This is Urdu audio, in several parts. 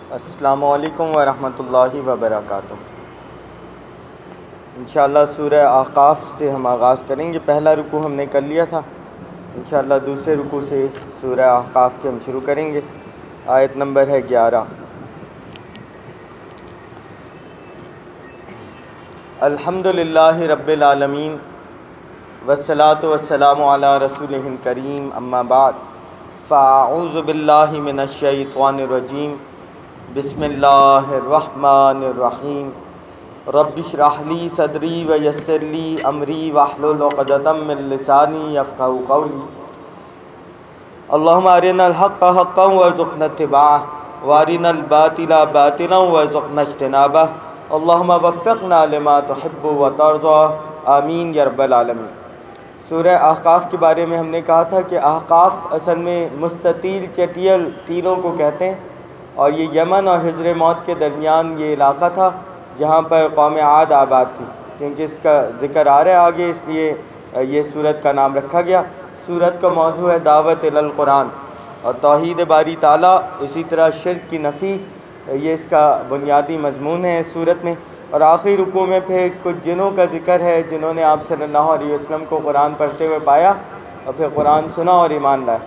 السلام علیکم ورحمۃ اللہ وبرکاتہ۔ انشاءاللہ سورہ احقاف سے ہم آغاز کریں گے۔ پہلا رکوع ہم نے کر لیا تھا، انشاءاللہ دوسرے رکوع سے سورہ احقاف کے ہم شروع کریں گے۔ آیت نمبر ہے 11۔ الحمد للہ رب العالمین والصلاة والسلام علی رسولہ الکریم، اما بعد فاعوذ باللہ من الشیطان الرجیم، بسم اللہ الرحمن الرحیم۔ رب اشرح لی صدری ویسر لی امری واحلل عقدۃ من لسانی یفقہوا قولی۔ اللہم ارنا الحق حقا وارزقنا اتباعہ وارنا الباطل باطلا وارزقنا اجتنابہ، اللہم وفقنا لما تحب وترضى، آمین یا رب العالمین۔ سورہ احقاف کے بارے میں ہم نے کہا تھا کہ احقاف اصل میں مستطیل چٹیل تیروں کو کہتے ہیں، اور یہ یمن اور حجر موت کے درمیان یہ علاقہ تھا جہاں پر قوم عاد آباد تھی۔ کیونکہ اس کا ذکر آ رہا ہے آگے، اس لیے یہ سورت کا نام رکھا گیا۔ سورت کا موضوع ہے دعوت الی القرآن اور توحید باری تعالیٰ، اسی طرح شرک کی نفی، یہ اس کا بنیادی مضمون ہے اس سورت میں۔ اور آخری رکوع میں پھر کچھ جنوں کا ذکر ہے جنہوں نے آپ صلی اللہ علیہ وسلم کو قرآن پڑھتے ہوئے پایا اور پھر قرآن سنا اور ایمان لائے۔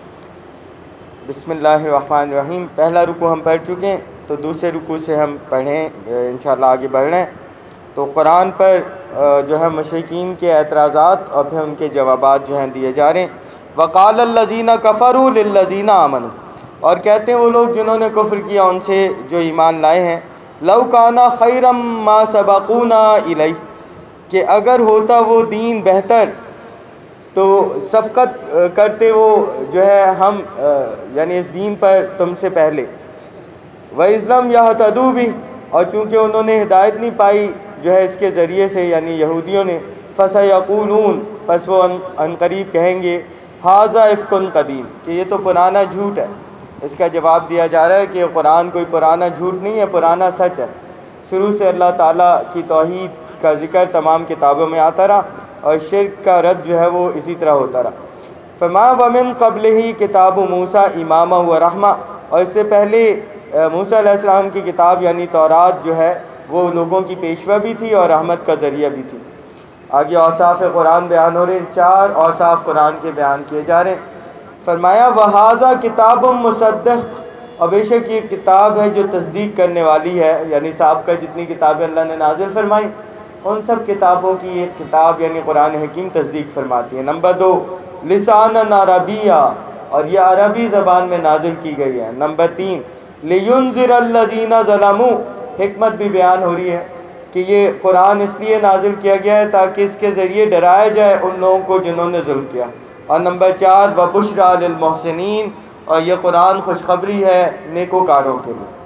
بسم اللہ الرحمن الرحیم۔ پہلا رکوع ہم پڑھ چکے ہیں، تو دوسرے رکوع سے ہم پڑھیں انشاءاللہ آگے بڑھ رہے ہیں۔ تو قرآن پر جو ہے مشرکین کے اعتراضات اور پھر ان کے جوابات جو ہیں دیے جا رہے ہیں۔ وقال الذین کفروا للذین آمنوا، اور کہتے ہیں وہ لوگ جنہوں نے کفر کیا ان سے جو ایمان لائے ہیں، لو کان خیرا ما سبقونا الیہ، کہ اگر ہوتا وہ دین بہتر تو سبقت کرتے وہ جو ہے ہم یعنی اس دین پر تم سے پہلے۔ وَإِذْ لَمْ يَهْتَدُوا بِهِ، اور چونکہ انہوں نے ہدایت نہیں پائی جو ہے اس کے ذریعے سے یعنی یہودیوں نے، فَسَيَقُولُونَ، پس وہ عنقریب کہیں گے، هَذَا إِفْكٌ قَدِيمٌ، کہ یہ تو پرانا جھوٹ ہے۔ اس کا جواب دیا جا رہا ہے کہ قرآن کوئی پرانا جھوٹ نہیں ہے، پرانا سچ ہے۔ شروع سے اللہ تعالیٰ کی توحید کا ذکر تمام کتابوں میں آتا رہا اور شرک کا رد جو ہے وہ اسی طرح ہوتا رہا۔ فما ومن قبلہ کتاب موسیٰ امامہ و رحمہ، اور اس سے پہلے موسیٰ علیہ السلام کی کتاب یعنی تورات جو ہے وہ لوگوں کی پیشوا بھی تھی اور رحمت کا ذریعہ بھی تھی۔ آگے اوصاف قرآن بیان ہو رہے ہیں، 4 اوصاف قرآن کے بیان کیے جا رہے ہیں۔ فرمایا وَهَذَا كِتَابٌ مُصَدِّقٌ، اور بے شک یہ کتاب ہے جو تصدیق کرنے والی ہے، یعنی سابقہ جتنی کتابیں اللہ نے نازل فرمائیں ان سب کتابوں کی ایک کتاب یعنی قرآن حکیم تصدیق فرماتی ہے۔ نمبر 2 لسانً عربیّا، اور یہ عربی زبان میں نازل کی گئی ہے۔ نمبر 3 لِيُنذِرَ الَّذِينَ ظَلَمُوا، حکمت بھی بیان ہو رہی ہے کہ یہ قرآن اس لیے نازل کیا گیا ہے تاکہ اس کے ذریعے ڈرایا جائے ان لوگوں کو جنہوں نے ظلم کیا۔ اور نمبر 4 وَبُشْرَىٰ لِلْمُحْسِنِينَ، اور یہ قرآن خوشخبری ہے نیکوکاروں کے لیے۔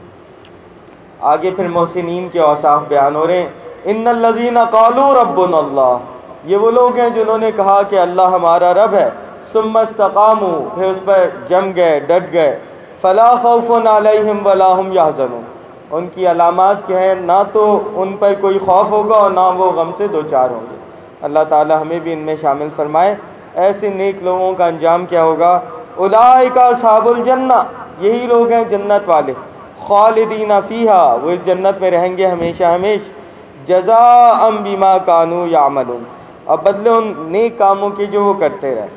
آگے پھر محسنین کے اوصاف بیان ہو رہے ہیں۔ ان الذین قالوا ربنا اللہ، یہ وہ لوگ ہیں جنہوں نے کہا کہ اللہ ہمارا رب ہے، ثم استقاموا، پھر اس پر جم گئے ڈٹ گئے، فلا خوف علیہم ولا هم یحزنون، ان کی علامات کیا ہیں، نہ تو ان پر کوئی خوف ہوگا اور نہ وہ غم سے دوچار ہوں گے۔ اللہ تعالی ہمیں بھی ان میں شامل فرمائے۔ ایسے نیک لوگوں کا انجام کیا ہوگا، اولئک اصحاب الجنہ، یہی لوگ ہیں جنت والے، خالدین فیہا، وہ اس جنت میں رہیں گے ہمیشہ ہمیش، جزاء بما کانوا یعملون، اور بدلے ان نیک کاموں کے جو وہ کرتے رہے۔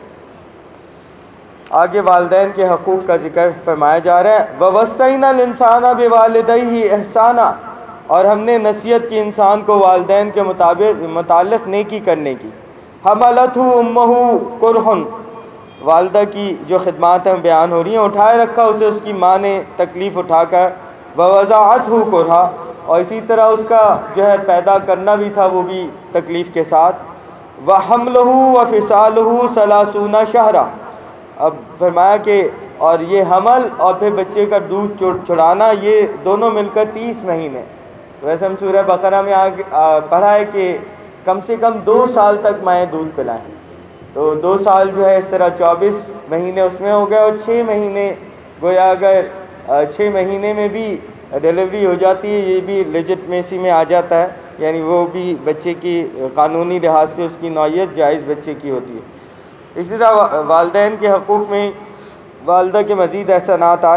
آگے والدین کے حقوق کا ذکر فرمایا جا رہا ہے۔ وَوَصَّيْنَا الْإِنسَانَ بِوَالِدَيْهِ إِحْسَانًا، اور ہم نے نصیحت کی انسان کو والدین کے متعلق نیکی کرنے کی۔ حَمَلَتْهُ أُمُّهُ كُرْهًا، والدہ کی جو خدمات ہیں بیان ہو رہی ہیں، اٹھائے رکھا اسے اس کی ماں نے تکلیف اٹھا کر، وَوَضَعَتْهُ كُرْهًا، اور اسی طرح اس کا جو ہے پیدا کرنا بھی تھا وہ بھی تکلیف کے ساتھ۔ وَحَمْلُهُ وَفِصَالُهُ 30 شَهْرًا، اب فرمایا کہ اور یہ حمل اور پھر بچے کا دودھ چڑھانا یہ دونوں مل کر 30 مہینے۔ تو ویسے ہم سورہ بقرہ میں پڑھا ہے کہ کم سے کم 2 سال تک مائیں دودھ پلائیں، تو 2 سال جو ہے اس طرح 24 مہینے اس میں ہو گئے، اور 6 مہینے گویا اگر 6 مہینے میں بھی ڈیلیوری ہو جاتی ہے یہ بھی لیجٹمیسی میں آ جاتا ہے، یعنی وہ بھی بچے کی قانونی لحاظ سے اس کی نوعیت جائز بچے کی ہوتی ہے۔ اسی طرح والدین کے حقوق میں والدہ کے مزید احسانات آ رہے ہیں۔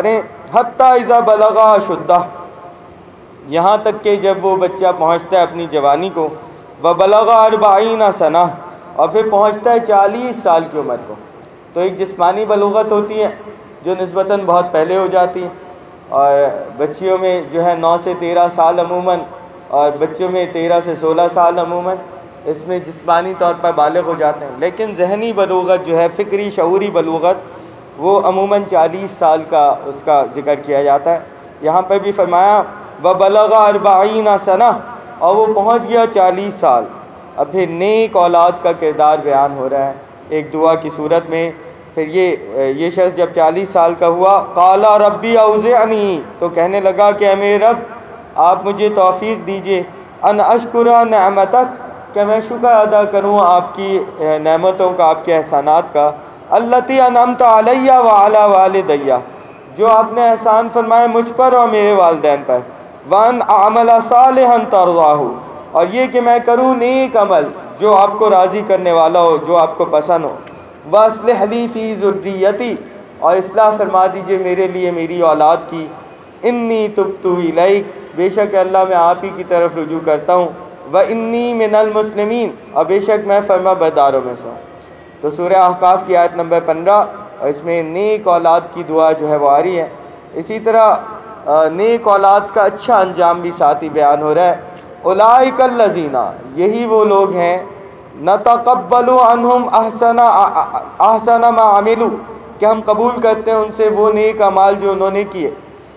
حتیٰ اذا بلغا اشدہ، یہاں تک کہ جب وہ بچہ پہنچتا ہے اپنی جوانی کو، وبلغ 40 سنہ، اور پھر پہنچتا ہے 40 سال کی عمر کو۔ تو ایک جسمانی بلوغت ہوتی ہے جو نسبتاً بہت پہلے ہو جاتی ہے، اور بچیوں میں جو ہے 9 سے 13 سال عموماً، اور بچوں میں 13 سے 16 سال عموماً، اس میں جسمانی طور پر بالغ ہو جاتے ہیں۔ لیکن ذہنی بلوغت جو ہے، فکری شعوری بلوغت، وہ عموماً 40 سال کا اس کا ذکر کیا جاتا ہے۔ یہاں پر بھی فرمایا وَبَلَغَ 40 سنہ، اور وہ پہنچ گیا 40 سال۔ اب پھر نیک اولاد کا کردار بیان ہو رہا ہے ایک دعا کی صورت میں۔ پھر یہ شخص جب 40 سال کا ہوا، قَالَ رَبِّ أَوْزِعْنِي، تو کہنے لگا کہ اے میرے رب آپ مجھے توفیق دیجئے، ان اشکر نعمتک، کہ میں شکر ادا کروں آپ کی نعمتوں کا، آپ کے احسانات کا، التی انعمت علی وعلی والدی، جو آپ نے احسان فرمائے مجھ پر اور میرے والدین پر، وان اعمل صالحا ترضاہ، اور یہ کہ میں کروں نیک عمل جو آپ کو راضی کرنے والا ہو، جو آپ کو پسند ہو، واصلح لی فی ذریتی، اور اصلاح فرما دیجئے میرے لیے میری اولاد کی، انی تبت الیک، بے شک اللہ میں آپ ہی کی طرف رجوع کرتا ہوں، وانی من المسلمین، اور بے شک میں فرما برداروں میں سے ہوں۔ تو سورہ احقاف کی آیت نمبر 15، اور اس میں نیک اولاد کی دعا جو ہے وہ آ رہی ہے۔ اسی طرح نیک اولاد کا اچھا انجام بھی ساتھ ہی بیان ہو رہا ہے۔ اولئک الذین، یہی وہ لوگ ہیں، نتقبل عنہم احسن ما عملوا، کہ ہم قبول کرتے ہیں ان سے وہ نیک اعمال جو انہوں نے کیے،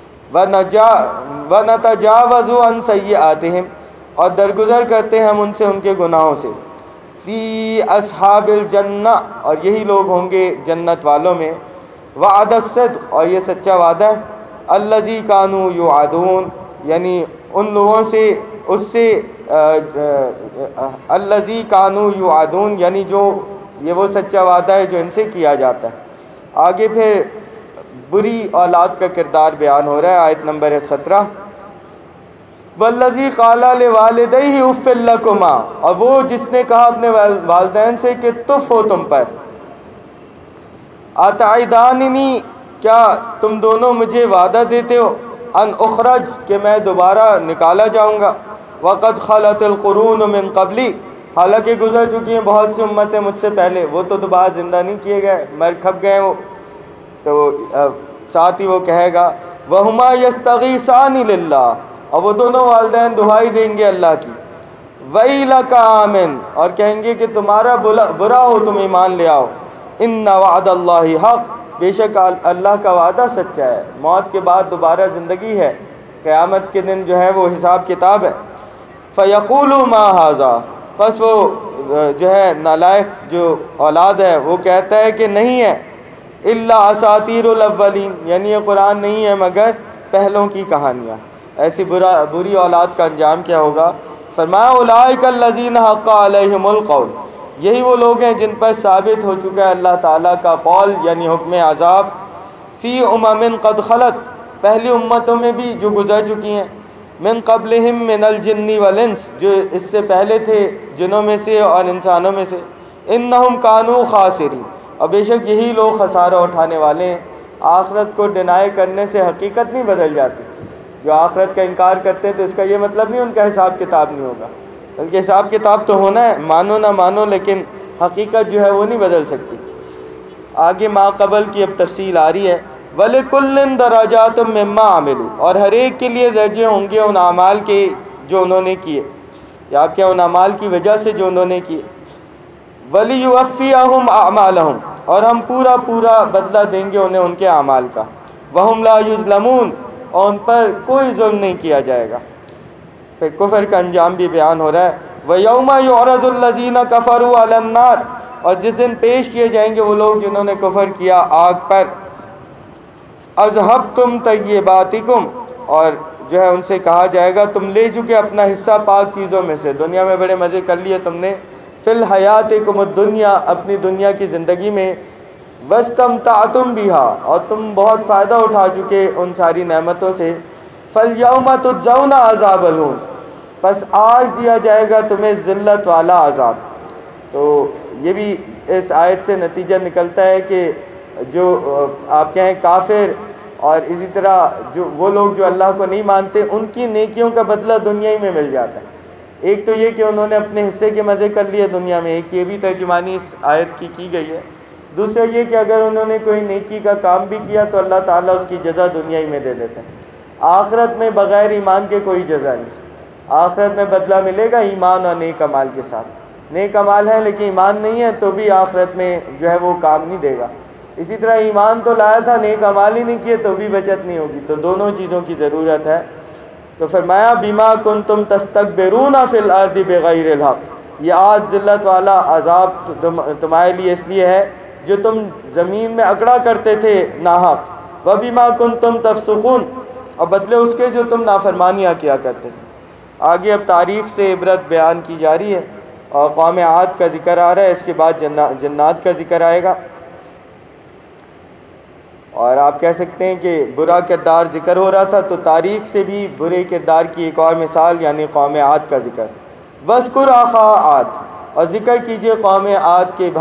ونتجاوز عن سیئاتہم، اور درگزر کرتے ہیں ہم ان سے ان کے گناہوں سے، فی اصحاب الجنہ، اور یہی لوگ ہوں گے جنت والوں میں، وعد الصدق، اور یہ سچا وعدہ ہے، الذی کانوا یوعدون، یعنی ان لوگوں سے، اس سے الذی کانوا یوعدون، یعنی جو یہ وہ سچا وعدہ ہے جو ان سے کیا جاتا ہے۔ آگے پھر بری اولاد کا کردار بیان ہو رہا ہے، آیت نمبر 17، والذی قال لوالدیہ اف لکما، اور وہ جس نے کہا اپنے والدین سے کہ تف ہو تم پر، اتعداننی، کیا تم دونوں مجھے وعدہ دیتے ہو، ان اخرج، کہ میں دوبارہ نکالا جاؤں گا، وقد خلت القرون من قبلی، حالانکہ گزر چکی ہیں بہت سی امتیں مجھ سے پہلے، وہ تو دوبارہ زندہ نہیں کیے گئے، مر کھپ گئے وہ۔ تو ساتھ ہی وہ کہے گا وہما یستغیثان للہ، اور وہ دونوں والدین دہائی دیں گے اللہ کی، ویلک آمن، اور کہیں گے کہ تمہارا برا ہو تم ایمان لے آؤ، ان وعد اللہ حق، بے شک اللہ کا وعدہ سچا ہے، موت کے بعد دوبارہ زندگی ہے، قیامت کے دن جو ہے وہ حساب کتاب ہے۔ فیقولوا ما ھذا، پس وہ جو ہے نالائق جو اولاد ہے وہ کہتا ہے کہ نہیں ہے، الا اساطیر الاولین، یعنی یہ قرآن نہیں ہے مگر پہلوں کی کہانیاں۔ ایسی بری اولاد کا انجام کیا ہوگا؟ فرمایا اولئک الذین حق علیہم القول، یہی وہ لوگ ہیں جن پر ثابت ہو چکا ہے اللہ تعالیٰ کا قول، یعنی حکم عذاب، فی امم قد خلت، پہلی امتوں میں بھی جو گزر چکی ہیں، من قبلہم من الجن والانس، جو اس سے پہلے تھے جنوں میں سے اور انسانوں میں سے، انہم کانوا خاسرین، اور بے شک یہی لوگ خسارہ اٹھانے والے ہیں۔ آخرت کو ڈینائی کرنے سے حقیقت نہیں بدل جاتی، جو آخرت کا انکار کرتے ہیں تو اس کا یہ مطلب نہیں ان کا حساب کتاب نہیں ہوگا، بلکہ حساب کتاب تو ہونا ہے، مانو نہ مانو، لیکن حقیقت جو ہے وہ نہیں بدل سکتی۔ آگے ما قبل کی اب تفصیل آ رہی ہے، وَلِكُلٍّ دَرَجَاتٌ مِّمَّا عَمِلُوا، اور ہر ایک کے لیے درجے ہوں گے ان اعمال کے جو انہوں نے کیے، یا آپ کے ان اعمال کی وجہ سے جو انہوں نے کیے، وَلِيُوَفِّيَهُمْ أَعْمَالَهُمْ، اور ہم پورا بدلہ دیں گے انہیں ان کے اعمال کا، وَهُمْ لَا يُظْلَمُونَ، اور ان پر کوئی ظلم نہیں کیا جائے گا۔ پھر کفر کا انجام بھی بیان ہو رہا ہے، وَيَوْمَ يُعْرَضُ الَّذِينَ كَفَرُوا عَلَى النَّارِ، اور جس دن پیش کیے جائیں گے وہ لوگ جنہوں نے کفر کیا آگ پر، اذهبتم طیباتکم، اور جو ہے ان سے کہا جائے گا تم لے چکے اپنا حصہ پاک چیزوں میں سے، دنیا میں بڑے مزے کر لیے تم نے، فی الحیاتکم الدنیا، اپنی دنیا کی زندگی میں، واستمتعتم بها، اور تم بہت فائدہ اٹھا چکے ان ساری نعمتوں سے، فالیوم تجزون عذاب الہون، پس آج دیا جائے گا تمہیں ذلت والا عذاب۔ تو یہ بھی اس آیت سے نتیجہ نکلتا ہے کہ جو آپ کہیں کافر اور اسی طرح جو وہ لوگ جو اللہ کو نہیں مانتے ان کی نیکیوں کا بدلہ دنیا ہی میں مل جاتا ہے. ایک تو یہ کہ انہوں نے اپنے حصے کے مزے کر لیے دنیا میں، ایک یہ بھی ترجمانی اس آیت کی گئی ہے. دوسرا یہ کہ اگر انہوں نے کوئی نیکی کا کام بھی کیا تو اللہ تعالیٰ اس کی جزا دنیا ہی میں دے دیتے ہیں. آخرت میں بغیر ایمان کے کوئی جزا نہیں. آخرت میں بدلہ ملے گا ایمان اور نیک اعمال کے ساتھ. نیک اعمال ہے لیکن ایمان نہیں ہے تو بھی آخرت میں جو ہے وہ کام نہیں دے گا. اسی طرح ایمان تو لایا تھا، نیک اعمال ہی نہیں کیے تو بھی بچت نہیں ہوگی. تو دونوں چیزوں کی ضرورت ہے. تو فرمایا بما کنتم تستکبرون فی الارض بغیر الحق، یہ آج ذلت والا عذاب تمہارے لیے اس لیے ہے جو تم زمین میں اکڑا کرتے تھے ناحق. وبما کنتم تفسقون، اور بدلے اس کے جو تم نافرمانیاں کیا کرتے تھے. آگے اب تاریخ سے عبرت بیان کی جا رہی ہے اور قوم عاد کا ذکر آ رہا ہے، اس کے بعد جنات کا ذکر آئے گا. اور آپ کہہ سکتے ہیں کہ برا کردار ذکر ہو رہا تھا تو تاریخ سے بھی برے کردار کی ایک اور مثال یعنی قوم عاد کا ذکر. وَاذْكُرْ أَخَا عَاد، اور ذکر کیجئے قوم عاد کے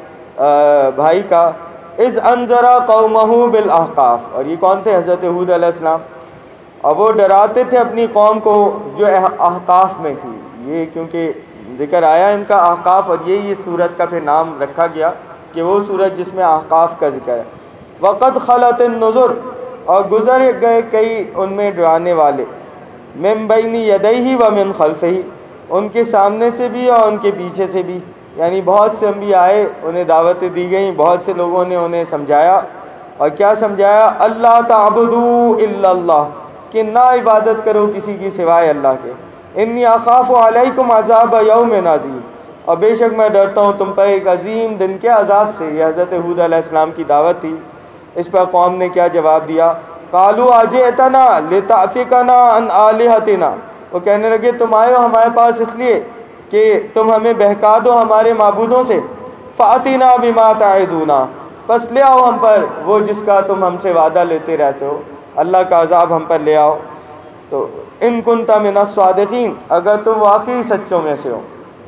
بھائی کا. اذ انذر قومہ بالاحقاف، اور یہ کون تھے؟ حضرت ہود علیہ السلام. اور وہ ڈراتے تھے اپنی قوم کو جو احقاف میں تھی. یہ کیونکہ ذکر آیا ان کا احقاف، اور یہی اس سورت کا پھر نام رکھا گیا کہ وہ سورت جس میں احقاف کا ذکر ہے. وقد خلت النذر، اور گزر گئے کئی ان میں ڈرانے والے. من بین یدیہ ومن خلفہ، ان کے سامنے سے بھی اور ان کے پیچھے سے بھی. یعنی بہت سے انبیاء آئے، انہیں دعوتیں دی گئیں، بہت سے لوگوں نے انہیں سمجھایا. اور کیا سمجھایا؟ اللہ تعبدوا الا اللہ، کہ نہ عبادت کرو کسی کی سوائے اللہ کے. انی اخاف علیکم عذاب یوم عظیم، اور بے شک میں ڈرتا ہوں تم پر ایک عظیم دن کے عذاب سے. یہ حضرت ہود علیہ السلام کی دعوت تھی. اس پر قوم نے کیا جواب دیا؟ قالوا اجئتنا لتأفکنا عن آلہتنا، وہ کہنے لگے تم آئے ہو ہمارے پاس اس لیے کہ تم ہمیں بہکا دو ہمارے معبودوں سے. فأتنا بما تعدنا، بس لے آؤ ہم پر وہ جس کا تم ہم سے وعدہ لیتے رہتے ہو، اللہ کا عذاب ہم پر لے آؤ. تو ان کنت من الصادقین، اگر تم واقعی سچوں میں سے ہو.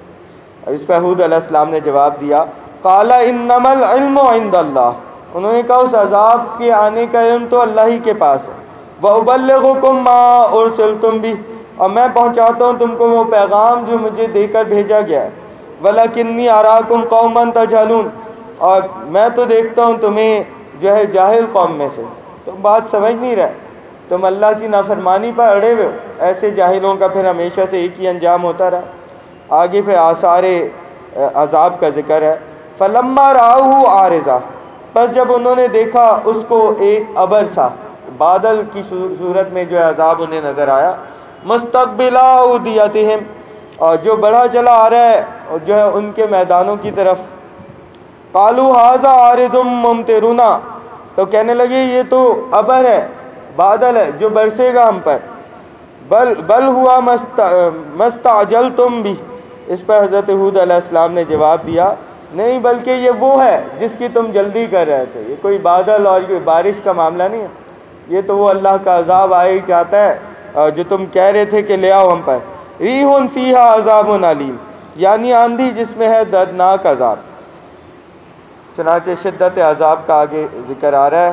اس پہ ہود علیہ السلام نے جواب دیا قال انما العلم عند اللہ، انہوں نے کہا اس عذاب کے آنے کا علم تو اللہ ہی کے پاس ہے. وَأُبَلِّغُكُم مَّا أُرْسِلْتُم بِهِ، اور میں پہنچاتا ہوں تم کو وہ پیغام جو مجھے دے کر بھیجا گیا ہے. وَلَكِنِّي أَرَاكُمْ قَوْمًا تَجْهَلُونَ، اور میں تو دیکھتا ہوں تمہیں جو ہے جاہل قوم میں سے، تم بات سمجھ نہیں رہے، تم اللہ کی نافرمانی پر اڑے ہوئے ہو. ایسے جاہلوں کا پھر ہمیشہ سے ایک ہی انجام ہوتا رہا. آگے پھر آثار عذاب کا ذکر ہے. فَلَمَّا رَأَوْهُ عَارِضًا، بس جب انہوں نے دیکھا اس کو ایک ابر سا، بادل کی صورت میں جو ہے عذاب انہیں نظر آیا. مستقبلا اودیتہم، اور جو بڑھا چلا آ رہا ہے اور جو ہے ان کے میدانوں کی طرف. قالوا ھذا عارض ممطرنا، تو کہنے لگے یہ تو ابر ہے، بادل ہے جو برسے گا ہم پر. بل ہوا مستعجلتم بھی، اس پر حضرت ہود علیہ السلام نے جواب دیا نہیں بلکہ یہ وہ ہے جس کی تم جلدی کر رہے تھے. یہ کوئی بادل اور یہ بارش کا معاملہ نہیں ہے، یہ تو وہ اللہ کا عذاب آئے ہی چاہتا ہے جو تم کہہ رہے تھے کہ لے آؤ ہم پر. ریح فیہا عذاب علیم، یعنی آندھی جس میں ہے دردناک عذاب. چنانچہ شدت عذاب کا آگے ذکر آ رہا ہے.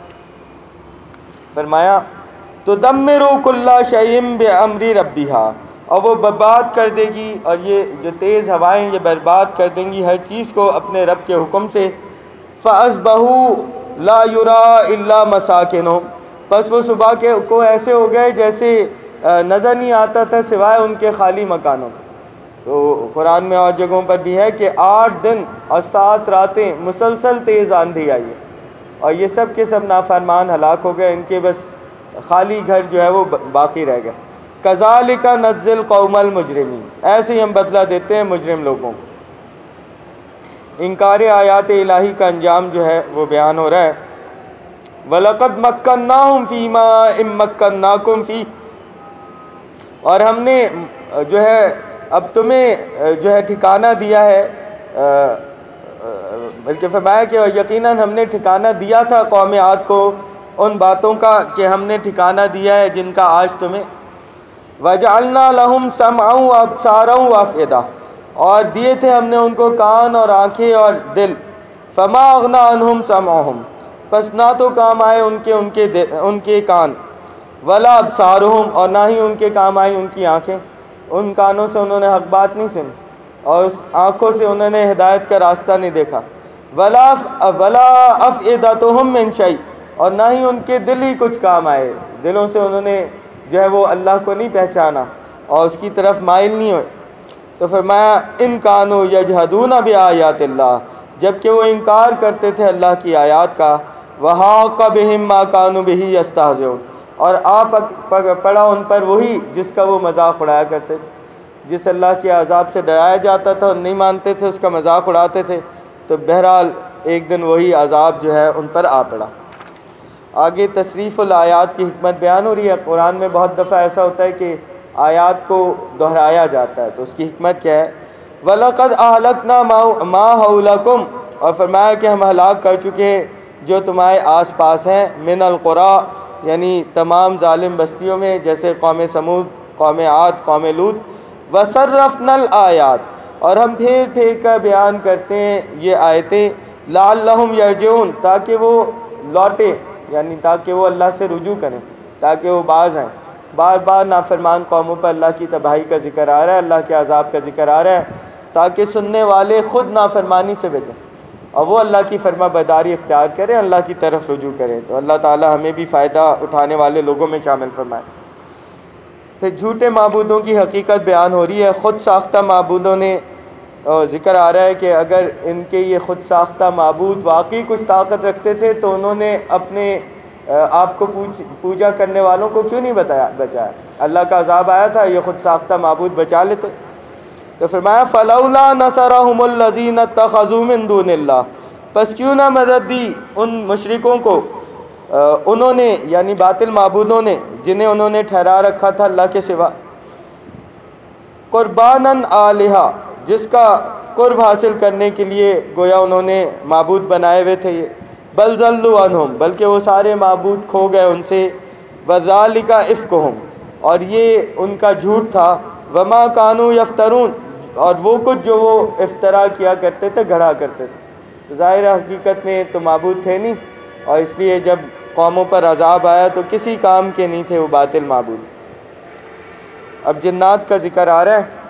فرمایا تدمر کل شیء بامر ربھا، اور وہ برباد کر دے گی، اور یہ جو تیز ہوائیں یہ برباد کر دیں گی ہر چیز کو اپنے رب کے حکم سے. فَأَصْبَحُوا لَا يُرَىٰ إِلَّا مَسَاكِنُهُمْ، بس وہ صبح کو ایسے ہو گئے جیسے نظر نہیں آتا تھا سوائے ان کے خالی مکانوں کے. تو قرآن میں اور جگہوں پر بھی ہے کہ 8 دن اور 7 راتیں مسلسل تیز آندھی آئی ہے، اور یہ سب کے سب نافرمان ہلاک ہو گئے، ان کے بس خالی گھر جو ہے وہ باقی رہ گئے. کذالک نجزی القوم المجرمین، ایسے ہی ہم بدلہ دیتے ہیں مجرم لوگوں کو. انکار آیات الہی کا انجام جو ہے وہ بیان ہو رہا ہے. وَلَقَدْ مَكَّنَّاهُمْ فِي مَا إِن مَّكَّنَّاكُمْ فِيهِ، اور ہم نے جو ہے اب تمہیں جو ہے ٹھکانہ دیا ہے، بلکہ فرمایا کہ یقیناً ہم نے ٹھکانہ دیا تھا قوم عاد کو ان باتوں کا کہ ہم نے ٹھکانہ دیا ہے جن کا آج تمہیں. وَجَعَلْنَا لَهُمْ سَمْعًا وَأَبْصَارًا وَأَفْئِدَةً، اور دیے تھے ہم نے ان کو کان اور آنکھیں اور دل. فَمَا أَغْنَىٰ عَنْهُمْ سَمْعُهُمْ، پس نہ تو کام آئے ان کے کان، ولا ابصارہم، اور نہ ہی ان کے کام آئی ان کی آنکھیں، ان کانوں سے انہوں نے حق بات نہیں سنی اور اس آنکھوں سے انہوں نے ہدایت کا راستہ نہیں دیکھا، ولا افئدتہم من شیء، اور نہ ہی ان کے دل ہی کچھ کام آئے، دلوں سے انہوں نے جو ہے وہ اللہ کو نہیں پہچانا اور اس کی طرف مائل نہیں ہوئے۔ تو فرمایا ان کانوا یجحدون بآیات اللہ، جبکہ وہ انکار کرتے تھے اللہ کی آیات کا، وحاق بہم ما کانوا بہ یستہزئون، اور پڑا ان پر وہی جس کا وہ مذاق اڑایا کرتے تھے، جس اللہ کے عذاب سے ڈرایا جاتا تھا اور نہیں مانتے تھے، اس کا مذاق اڑاتے تھے، تو بہرحال ایک دن وہی عذاب جو ہے ان پر آ پڑا۔ آگے تصریف الآیات کی حکمت بیان ہو رہی ہے۔ قرآن میں بہت دفعہ ایسا ہوتا ہے کہ آیات کو دہرایا جاتا ہے، تو اس کی حکمت کیا ہے؟ وَلَقَدْ أَهْلَكْنَا مَا حَوْلَكُمْ، اور فرمایا کہ ہم ہلاک کر چکے جو تمہارے آس پاس ہیں، من القریٰ، یعنی تمام ظالم بستیوں میں، جیسے قوم سمود، قوم عاد، قوم لوط، وَصَرَّفْنَا الْآيَاتِ، اور ہم پھیر پھیر کر بیان کرتے ہیں یہ آیتیں، لَعَلَّهُمْ يَرْجِعُونَ، تاکہ وہ لوٹیں، یعنی تاکہ وہ اللہ سے رجوع کریں، تاکہ وہ باز آئیں۔ بار بار نافرمان قوموں پر اللہ کی تباہی کا ذکر آ رہا ہے، اللہ کے عذاب کا ذکر آ رہا ہے، تاکہ سننے والے خود نافرمانی سے بچیں اور وہ اللہ کی فرما برداری اختیار کریں، اللہ کی طرف رجوع کریں۔ تو اللہ تعالی ہمیں بھی فائدہ اٹھانے والے لوگوں میں شامل فرمائے۔ پھر جھوٹے معبودوں کی حقیقت بیان ہو رہی ہے۔ خود ساختہ معبودوں نے ذکر آ رہا ہے کہ اگر ان کے یہ خود ساختہ معبود واقعی کچھ طاقت رکھتے تھے تو انہوں نے اپنے آپ کو پوجا کرنے والوں کو کیوں نہیں بچایا؟ اللہ کا عذاب آیا تھا، یہ خود ساختہ معبود بچا لیتے۔ تو فرمایا فَلَوْلَا نَصَرَهُمُ الَّذِينَ اتَّخَذُوا مِن دُونِ اللَّهِ، پس کیوں نہ مدد دی ان مشرکوں کو انہوں نے، یعنی باطل معبودوں نے، جنہیں انہوں نے ٹھہرا رکھا تھا اللہ کے سوا، قرباناً آلہہ، جس کا قرب حاصل کرنے کے لیے گویا انہوں نے معبود بنائے ہوئے تھے یہ، بل ضلوا عنہم، بلکہ وہ سارے معبود کھو گئے ان سے، وذالک افکہم، اور یہ ان کا جھوٹ تھا، وما کانوا یفترون، اور وہ کچھ جو وہ افترا کیا کرتے تھے، گھڑا کرتے تھے۔ تو ظاہر حقیقت میں تو معبود تھے نہیں، اور اس لیے جب قوموں پر عذاب آیا تو کسی کام کے نہیں تھے وہ باطل معبود۔ اب جنات کا ذکر آ رہا ہے،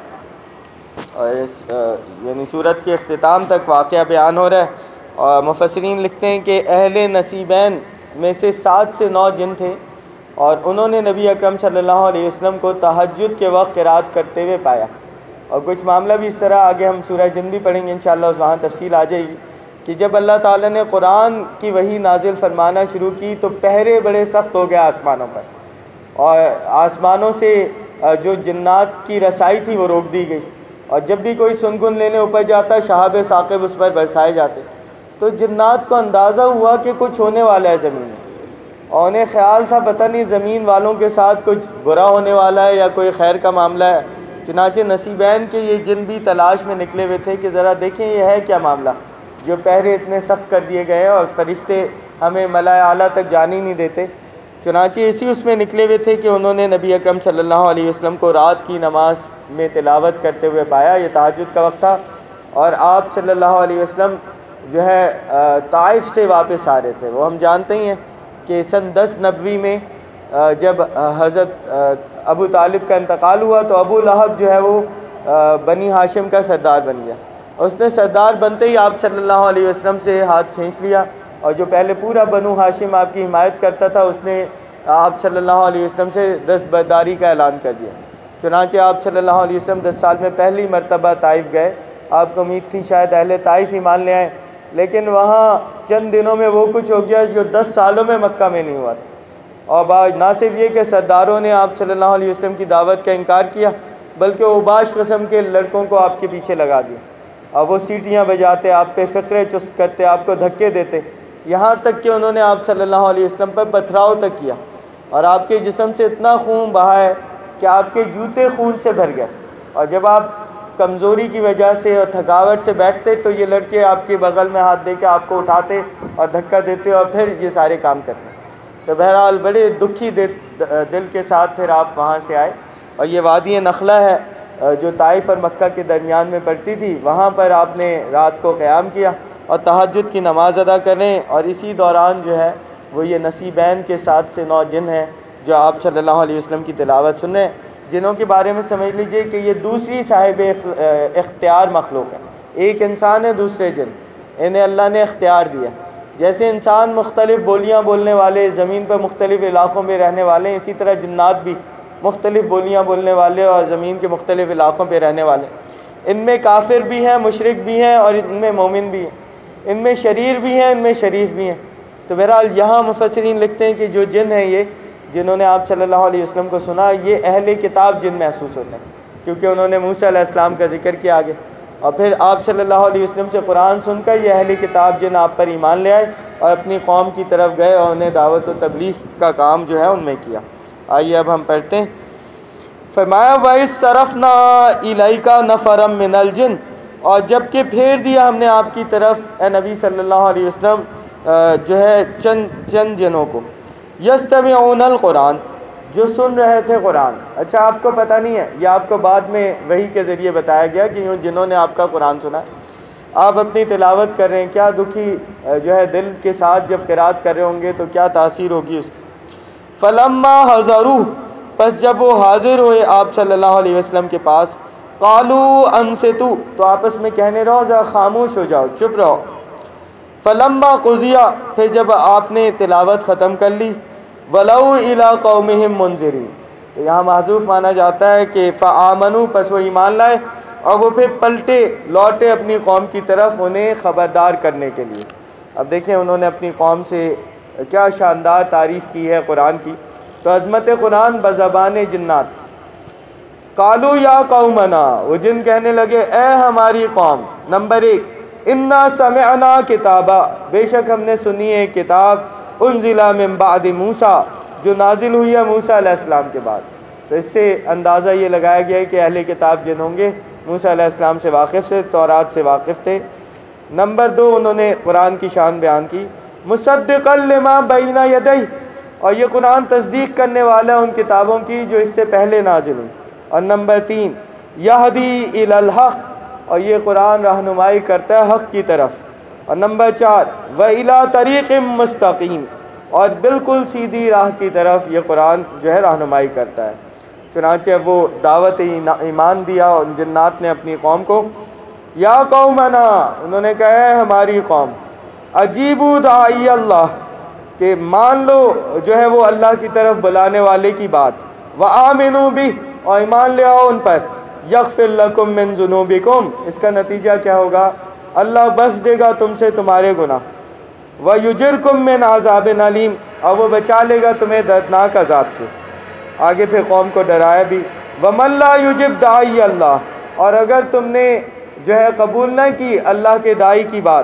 اور یعنی سورت کے اختتام تک واقعہ بیان ہو رہا ہے، اور مفسرین لکھتے ہیں کہ اہل نصیبین میں سے 7 سے 9 جن تھے، اور انہوں نے نبی اکرم صلی اللہ علیہ وسلم کو تہجد کے وقت قرات کرتے ہوئے پایا، اور کچھ معاملہ بھی اس طرح، آگے ہم سورہ جن بھی پڑھیں گے انشاءاللہ، وہاں تفصیل آ جائے گی کہ جب اللہ تعالیٰ نے قرآن کی وحی نازل فرمانا شروع کی تو پہرے بڑے سخت ہو گیا آسمانوں پر، اور آسمانوں سے جو جنات کی رسائی تھی وہ روک دی گئی، اور جب بھی کوئی سنگن لینے اوپر جاتا شہاب ثاقب اس پر برسائے جاتے۔ تو جنات کو اندازہ ہوا کہ کچھ ہونے والا ہے زمین میں، اور انہیں خیال تھا پتہ نہیں زمین والوں کے ساتھ کچھ برا ہونے والا ہے یا کوئی خیر کا معاملہ ہے۔ چنانچہ نصیبین کے یہ جن بھی تلاش میں نکلے ہوئے تھے کہ ذرا دیکھیں یہ ہے کیا معاملہ، جو پہرے اتنے سخت کر دیے گئے ہیں اور فرشتے ہمیں ملائے اعلیٰ تک جانے نہیں دیتے۔ چنانچہ اسی اس میں نکلے ہوئے تھے کہ انہوں نے نبی اکرم صلی اللہ علیہ وسلم کو رات کی نماز میں تلاوت کرتے ہوئے پایا، یہ تہجد کا وقت تھا، اور آپ صلی اللہ علیہ وسلم جو ہے طائف سے واپس آ رہے تھے۔ وہ ہم جانتے ہی ہیں کہ سن 10 نبوی میں جب حضرت ابو طالب کا انتقال ہوا تو ابو لہب جو ہے وہ بنی ہاشم کا سردار بن گیا، اس نے سردار بنتے ہی آپ صلی اللہ علیہ وسلم سے ہاتھ کھینچ لیا، اور جو پہلے پورا بنو ہاشم آپ کی حمایت کرتا تھا اس نے آپ صلی اللہ علیہ وسلم سے دستبرداری کا اعلان کر دیا۔ چنانچہ آپ صلی اللہ علیہ وسلم 10 سال میں پہلی مرتبہ طائف گئے، آپ کو امید تھی شاید اہل طائف ایمان لے آئیں، لیکن وہاں چند دنوں میں وہ کچھ ہو گیا جو 10 سالوں میں مکہ میں نہیں ہوا تھا، اور نہ صرف یہ کہ سرداروں نے آپ صلی اللہ علیہ وسلم کی دعوت کا انکار کیا، بلکہ اوباش قسم کے لڑکوں کو آپ کے پیچھے لگا دیا، اور وہ سیٹیاں بجاتے، آپ پہ فقرے چست کرتے، آپ کو دھکے دیتے، یہاں تک کہ انہوں نے آپ صلی اللہ علیہ وسلم پر پتھراؤ تک کیا، اور آپ کے جسم سے اتنا خون بہا ہے کہ آپ کے جوتے خون سے بھر گئے، اور جب آپ کمزوری کی وجہ سے اور تھکاوٹ سے بیٹھتے تو یہ لڑکے آپ کے بغل میں ہاتھ دے کے آپ کو اٹھاتے اور دھکا دیتے اور پھر یہ سارے کام کرتے۔ تو بہرحال بڑے دکھی دل کے ساتھ پھر آپ وہاں سے آئے، اور یہ وادی نخلہ ہے جو طائف اور مکہ کے درمیان میں پڑتی تھی، وہاں پر آپ نے رات کو قیام کیا، اور تہجد کی نماز ادا کریں، اور اسی دوران جو ہے وہ یہ نصیبین کے 7 سے 9 جن ہیں جو آپ صلی اللہ علیہ وسلم کی تلاوت سن رہے ہیں، جنوں کے بارے میں سمجھ لیجئے کہ یہ دوسری صاحب اختیار مخلوق ہے. ایک انسان ہے، دوسرے جن، انہیں اللہ نے اختیار دیا. جیسے انسان مختلف بولیاں بولنے والے، زمین پر مختلف علاقوں میں رہنے والے ہیں، اسی طرح جنات بھی مختلف بولیاں بولنے والے اور زمین کے مختلف علاقوں پہ رہنے والے. ان میں کافر بھی ہیں، مشرک بھی ہیں، اور ان میں مومن بھی ہیں. ان میں شریر بھی ہیں، ان میں شریف بھی ہیں. تو بہرحال یہاں مفسرین لکھتے ہیں کہ جو جن ہیں یہ جنہوں نے آپ صلی اللہ علیہ وسلم کو سنا، یہ اہل کتاب جن محسوس ہوتے ہیں، کیونکہ انہوں نے موسیٰ علیہ السلام کا ذکر کیا آگے. اور پھر آپ صلی اللہ علیہ وسلم سے قرآن سن کر یہ اہل کتاب جن آپ پر ایمان لے آئے اور اپنی قوم کی طرف گئے اور انہیں دعوت و تبلیغ کا کام جو ہے ان میں کیا. آئیے اب ہم پڑھتے ہیں. فرمایا وَإِذْ صَرَفْنَا إِلَيْكَ نَفَرًا مِّنَ الْجِنِّ، اور جب کہ پھیر دیا ہم نے آپ کی طرف اے نبی صلی اللہ علیہ وسلم جو ہے چند جنوں کو، يَسْتَمِعُونَ الْقُرْآنَ، جو سن رہے تھے قرآن. اچھا آپ کو پتہ نہیں ہے، یہ آپ کو بعد میں وحی کے ذریعے بتایا گیا کہ یوں جنہوں نے آپ کا قرآن سنا ہے، آپ اپنی تلاوت کر رہے ہیں، کیا دکھی جو ہے دل کے ساتھ جب قرات کر رہے ہوں گے تو کیا تاثیر ہوگی اس کی. فَلَمَّا حَضَرُوهُ، پس جب وہ حاضر ہوئے آپ صلی اللہ علیہ وسلم کے پاس، قَالُوا أَنصِتُوا، تو آپس میں کہنے رہو ذرا خاموش ہو جاؤ، چپ رہو. فَلَمَّا قُضِيَ، پھر جب آپ نے تلاوت ختم کر لی، وَلَوْا إِلَىٰ قَوْمِهِمْ مُنذِرِينَ، تو یہاں محذوف مانا جاتا ہے کہ فَآمَنُوا، پس وہ ایمان لائے اور وہ پھر پلٹے لوٹے اپنی قوم کی طرف انہیں خبردار کرنے کے لیے. اب دیکھیں انہوں نے اپنی قوم سے کیا شاندار تعریف کی ہے قرآن کی. تو عظمت قرآن بزبان جنات. قالوا یا قومنا، وہ جن کہنے لگے اے ہماری قوم. نمبر 1، انا سمعنا کتابا، بے شک ہم نے سنی ہے کتاب، انزل من بعد موسیٰ، جو نازل ہوئی ہے موسیٰ علیہ السلام کے بعد. تو اس سے اندازہ یہ لگایا گیا ہے کہ اہل کتاب جن ہوں گے موسیٰ علیہ السلام سے واقف سے، تورات سے واقف تھے. نمبر 2، انہوں نے قرآن کی شان بیان کی، مصدقا لما بین یدیہ، اور یہ قرآن تصدیق کرنے والا ہے ان کتابوں کی جو اس سے پہلے نازل ہوئی. اور نمبر 3، یہدی الی الحق، اور یہ قرآن رہنمائی کرتا ہے حق کی طرف. اور نمبر 4، وَإِلَىٰ طَرِيقٍ مُّسْتَقِيمٍ، اور بالکل سیدھی راہ کی طرف یہ قرآن جو ہے رہنمائی کرتا ہے. چنانچہ وہ دعوت ایمان دیا ان جنات نے اپنی قوم کو. یا قومنا، انہوں نے کہا ہے ہماری قوم، اجیبوا داعی اللہ، کہ مان لو جو ہے وہ اللہ کی طرف بلانے والے کی بات. وآمنوا بہ، اور ایمان لے آؤ ان پر. یغفر لکم من ذنوبکم، اس کا نتیجہ کیا ہوگا؟ اللہ بخش دے گا تم سے تمہارے گناہ. ویجرکم من عذاب علیم، اور وہ بچا لے گا تمہیں دردناک عذاب سے. آگے پھر قوم کو ڈرایا بھی. ومن لا یجب داعی اللہ، اور اگر تم نے جو ہے قبول نہ کی اللہ کے داعی کی بات،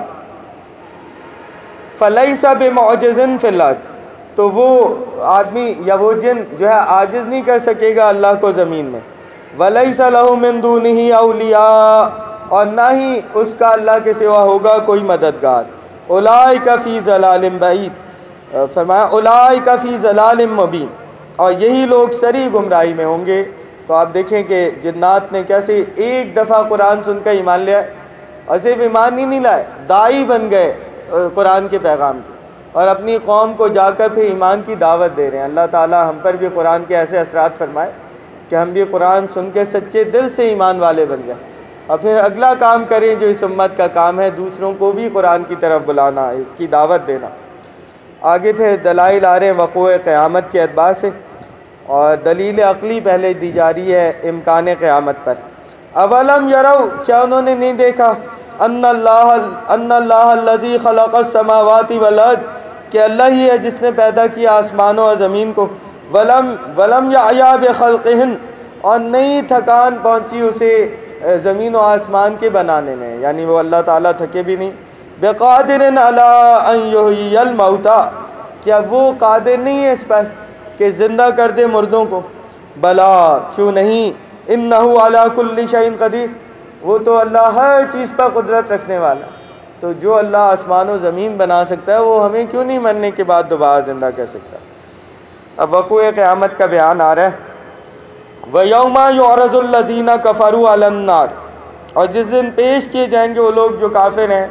فلیس بمعجز فی الارض، تو وہ آدمی یا وہ جن جو ہے عاجز نہیں کر سکے گا اللہ کو زمین میں. ولیس لہ من دونہ اولیاء، اور نہ ہی اس کا اللہ کے سوا ہوگا کوئی مددگار. اولئک فی ضلال بعید، فرمایا اولئک فی ضلال مبین، اور یہی لوگ سری گمراہی میں ہوں گے. تو آپ دیکھیں کہ جنات نے کیسے ایک دفعہ قرآن سن کر ایمان لیا، اور صرف ایمان ہی نہیں لائے، داعی بن گئے قرآن کے پیغام کے، اور اپنی قوم کو جا کر پھر ایمان کی دعوت دے رہے ہیں. اللہ تعالی ہم پر بھی قرآن کے ایسے اثرات فرمائے کہ ہم بھی قرآن سن کے سچے دل سے ایمان والے بن جائیں، اور پھر اگلا کام کریں جو اس امت کا کام ہے، دوسروں کو بھی قرآن کی طرف بلانا، اس کی دعوت دینا. آگے پھر دلائل آ رہے ہیں وقوع قیامت کے اعتبار سے، اور دلیل عقلی پہلے دی جا رہی ہے امکان قیامت پر. اولم یروا، کیا انہوں نے نہیں دیکھا، ان اللہ الذی خلق السماوات والارض، کہ اللہ ہی ہے جس نے پیدا کیا آسمانوں اور زمین کو. ولم یعیا بخلقہن، اور نہیں تھکان پہنچی اسے زمین و آسمان کے بنانے میں، یعنی وہ اللہ تعالیٰ تھکے بھی نہیں. بقادر علی ان یحیی الموتى، کیا وہ قادر نہیں ہے اس پر کہ زندہ کر دے مردوں کو. بلا، کیوں نہیں، انہ علی کل شیء قدیر، وہ تو اللہ ہر چیز پر قدرت رکھنے والا. تو جو اللہ آسمان و زمین بنا سکتا ہے وہ ہمیں کیوں نہیں مرنے کے بعد دوبارہ زندہ کر سکتا. اب وقوع قیامت کا بیان آ رہا ہے. وَيَوْمَ يُعْرَضُ الَّذِينَ كَفَرُوا عَلَى النَّارِ، اور جس دن پیش کیے جائیں گے وہ لوگ جو کافر ہیں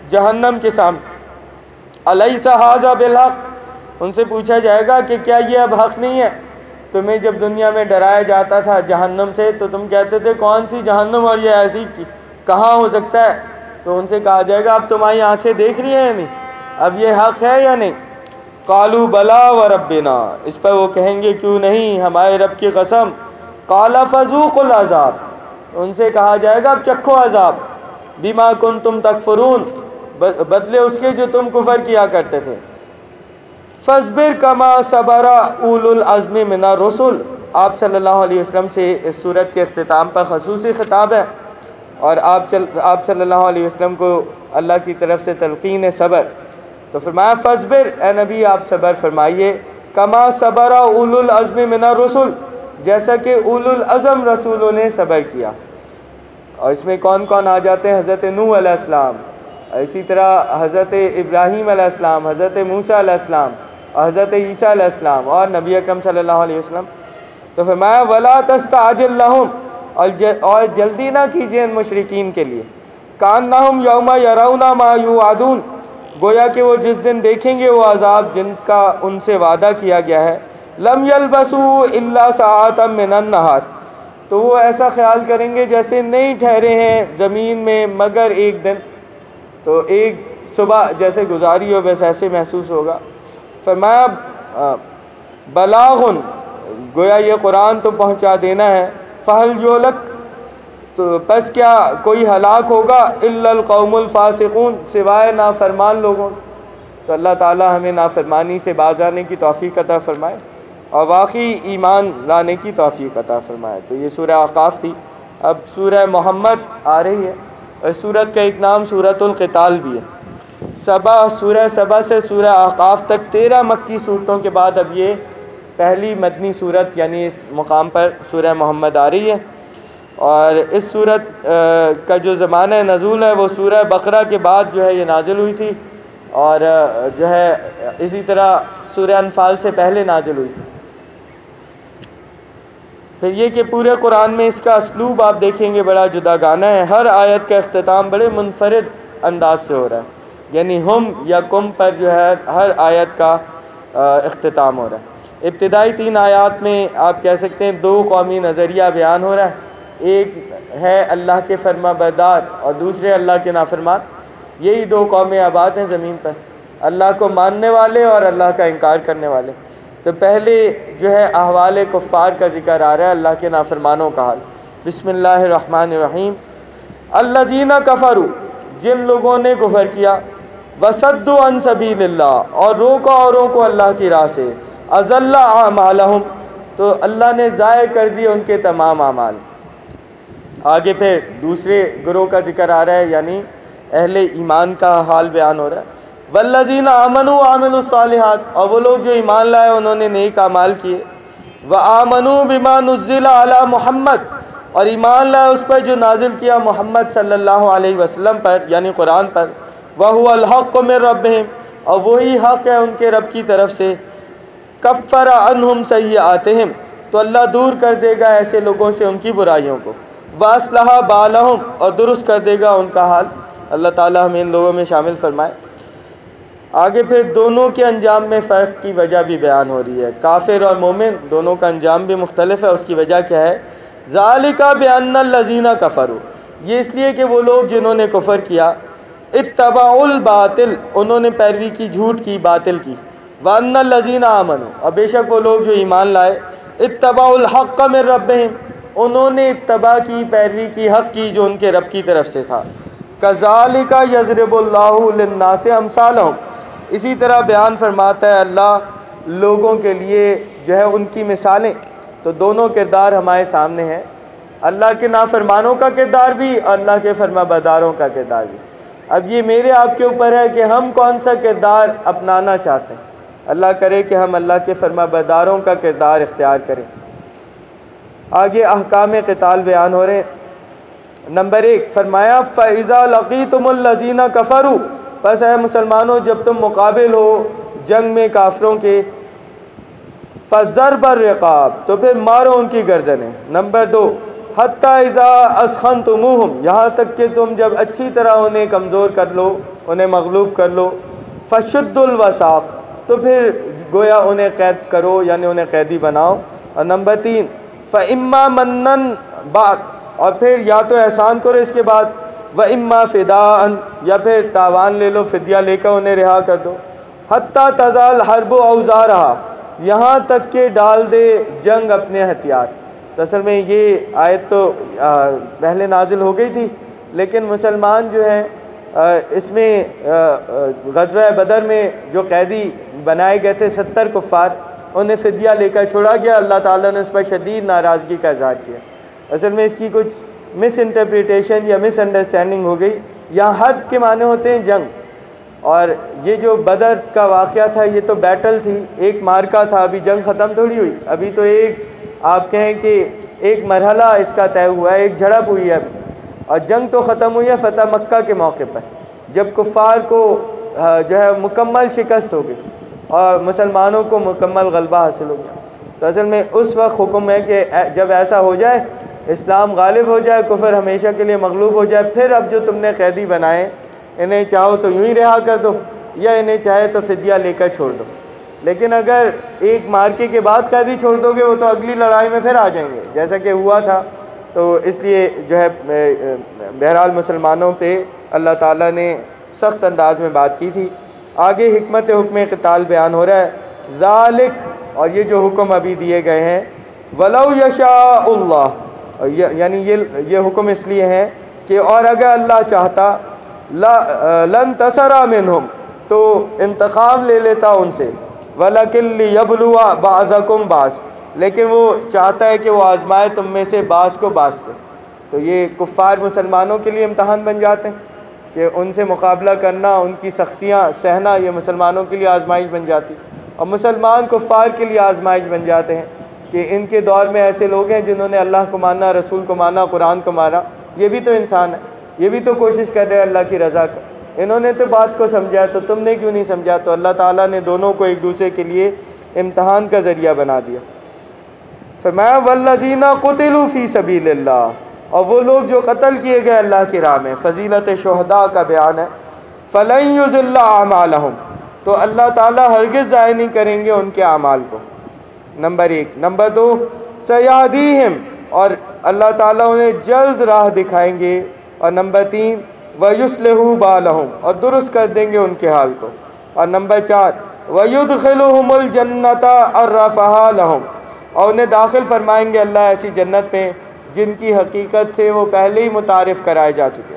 جہنم کے سامنے، الیس ھذا بالحق، ان سے پوچھا جائے گا کہ کیا یہ اب حق نہیں ہے؟ تمہیں جب دنیا میں ڈرایا جاتا تھا جہنم سے تو تم کہتے تھے کون سی جہنم، اور یہ ایسی کہاں ہو سکتا ہے؟ تو ان سے کہا جائے گا اب تمہاری آنکھیں دیکھ رہی ہیں یا نہیں، اب یہ حق ہے یا نہیں؟ قالوا بلا وربنا، اس پر وہ کہیں گے کیوں نہیں، ہمارے رب کی قسم۔ قال فذوقوا العذاب، ان سے کہا جائے گا اب چکھو عذاب، بما کنتم تکفرون، بدلے اس کے جو تم کفر کیا کرتے تھے۔ فاصبر کما صبر اولو العزم من الرسل، آپ صلی اللہ علیہ وسلم سے اس صورت کے اختتام پر خصوصی خطاب ہے، اور آپ صلی اللہ علیہ وسلم کو اللہ کی طرف سے تلقین ہے صبر، تو فرمایا فاصبر، اے نبی آپ صبر فرمائیے، کما صبر اولو العزم من الرسل، جیسا کہ اولو العزم رسولوں نے صبر کیا۔ اور اس میں کون کون آ جاتے ہیں؟ حضرت نوح علیہ السلام، اسی طرح حضرت ابراہیم علیہ السلام، حضرت موسیٰ علیہ السلام، اور حضرت عیسیٰ علیہ السلام، اور نبی اکرم صلی اللہ علیہ وسلم۔ تو فرمایا وَلَا تَسْتَعْجِلْ لَهُمْ، اور جلدی نہ کیجیے ان مشرکین کے لیے، كَأَنَّهُمْ يَوْمَ يَرَوْنَ مَا يُوعَدُونَ، گویا کہ وہ جس دن دیکھیں گے وہ عذاب جن کا ان سے وعدہ کیا گیا ہے، لَمْ يَلْبَثُوا إِلَّا سَاعَةً مِّنَ النَّهَارِ، تو وہ ایسا خیال کریں گے جیسے نہیں ٹھہرے ہیں زمین میں مگر ایک دن، تو ایک صبح جیسے گزاری ہو بس ایسے محسوس ہوگا۔ فرمایا بلاغن، گویا یہ قرآن تو پہنچا دینا ہے، فہل یولک، تو بس کیا کوئی ہلاک ہوگا، الا القوم الفاسقون، سوائے نافرمان لوگوں۔ تو اللہ تعالی ہمیں نافرمانی سے باز آنے کی توفیق عطا فرمائے اور واقعی ایمان لانے کی توفیق عطا فرمائے۔ تو یہ سورہ احقاف تھی۔ اب سورہ محمد آ رہی ہے، اور سورت کا ایک نام سورۃ القتال بھی ہے۔ سورہ سبا سے سورہ احقاف تک 13 مکی صورتوں کے بعد اب یہ پہلی مدنی صورت یعنی اس مقام پر سورہ محمد آ رہی ہے، اور اس صورت کا جو زمانہ نزول ہے وہ سورہ بقرہ کے بعد جو ہے یہ نازل ہوئی تھی، اور جو ہے اسی طرح سورہ انفال سے پہلے نازل ہوئی تھی۔ پھر یہ کہ پورے قرآن میں اس کا اسلوب آپ دیکھیں گے بڑا جداگانہ ہے، ہر آیت کا اختتام بڑے منفرد انداز سے ہو رہا ہے، یعنی ہم یا کم پر جو ہے ہر آیت کا اختتام ہو رہا ہے۔ ابتدائی 3 آیات میں آپ کہہ سکتے ہیں 2 قومی نظریہ بیان ہو رہا ہے، ایک ہے اللہ کے فرما بردار اور دوسرے اللہ کے نافرمان، یہی 2 قومیں آباد ہیں زمین پر، اللہ کو ماننے والے اور اللہ کا انکار کرنے والے۔ تو پہلے جو ہے احوال کفار کا ذکر آ رہا ہے، اللہ کے نافرمانوں کا حال۔ بسم اللہ الرحمن الرحیم۔ الذین کفروا، جن لوگوں نے کفر کیا، وصدوا عن سبیل اللہ، اور روکا اوروں کو اللہ کی راہ سے، اضل اعمالہم، تو اللہ نے ضائع کر دیے ان کے تمام اعمال۔ آگے پھر دوسرے گروہ کا ذکر آ رہا ہے، یعنی اہل ایمان کا حال بیان ہو رہا ہے۔ والذین آمنوا وعملوا الصالحات، اور وہ لوگ جو ایمان لائے انہوں نے نیک اعمال کیے، وآمنوا بما نزل علی محمد، اور ایمان لائے اس پر جو نازل کیا محمد صلی اللہ علیہ وسلم پر یعنی قرآن پر، وہو الحق من ربہم، اور وہی حق ہے ان کے رب کی طرف سے، کفر عنہم سیئاتہم، تو اللہ دور کر دے گا ایسے لوگوں سے ان کی برائیوں کو، واصلح بالہم، اور درست کر دے گا ان کا حال۔ اللہ تعالی ہمیں ان لوگوں میں شامل فرمائے۔ آگے پھر دونوں کے انجام میں فرق کی وجہ بھی بیان ہو رہی ہے، کافر اور مومن دونوں کا انجام بھی مختلف ہے، اس کی وجہ کیا ہے؟ ذالک بان الذین کفروا، یہ اس لیے کہ وہ لوگ جنہوں نے کفر کیا، اتبعوا الباطل، انہوں نے پیروی کی جھوٹ کی باطل کی، وان الذین آمنوا، اور بے شک وہ لوگ جو ایمان لائے، اتبعوا الحق من ربہم، انہوں نے اتباع کی پیروی کی حق کی جو ان کے رب کی طرف سے تھا۔ کذالک یضرب اللہ للناس امثالہم، اسی طرح بیان فرماتا ہے اللہ لوگوں کے لیے جو ہے ان کی مثالیں۔ تو دونوں کردار ہمارے سامنے ہیں، اللہ کے نافرمانوں کا کردار بھی اور اللہ کے فرما برداروں کا کردار بھی۔ اب یہ میرے آپ کے اوپر ہے کہ ہم کون سا کردار اپنانا چاہتے ہیں۔ اللہ کرے کہ ہم اللہ کے فرما برداروں کا کردار اختیار کریں۔ آگے احکام قتال بیان ہو رہے ہیں۔ نمبر 1 فرمایا فَإِذَا لَقِيتُمُ الَّذِينَ كَفَرُوا، پس اے مسلمانوں جب تم مقابل ہو جنگ میں کافروں کے، فَضَرْبَ الرِّقَابِ، تو پھر مارو ان کی گردنیں۔ نمبر 2 حَتَّى إِذَا أَسْخَنْتُمُوهُمْ، یہاں تک کہ تم جب اچھی طرح انہیں کمزور کر لو، انہیں مغلوب کر لو. فشد الوثاق، تو پھر گویا انہیں قید کرو، یعنی انہیں قیدی بناؤ. اور نمبر 3 فَإِمَّا مَنًّا بعد، اور پھر یا تو احسان کرو اس کے بعد، وَإِمَّا فِدَاءً، یا پھر تاوان لے لو، فدیہ لے کر انہیں رہا کر دو. حَتَّى تَزَالَ الْحَرْبُ أَوْزَارَهَا، یہاں تک کہ ڈال دے جنگ اپنے ہتھیار. تو اصل میں یہ آیت تو پہلے نازل ہو گئی تھی، لیکن مسلمان جو ہیں اس میں غزوہ بدر میں جو قیدی بنائے گئے تھے 70 کفار، انہیں فدیہ لے کر چھوڑا گیا. اللہ تعالیٰ نے اس پر شدید ناراضگی کا اظہار کیا. اصل میں اس کی کچھ مس انٹرپریٹیشن یا مس انڈرسٹینڈنگ ہو گئی. یہاں حرب کے معنی ہوتے ہیں جنگ، اور یہ جو بدر کا واقعہ تھا یہ تو بیٹل تھی، ایک مارکا تھا، ابھی جنگ ختم تھوڑی ہوئی، ابھی تو ایک آپ کہیں کہ ایک مرحلہ اس کا طے ہوا ہے، ایک جھڑپ ہوئی ہے ابھی. اور جنگ تو ختم ہوئی ہے فتح مکہ کے موقع پر، جب کفار کو جو ہے مکمل شکست ہو گئی اور مسلمانوں کو مکمل غلبہ حاصل ہو گیا. تو اصل میں اس وقت حکم ہے کہ جب ایسا ہو جائے، اسلام غالب ہو جائے، کفر ہمیشہ کے لیے مغلوب ہو جائے، پھر اب جو تم نے قیدی بنائے انہیں چاہو تو یوں ہی رہا کر دو، یا انہیں چاہے تو فدیہ لے کر چھوڑ دو. لیکن اگر ایک مارکے کے بعد قیدی چھوڑ دو گے وہ تو اگلی لڑائی میں پھر آ جائیں گے، جیسا کہ ہوا تھا. تو اس لیے جو ہے بہرحال مسلمانوں پہ اللہ تعالیٰ نے سخت انداز میں بات کی تھی. آگے حکمت حکم قتال بیان ہو رہا ہے. ذالک، اور یہ جو حکم ابھی دیے گئے ہیں، ولو یشاء اللہ، یعنی یہ حکم اس لیے ہے کہ اور اگر اللہ چاہتا لن تصر منہم، تو انتقام لے لیتا ان سے. وَلَكِنْ لِيَبْلُوَ بَعْضَكُمْ بَعْضًا، لیکن وہ چاہتا ہے کہ وہ آزمائے تم میں سے بعض کو بعض سے. تو یہ کفار مسلمانوں کے لیے امتحان بن جاتے ہیں کہ ان سے مقابلہ کرنا، ان کی سختیاں سہنا، یہ مسلمانوں کے لیے آزمائش بن جاتی. اور مسلمان کفار کے لیے آزمائش بن جاتے ہیں کہ ان کے دور میں ایسے لوگ ہیں جنہوں نے اللہ کو مانا، رسول کو مانا، قرآن کو مانا. یہ بھی تو انسان ہے، یہ بھی تو کوشش کر رہے ہیں اللہ کی رضا کا. انہوں نے تو بات کو سمجھا، تو تم نے کیوں نہیں سمجھا؟ تو اللہ تعالیٰ نے دونوں کو ایک دوسرے کے لیے امتحان کا ذریعہ بنا دیا. فرمایا والذین قتلوا فی سبیل اللہ، اور وہ لوگ جو قتل کیے گئے اللہ کی راہ میں. فضیلت شہداء کا بیان ہے. فلن یضل اعمالہم، تو اللہ تعالیٰ ہرگز ضائع نہیں کریں گے ان کے اعمال کو. نمبر 1. نمبر 2 سیہدیہم، اور اللہ تعالیٰ انہیں جلد راہ دکھائیں گے. اور نمبر 3 ویصلح بالہم، اور درست کر دیں گے ان کے حال کو. اور نمبر 4 ویدخلہم الجنۃ عرفہا لہم، اور انہیں داخل فرمائیں گے اللہ ایسی جنت میں جن کی حقیقت سے وہ پہلے ہی متعارف کرائے جا چکے.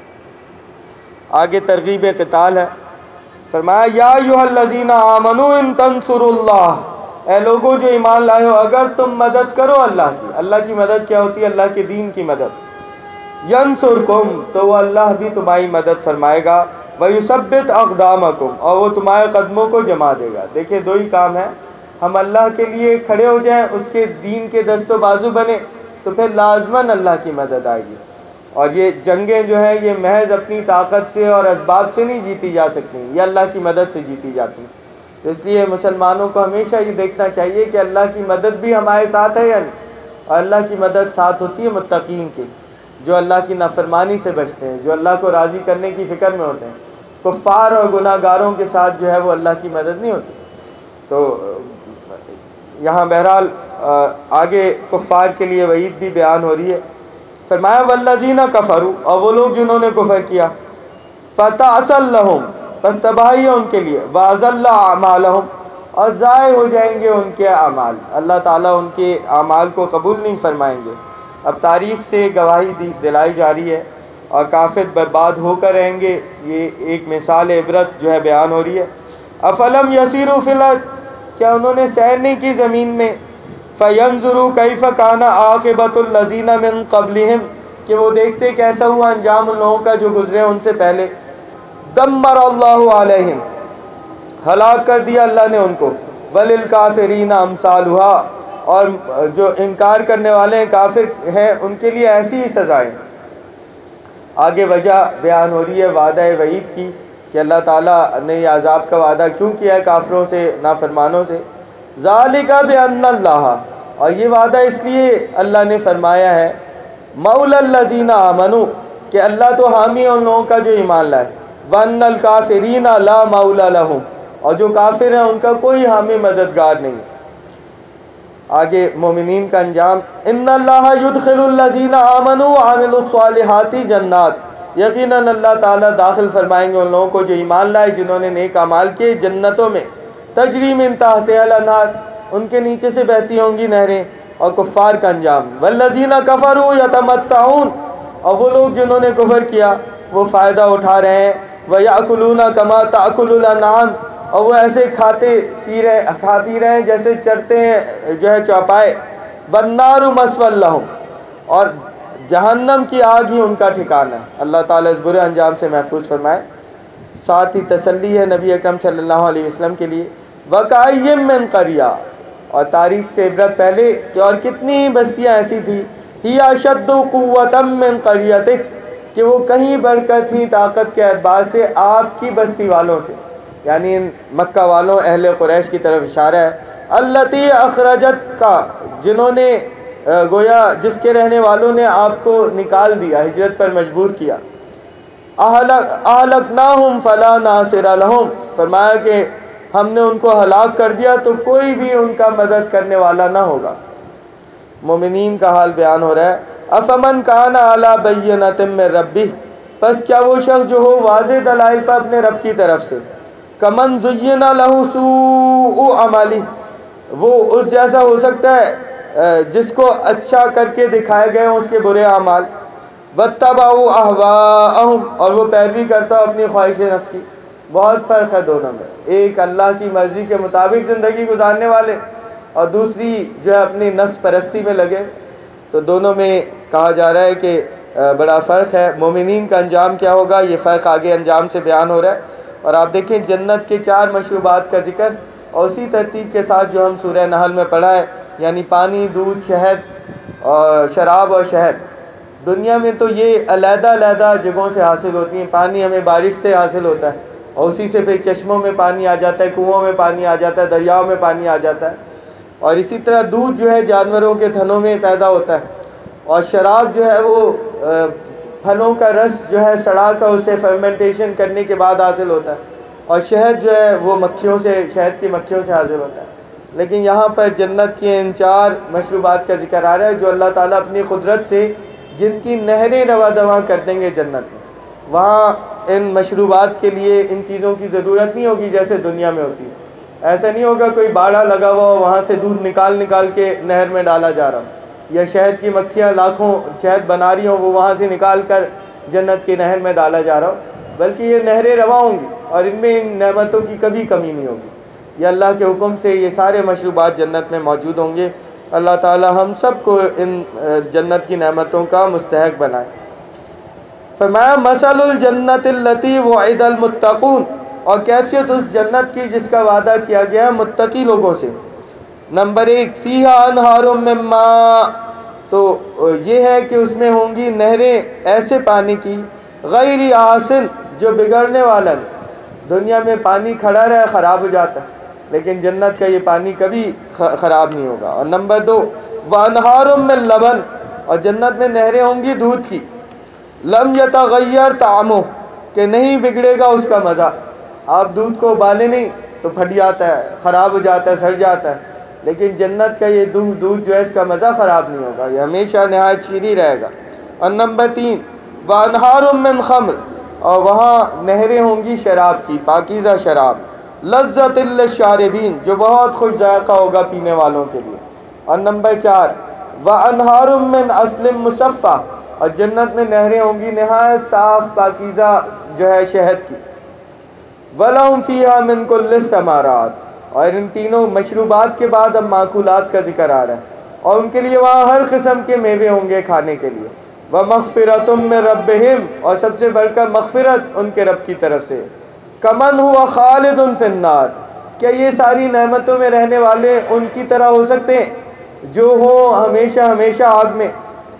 آگے ترغیب قتال ہے. فرمایا یا ایھا الذین آمنوا ان تنصروا اللہ، اے لوگوں جو ایمان لائے ہو اگر تم مدد کرو اللہ کی. اللہ کی مدد کیا ہوتی ہے؟ اللہ کے دین کی مدد. ینصرکم، تو وہ اللہ بھی تمہاری مدد فرمائے گا. ویثبت اقدامکم، اور وہ تمہارے قدموں کو جما دے گا. دیکھیں دو ہی کام ہے، ہم اللہ کے لیے کھڑے ہو جائیں، اس کے دین کے دست و بازو بنے، تو پھر لازماً اللہ کی مدد آئے گی. اور یہ جنگیں جو ہیں یہ محض اپنی طاقت سے اور اسباب سے نہیں جیتی جا سکتی، یہ اللہ کی مدد سے جیتی جاتی ہیں. تو اس لیے مسلمانوں کو ہمیشہ یہ دیکھنا چاہیے کہ اللہ کی مدد بھی ہمارے ساتھ ہے یا نہیں. اور اللہ کی مدد ساتھ ہوتی ہے متقین کے، جو اللہ کی نافرمانی سے بچتے ہیں، جو اللہ کو راضی کرنے کی فکر میں ہوتے ہیں. کفار اور گناہ گاروں کے ساتھ جو ہے وہ اللہ کی مدد نہیں ہوتی. تو یہاں بہرحال آگے کفار کے لیے وعید بھی بیان ہو رہی ہے. فرمایا والذین کفروا، اور وہ لوگ جنہوں نے کفر کیا. فتعسا لہم، پس تباہی ہے ان کے لیے. واضل اعمالہم، اور ضائع ہو جائیں گے ان کے اعمال. اللہ تعالیٰ ان کے اعمال کو قبول نہیں فرمائیں گے. اب تاریخ سے گواہی دلائی جا رہی ہے اور کافر برباد ہو کر رہیں گے. یہ ایک مثال عبرت جو ہے بیان ہو رہی ہے. افلم یسیروا فی الارض، کیا انہوں نے سیر نہیں کی زمین میں؟ فینظروا کیف کان عاقبۃ الذین من قبلہم، کہ وہ دیکھتے کیسا ہوا انجام ان لوگوں کا جو گزرے ان سے پہلے. دمر اللہ علیہم، ہلاک کر دیا اللہ نے ان کو. وللکافرین امثالھا، اور جو انکار کرنے والے ہیں کافر ہیں ان کے لیے ایسی ہی سزائیں. آگے وجہ بیان ہو رہی ہے وعدہ وعید کی کہ اللہ تعالیٰ نے یہ عذاب کا وعدہ کیوں کیا ہے کافروں سے، نافرمانوں سے. ذالک بان اللہ، اور یہ وعدہ اس لیے اللہ نے فرمایا ہے مولی الذین آمنوا، کہ اللہ تو حامی ہے ان لوگوں کا جو ایمان لائے. وَأَنَّ الْكَافِرِينَ لَا مَوْلَ لَهُمْ، اور جو کافر ہیں ان کا کوئی حامی مددگار نہیں ہے۔ آگے مومنین کا انجام، ان اللہ یدخل الذین آمنوا وعملوا الصالحات جنات، یقیناً اللہ تعالیٰ داخل فرمائیں گے ان لوگوں کو جو ایمان لائے، جنہوں نے نیک اعمال کیے، جنتوں میں، تجری من تحتہا الانہار، ان کے نیچے سے بہتی ہوں گی نہریں۔ اور کفار کا انجام، والذین کفروا یتمتعون، اور وہ لوگ جنہوں نے کفر کیا وہ فائدہ اٹھا رہے ہیں، وَيَأْكُلُونَ كَمَا تَأْكُلُ الْأَنْعَامُ، اور وہ ایسے کھا پی رہے ہیں جیسے چرتے ہیں جو ہے چوپائے، وَالنَّارُ مَثْوًى لَهُمْ، اور جہنم کی آگ ہی ان کا ٹھکانہ ہے۔ اللہ تعالیٰ اس برے انجام سے محفوظ فرمائے۔ ساتھ ہی تسلی ہے نبی اکرم صلی اللہ علیہ وسلم کے لیے، وَكَأَيٍّ مِّن قَرْيَةٍ، اور تاریخ سے عبرت پہلے کہ اور کتنی ہی بستیاں ایسی تھیں، ہِیَ أَشَدُّ قُوَّةً مِّن قَرْيَتِكَ، کہ وہ کہیں بڑھ کر تھیں طاقت کے اعتبار سے آپ کی بستی والوں سے، یعنی ان مکہ والوں اہل قریش کی طرف اشارہ ہے، الَّتِي أَخْرَجَتْكَ، جنہوں نے گویا جس کے رہنے والوں نے آپ کو نکال دیا، ہجرت پر مجبور کیا، أَهْلَكْنَاهُمْ فَلَا نَاصِرَ لَهُمْ، فرمایا کہ ہم نے ان کو ہلاک کر دیا تو کوئی بھی ان کا مدد کرنے والا نہ ہوگا۔ مومنین کا حال بیان ہو رہا ہے، أَفَمَنْ كَانَ عَلَى بَيِّنَةٍ مِّن رَبِّهِ، پس کیا وہ شخص جو ہو واضح دلائل پر اپنے رب کی طرف سے، كَمَنْ زُيِّنَ لَهُ سُوءُ عَمَلِهِ، وہ اس جیسا ہو سکتا ہے جس کو اچھا کر کے دکھائے گئے ہوں اس کے برے اعمال، وَاتَّبَعُوا أَهْوَاءَهُمْ، اور وہ پیروی کرتا ہو اپنی خواہش نفس کی۔ بہت فرق ہے دونوں میں، ایک اللہ کی مرضی کے مطابق زندگی گزارنے والے اور دوسری جو ہے اپنی نفس پرستی میں لگے، تو دونوں میں کہا جا رہا ہے کہ بڑا فرق ہے۔ مومنین کا انجام کیا ہوگا یہ فرق آگے انجام سے بیان ہو رہا ہے۔ اور آپ دیکھیں جنت کے 4 مشروبات کا ذکر، اور اسی ترتیب کے ساتھ جو ہم سورہ نحل میں پڑھا ہے، یعنی پانی، دودھ، شہد اور شراب اور شہد۔ دنیا میں تو یہ علیحدہ علیحدہ جگہوں سے حاصل ہوتی ہیں، پانی ہمیں بارش سے حاصل ہوتا ہے اور اسی سے پھر چشموں میں پانی آ جاتا ہے، کنوؤں میں پانی آ جاتا ہے، دریاؤں میں پانی آ جاتا ہے، اور اسی طرح دودھ جو ہے جانوروں کے تھنوں میں پیدا ہوتا ہے، اور شراب جو ہے وہ پھلوں کا رس جو ہے سڑا کر اسے فرمنٹیشن کرنے کے بعد حاصل ہوتا ہے، اور شہد جو ہے وہ مکھیوں سے، شہد کی مکھیوں سے حاصل ہوتا ہے۔ لیکن یہاں پر جنت کے ان 4 مشروبات کا ذکر آ رہا ہے جو اللہ تعالیٰ اپنی قدرت سے جن کی نہریں رواں دواں کر دیں گے جنت میں، وہاں ان مشروبات کے لیے ان چیزوں کی ضرورت نہیں ہوگی جیسے دنیا میں ہوتی ہے۔ ایسا نہیں ہوگا کوئی باڑا لگا ہوا ہو وہاں سے دودھ نکال نکال کے نہر میں ڈالا جا رہا ہو، یا شہد کی مکھیاں لاکھوں شہد بنا رہی ہوں وہ وہاں سے نکال کر جنت کی نہر میں ڈالا جا رہا ہو، بلکہ یہ نہریں رواں ہوں گی اور ان میں ان نعمتوں کی کبھی کمی نہیں ہوگی۔ یہ اللہ کے حکم سے یہ سارے مشروبات جنت میں موجود ہوں گے۔ اللہ تعالی ہم سب کو ان جنت کی نعمتوں کا مستحق بنائے۔ فرمایا مثل الجنت التی وعد المتقون، اور کیفیت اس جنت کی جس کا وعدہ کیا گیا ہے متقی لوگوں سے۔ نمبر 1، فیہا انہار من ماء، تو یہ ہے کہ اس میں ہوں گی نہریں ایسے پانی کی، غیر آسن، جو بگڑنے والا نہیں۔ دنیا میں پانی کھڑا رہے خراب ہو جاتا ہے، لیکن جنت کا یہ پانی کبھی خراب نہیں ہوگا۔ اور نمبر 2، وانہار من لبن، اور جنت میں نہریں ہوں گی دودھ کی، لم یتغیر طعمہ، کہ نہیں بگڑے گا اس کا مزہ۔ آپ دودھ کو ابالے نہیں تو پھٹ جاتا ہے، خراب ہو جاتا ہے، سڑ جاتا ہے، لیکن جنت کا یہ دودھ جو ہے اس کا مزہ خراب نہیں ہوگا، یہ ہمیشہ نہایت شیریں رہے گا۔ اور نمبر 3، وانہار من خمر، اور وہاں نہریں ہوں گی شراب کی، پاکیزہ شراب، لذت للشاربین، جو بہت خوش ذائقہ ہوگا پینے والوں کے لیے۔ اور نمبر 4، وانہار من عسل مصفی، اور جنت میں نہریں ہوں گی نہایت صاف پاکیزہ جو ہے شہد کی، وَلَهُمْ فِيهَا مِن كُلِّ الثَّمَرَاتِ، اور ان تینوں مشروبات کے بعد اب معقولات کا ذکر آ رہا ہے، اور ان کے لیے وہاں ہر قسم کے میوے ہوں گے کھانے کے لیے، وَمَغْفِرَةٌ مِّن رَبِّهِمْ، اور سب سے بڑھ کر مغفرت ان کے رب کی طرف سے، كَمَنْ هُوَ خَالِدٌ فِي النَّارِ، کیا یہ ساری نعمتوں میں رہنے والے ان کی طرح ہو سکتے ہیں جو ہوں ہمیشہ ہمیشہ آگ میں،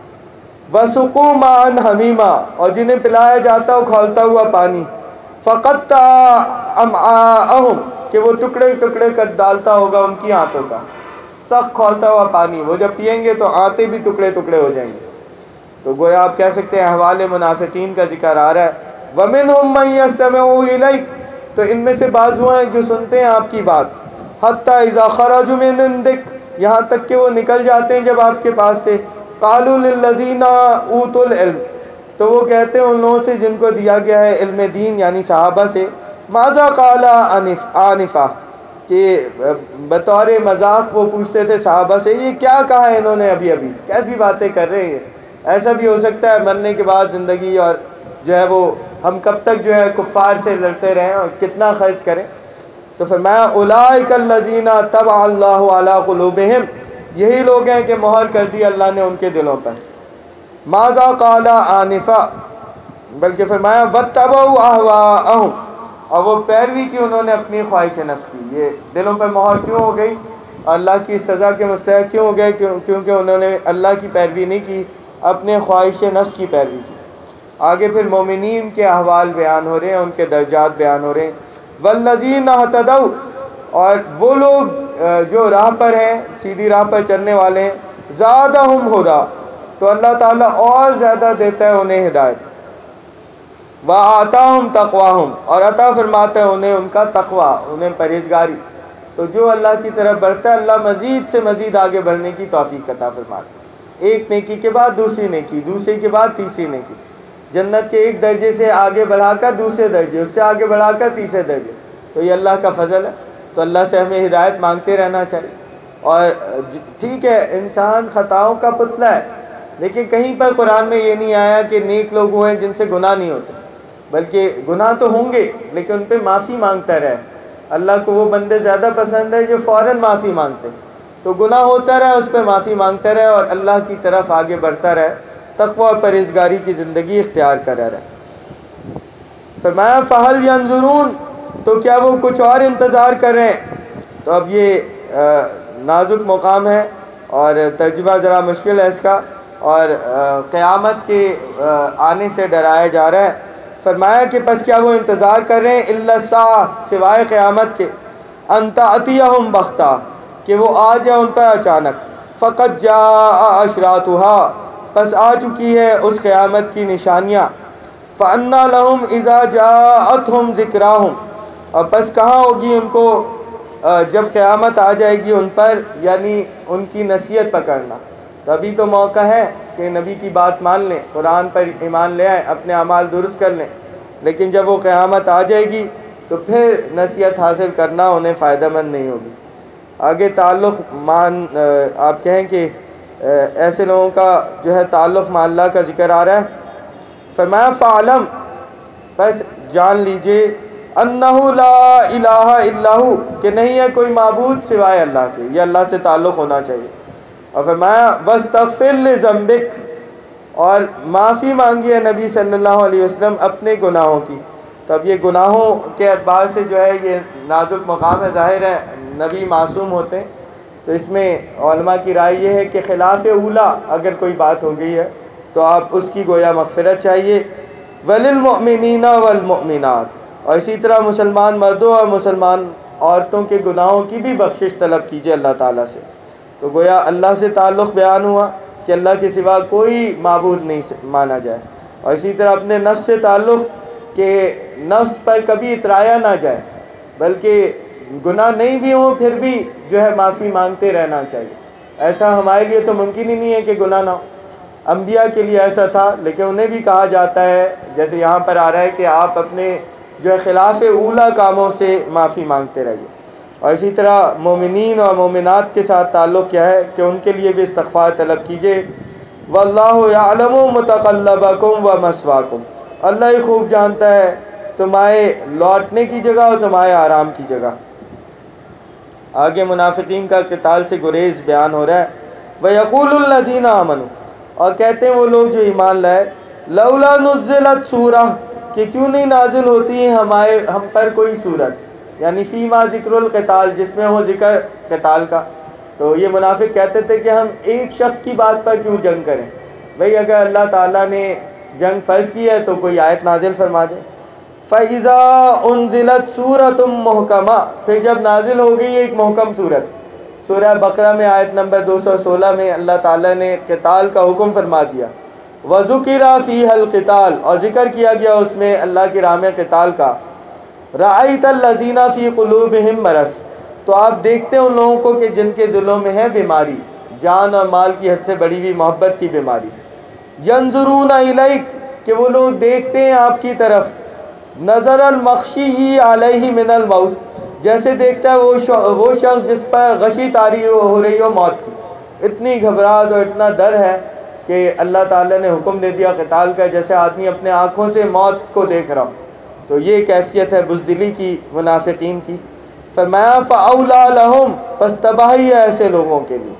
وَسُقُوا مَاءً حَمِيمًا، اور جنہیں پلایا جاتا ہو کھولتا ہوا پانی، فَقَطَّعَ أَمْعَاءَهُمْ، کہ وہ ٹکڑے ٹکڑے کر ڈالتا ہوگا ان کی آنتوں کا، سخت کھولتا ہوا پانی، وہ جب پئیں گے تو آنتیں بھی ٹکڑے ٹکڑے ہو جائیں گے۔ تو گویا آپ کہہ سکتے ہیں احوال منافقین کا ذکر آ رہا ہے وَمِنْهُمْ مَنْ يَسْتَمِعُ إِلَيْكَ، تو ان میں سے بعض وہ ہیں جو سنتے ہیں آپ کی بات، حَتَّى إِذَا خَرَجُوا مِنْ عِنْدِكَ، یہاں تک کہ وہ نکل جاتے ہیں جب آپ کے پاس سے، قَالُوا لِلَّذِينَ أُوتُوا الْعِلْمَ، تو وہ کہتے ہیں ان لوگوں سے جن کو دیا گیا ہے علم دین یعنی صحابہ سے، ماذا قال آنفا، کہ بطور مذاق وہ پوچھتے تھے صحابہ سے یہ کیا کہا ہے انہوں نے ابھی ابھی، کیسی باتیں کر رہے ہیں، ایسا بھی ہو سکتا ہے مرنے کے بعد زندگی اور جو ہے وہ ہم کب تک جو ہے کفار سے لڑتے رہیں اور کتنا خرچ کریں. تو فرمایا اولئک الذین طبع اللہ علی قلوبہم، یہی لوگ ہیں کہ مہر کر دی اللہ نے ان کے دلوں پر. ماذا قال آنفا، بلکہ فرمایا واتبعوا اہواءہم، اور وہ پیروی کی انہوں نے اپنی خواہش نفس کی. یہ دلوں پر مہر کیوں ہو گئی، اللہ کی سزا کے مستحق کیوں ہو گئے، کیونکہ انہوں نے اللہ کی پیروی نہیں کی، اپنے خواہش نفس کی پیروی کی. آگے پھر مومنین کے احوال بیان ہو رہے ہیں، ان کے درجات بیان ہو رہے ہیں. والذین اہتدوا، اور وہ لوگ جو راہ پر ہیں، سیدھی راہ پر چلنے والے ہیں، زادہم ہدی، تو اللہ تعالیٰ اور زیادہ دیتا ہے انہیں ہدایت. وآتاہم تقواہم، اور عطا فرماتا ہے انہیں ان کا تقوی، انہیں پرہیزگاری. تو جو اللہ کی طرف بڑھتا ہے اللہ مزید سے مزید آگے بڑھنے کی توفیق عطا فرماتا ہے، ایک نیکی کے بعد دوسری نیکی، دوسری کے بعد تیسری نیکی، جنت کے ایک درجے سے آگے بڑھا کر دوسرے درجے، اس سے آگے بڑھا کر تیسرے درجے. تو یہ اللہ کا فضل ہے. تو اللہ سے ہمیں ہدایت مانگتے رہنا چاہیے. اور ٹھیک ہے انسان خطاؤں کا پتلا ہے، لیکن کہیں پر قرآن میں یہ نہیں آیا کہ نیک لوگ وہ ہیں جن سے گناہ نہیں ہوتے، بلکہ گناہ تو ہوں گے لیکن ان پہ معافی مانگتا رہے. اللہ کو وہ بندے زیادہ پسند ہے جو فوراً معافی مانگتے. تو گناہ ہوتا رہے اس پہ معافی مانگتا رہے اور اللہ کی طرف آگے بڑھتا رہے، تقوی اور پرہیزگاری کی زندگی اختیار کرا رہے. فرمایا فہل ینظرون، تو کیا وہ کچھ اور انتظار کر رہے ہیں. تو اب یہ نازک مقام ہے اور ترجمہ ذرا مشکل ہے اس کا، اور قیامت کے آنے سے ڈرایا جا رہا ہے. فرمایا کہ پس کیا وہ انتظار کر رہے ہیں، الا الساعہ، سوائے قیامت کے، ان تأتیہم بغتہ، کہ وہ آ جائے ان پر اچانک. فقد جاء اشراطها، پس آ چکی ہے اس قیامت کی نشانیاں. فأنى لهم اذا جاءتهم ذکراہم، اور پس کہاں ہوگی ان کو جب قیامت آ جائے گی ان پر، یعنی ان کی نصیحت پکڑنا. تو ابھی تو موقع ہے کہ نبی کی بات مان لیں، قرآن پر ایمان لے آئیں، اپنے اعمال درست کر لیں، لیکن جب وہ قیامت آ جائے گی تو پھر نصیحت حاصل کرنا انہیں فائدہ مند نہیں ہوگی. آگے تعلق آپ کہیں کہ ایسے لوگوں کا جو ہے تعلق مع اللہ کا ذکر آ رہا ہے. فرمایا فعلم، بس جان لیجئے، انہ لا الہ الا ہو، کہ نہیں ہے کوئی معبود سوائے اللہ کے، یہ اللہ سے تعلق ہونا چاہیے. اور فرمایا واستغفر لذنبک، اور معافی مانگی ہے نبی صلی اللہ علیہ وسلم اپنے گناہوں کی. تو اب یہ گناہوں کے اعتبار سے جو ہے یہ نازک مقام ہے. ظاہر ہے نبی معصوم ہوتے ہیں، تو اس میں علماء کی رائے یہ ہے کہ خلاف اولا اگر کوئی بات ہو گئی ہے تو آپ اس کی گویا مغفرت چاہیے. وللمؤمنین والمؤمنات، اور اسی طرح مسلمان مردوں اور مسلمان عورتوں کے گناہوں کی بھی بخشش طلب کیجیے اللہ تعالیٰ سے. تو گویا اللہ سے تعلق بیان ہوا کہ اللہ کے سوا کوئی معبود نہیں مانا جائے، اور اسی طرح اپنے نفس سے تعلق کہ نفس پر کبھی اترایا نہ جائے، بلکہ گناہ نہیں بھی ہوں پھر بھی جو ہے معافی مانگتے رہنا چاہیے. ایسا ہمارے لیے تو ممکن ہی نہیں ہے کہ گناہ نہ ہو. انبیاء کے لیے ایسا تھا، لیکن انہیں بھی کہا جاتا ہے جیسے یہاں پر آ رہا ہے کہ آپ اپنے جو ہے خلاف اولا کاموں سے معافی مانگتے رہیے. اور اسی طرح مومنین اور مومنات کے ساتھ تعلق کیا ہے کہ ان کے لیے بھی استغفار طلب کیجیے. واللہ یعلم متقلبکم ومثواکم، اللہ ہی خوب جانتا ہے تمہارے لوٹنے کی جگہ اور تمہارے آرام کی جگہ. آگے منافقین کا قتال سے گریز بیان ہو رہا ہے. وَيَقُولُ الَّذِينَ آمَنُوا، اور کہتے ہیں وہ لوگ جو ایمان لائے، لولا نزلت سورہ، کہ کیوں نہیں نازل ہوتی ہے ہم پر کوئی سورت، یعنی فیما ذکر القتال، جس میں ہو ذکر قتال کا. تو یہ منافق کہتے تھے کہ ہم ایک شخص کی بات پر کیوں جنگ کریں، بھئی اگر اللہ تعالیٰ نے جنگ فرض کی ہے تو کوئی آیت نازل فرما دے. فَإِذَا أُنزِلَتْ سُورَةٌ مُحْكَمَةٌ، پھر جب نازل ہو گئی ایک محکم سورت، سورہ بقرہ میں آیت نمبر 216 میں اللہ تعالیٰ نے قتال کا حکم فرما دیا. وذکر فیہ القتال، اور ذکر کیا گیا اس میں اللہ کی راہ میں قتال کا. رأیت الذین فی قلوبہم مرض، تو آپ دیکھتے ہیں ان لوگوں کو کہ جن کے دلوں میں ہے بیماری، جان اور مال کی حد سے بڑی ہوئی محبت کی بیماری. ینظرون الیک، کہ وہ لوگ دیکھتے ہیں آپ کی طرف. نظر المغشی علیہ من الموت، جیسے دیکھتا ہے وہ شخص جس پر غشی طاری ہو رہی ہو موت کی. اتنی گھبراہٹ اور اتنا ڈر ہے کہ اللہ تعالیٰ نے حکم دے دیا قتال کا، جیسے آدمی اپنے آنکھوں سے موت کو دیکھ رہا ہو. تو یہ کیفیت ہے بزدلی کی منافقین کی. فرمایا فاولیٰ لہم، پس تباہی ہے ایسے لوگوں کے لیے.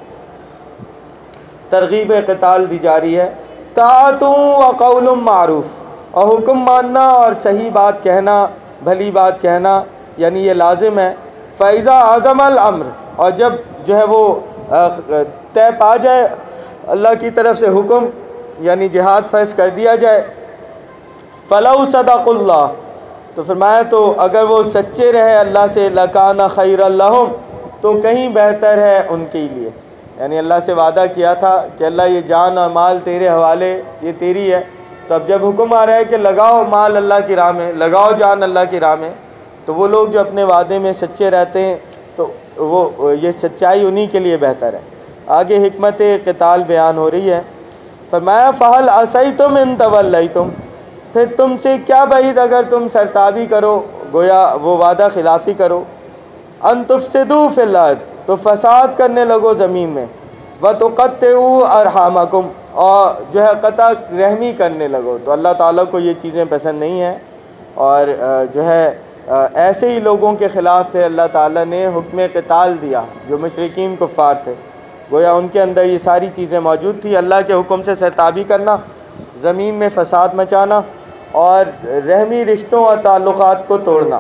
ترغیب قتال دی جا رہی ہے. طاعۃ و قول معروف، اور حکم ماننا اور صحیح بات کہنا، بھلی بات کہنا، یعنی یہ لازم ہے. فَإِذَا عَزَمَ الْأَمْرُ، اور جب جو ہے وہ طے پا جائے اللہ کی طرف سے حکم، یعنی جہاد فرض کر دیا جائے. فَلَوْ صَدَقُوا اللَّهَ، تو فرمایا تو اگر وہ سچے رہے اللہ سے، لَكَانَ خَيْرًا لَهُمْ، تو کہیں بہتر ہے ان کے لیے. یعنی اللہ سے وعدہ کیا تھا کہ اللہ یہ جان اور مال تیرے حوالے، یہ تیری ہے. تو اب جب حکم آ رہا ہے کہ لگاؤ مال اللہ کی راہ میں، لگاؤ جان اللہ کی راہ میں، تو وہ لوگ جو اپنے وعدے میں سچے رہتے ہیں تو وہ یہ سچائی انہی کے لیے بہتر ہے. آگے حکمت قتال بیان ہو رہی ہے. فرمایا فَهَلْ عَصَيْتُمْ إِن تَوَلَّيْتُمْ، پھر تم سے کیا بعید اگر تم سرتابی کرو، گویا وہ وعدہ خلافی کرو. ان تفسدوا فی الارض، تو فساد کرنے لگو زمین میں. وتقطعوا ارحامکم، اور جو ہے قطع رحمی کرنے لگو. تو اللہ تعالیٰ کو یہ چیزیں پسند نہیں ہیں، اور جو ہے ایسے ہی لوگوں کے خلاف پھر اللہ تعالیٰ نے حکم قتال دیا جو مشرکین کفار تھے. گویا ان کے اندر یہ ساری چیزیں موجود تھی، اللہ کے حکم سے سرتابی کرنا، زمین میں فساد مچانا، اور رحمی رشتوں اور تعلقات کو توڑنا.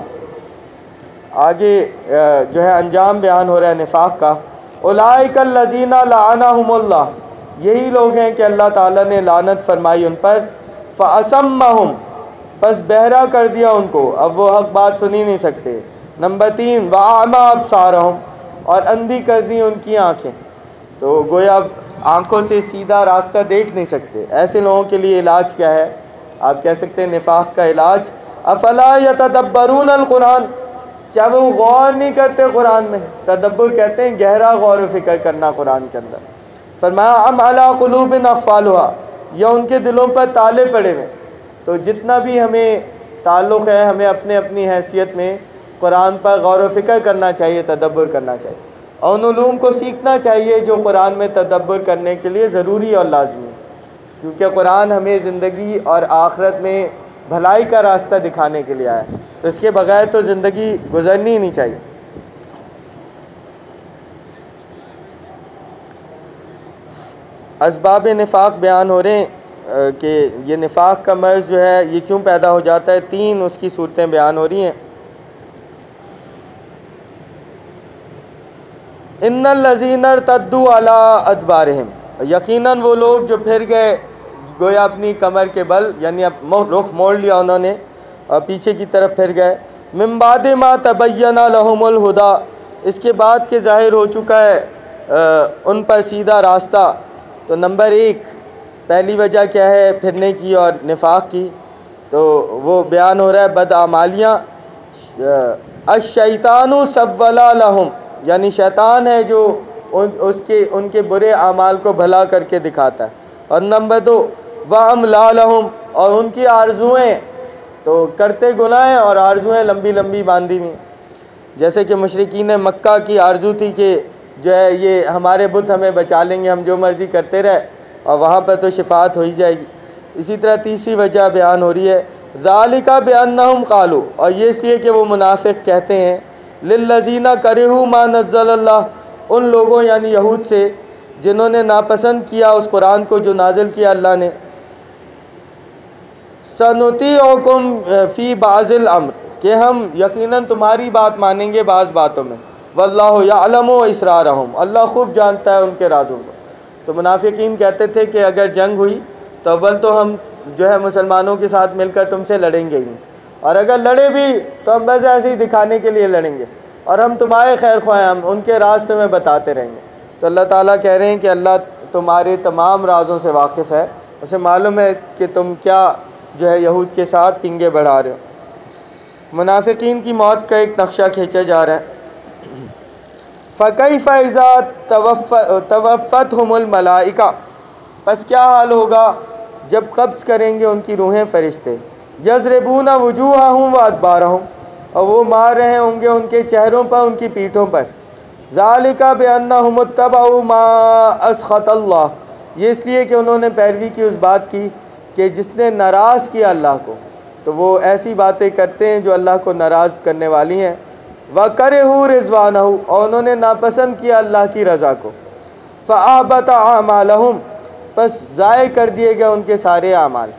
آگے جو ہے انجام بیان ہو رہا ہے نفاق کا. اولئک الذین لعنہم اللہ، یہی لوگ ہیں کہ اللہ تعالیٰ نے لعنت فرمائی ان پر. فاصمہم، بس بہرا کر دیا ان کو، اب وہ حق بات سنی نہیں سکتے. نمبر 3 واعمی ابصارہم، اور اندھی کر دی ان کی آنکھیں. تو گویا اب آنکھوں سے سیدھا راستہ دیکھ نہیں سکتے. ایسے لوگوں کے لیے علاج کیا ہے؟ آپ کہہ سکتے ہیں نفاق کا علاج افلا یتدبرون القرآن، کیا وہ غور نہیں کرتے قرآن میں؟ تدبر کہتے ہیں گہرا غور و فکر کرنا قرآن کے اندر. فرمایا ام علی قلوب اقفالها، یا ان کے دلوں پر تالے پڑے ہوئے. تو جتنا بھی ہمیں تعلق ہے، ہمیں اپنے اپنی حیثیت میں قرآن پر غور و فکر کرنا چاہیے، تدبر کرنا چاہیے، اور ان علوم کو سیکھنا چاہیے جو قرآن میں تدبر کرنے کے لیے ضروری اور لازمی ہے. کیونکہ قرآن ہمیں زندگی اور آخرت میں بھلائی کا راستہ دکھانے کے لیے آیا ہے، تو اس کے بغیر تو زندگی گزرنی ہی نہیں چاہیے. اسباب نفاق بیان ہو رہے ہیں کہ یہ نفاق کا مرض جو ہے یہ کیوں پیدا ہو جاتا ہے. 3 اس کی صورتیں بیان ہو رہی ہیں. ان الذین ارتدوا علی ادبارہم، یقیناً وہ لوگ جو پھر گئے گویا اپنی کمر کے بل، یعنی اب رخ موڑ لیا انہوں نے اور پیچھے کی طرف پھر گئے. من بعد ما تبین لہم الہدی، اس کے بعد کہ ظاہر ہو چکا ہے ان پر سیدھا راستہ. تو نمبر 1 پہلی وجہ کیا ہے پھرنے کی اور نفاق کی؟ تو وہ بیان ہو رہا ہے بدعمالیاں. الشیطان سول لہم، یعنی شیطان ہے جو ان کے برے اعمال کو بھلا کر کے دکھاتا ہے. اور نمبر 2 وَأَمْلَا لَهُمْ، اور ان کی آرزوئیں، تو کرتے گناہ ہیں اور آرزوئیں لمبی لمبی باندھی ہوئی. جیسے کہ مشرکین مکہ کی آرزو تھی کہ جو ہے یہ ہمارے بت ہمیں بچا لیں گے، ہم جو مرضی کرتے رہے اور وہاں پہ تو شفاعت ہو ہی جائے گی. اسی طرح تیسری وجہ بیان ہو رہی ہے ذالک بأنہم قالوا، اور یہ اس لیے کہ وہ منافق کہتے ہیں للذین کرہوا ما نزل اللہ، ان لوگوں یعنی یہود سے جنہوں نے ناپسند کیا اس قرآن کو جو نازل کیا اللہ نے. سنطیعکم فی بعض الامر، کہ ہم یقیناً تمہاری بات مانیں گے بعض باتوں میں. واللہ یعلم اسرارہم، اللہ خوب جانتا ہے ان کے رازوں کو. تو منافقین کہتے تھے کہ اگر جنگ ہوئی تو اول تو ہم جو ہے مسلمانوں کے ساتھ مل کر تم سے لڑیں گے ہی نہیں، اور اگر لڑے بھی تو ہم بس ایسے ہی دکھانے کے لیے لڑیں گے، اور ہم تمہارے خیر خواہ ہیں، ہم ان کے راز تمہیں بتاتے رہیں گے. تو اللہ تعالیٰ کہہ رہے ہیں کہ اللہ تمہارے تمام رازوں سے واقف ہے، اسے معلوم ہے کہ تم کیا جو ہے یہود کے ساتھ پنگے بڑھا رہے ہو۔ منافقین کی موت کا ایک نقشہ کھینچا جا رہا ہے۔ فَكَيْفَ إِذَا تَوَفَّتْهُمُ الْمَلَائِكَةُ، پس کیا حال ہوگا جب قبض کریں گے ان کی روحیں فرشتے۔ يَضْرِبُونَ وُجُوهَهُمْ وَأَدْبَارَهُمْ، اور وہ مار رہے ہوں گے ان کے چہروں پر، ان کی پیٹھوں پر۔ ذَلِكَ بِأَنَّهُمُ اتَّبَعُوا مَا أَسْخَطَ اللَّهُ، یہ اس لیے کہ انہوں نے پیروی کی اس بات کی کہ جس نے ناراض کیا اللہ کو، تو وہ ایسی باتیں کرتے ہیں جو اللہ کو ناراض کرنے والی ہیں۔ وَكَرِهُوا رِضْوَانَهُ، اور انہوں نے ناپسند کیا اللہ کی رضا کو۔ فَأَحْبَطَ أَعْمَالَهُمْ، پس ضائع کر دیے گئے ان کے سارے اعمال۔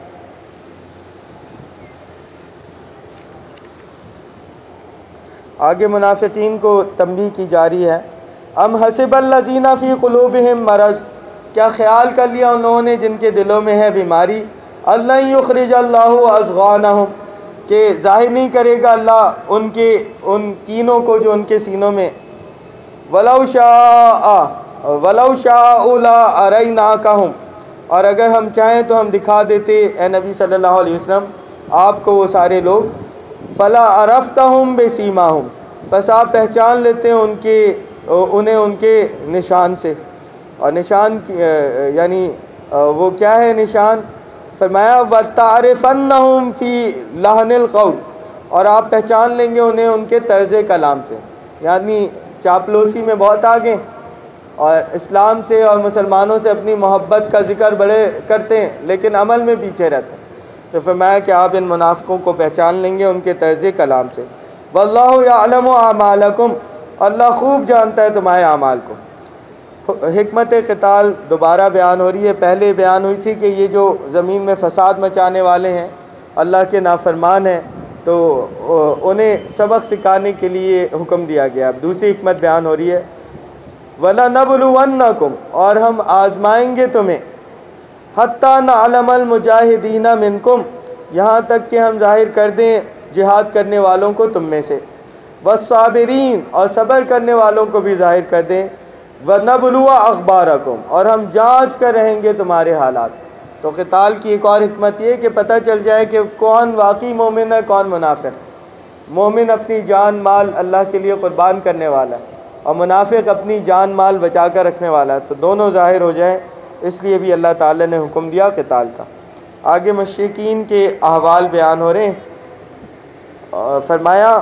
آگے منافقین کو تنبیہ کی جاری ہے۔ ام حسب الذین فی قلوبہم مرض، کیا خیال کر لیا ان لوگوں نے جن کے دلوں میں ہے بیماری، اللہ یخرج اللہ اضغانہم، کہ ظاہر نہیں کرے گا اللہ ان کینوں کو جو ان کے سینوں میں۔ ولو شاء لاریناکہم، اور اگر ہم چاہیں تو ہم دکھا دیتے اے نبی صلی اللہ علیہ وسلم آپ کو وہ سارے لوگ۔ فلا عرفتہم بسیماہم، بس آپ پہچان لیتے ہیں انہیں ان کے نشان سے۔ اور نشان یعنی وہ کیا ہے نشان؟ فرمایا وَتَعْرِفَنَّهُمْ فِي لَحْنِ الْقَوْلِ، اور آپ پہچان لیں گے انہیں ان کے طرز کلام سے۔ یعنی چاپلوسی میں بہت آگے، اور اسلام سے اور مسلمانوں سے اپنی محبت کا ذکر بڑے کرتے ہیں لیکن عمل میں پیچھے رہتے ہیں۔ تو فرمایا کہ آپ ان منافقوں کو پہچان لیں گے ان کے طرز کلام سے۔ واللہ یعلم اعمالکم، اللہ خوب جانتا ہے تمہارے اعمال کو۔ حکمت قتال دوبارہ بیان ہو رہی ہے۔ پہلے بیان ہوئی تھی کہ یہ جو زمین میں فساد مچانے والے ہیں، اللہ کے نافرمان ہیں، تو انہیں سبق سکھانے کے لیے حکم دیا گیا۔ اب دوسری حکمت بیان ہو رہی ہے۔ وَلَنَبْلُوَنَّكُمْ، اور ہم آزمائیں گے تمہیں، حَتَّى نَعْلَمَ الْمُجَاهِدِينَ مِنْكُمْ، یہاں تک کہ ہم ظاہر کر دیں جہاد کرنے والوں کو تم میں سے، وَالصَّابِرِينَ، اور صبر کرنے والوں کو بھی ظاہر کر دیں، وَنَبْلُوَ أَخْبَارَكُمْ، اور ہم جانچ کر رہیں گے تمہارے حالات۔ تو قتال کی ایک اور حکمت یہ کہ پتہ چل جائے کہ کون واقعی مومن ہے، کون منافق ہے۔ مومن اپنی جان مال اللہ کے لیے قربان کرنے والا ہے، اور منافق اپنی جان مال بچا کر رکھنے والا ہے، تو دونوں ظاہر ہو جائیں، اس لیے بھی اللہ تعالی نے حکم دیا قتال کا۔ آگے مشرکین کے احوال بیان ہو رہے ہیں۔ فرمایا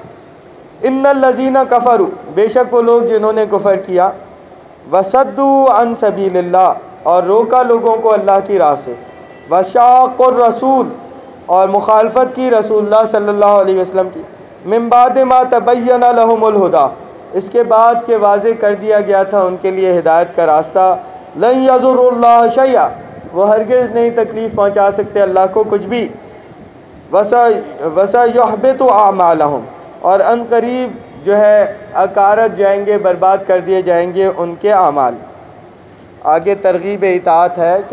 ان الذین کفروا، بے شک وہ لوگ جنہوں نے کفر کیا، وصدوا عن سبیل اللہ، اور روکا لوگوں کو اللہ کی راہ سے، وشاقوا الرسول، اور مخالفت کی رسول اللہ صلی اللہ علیہ وسلم کی، من بعد ما تبین لهم الہدی، اس کے بعد کہ واضح کر دیا گیا تھا ان کے لیے ہدایت کا راستہ، لن یضروا اللہ شیئا، وہ ہرگز نہیں تکلیف پہنچا سکتے اللہ کو کچھ بھی، وَسَيُحْبِطُ أَعْمَالَهُمْ، اور ان قریب جو ہے اکارت جائیں گے، برباد کر دیے جائیں گے ان کے اعمال۔ آگے ترغیب اطاعت ہے کہ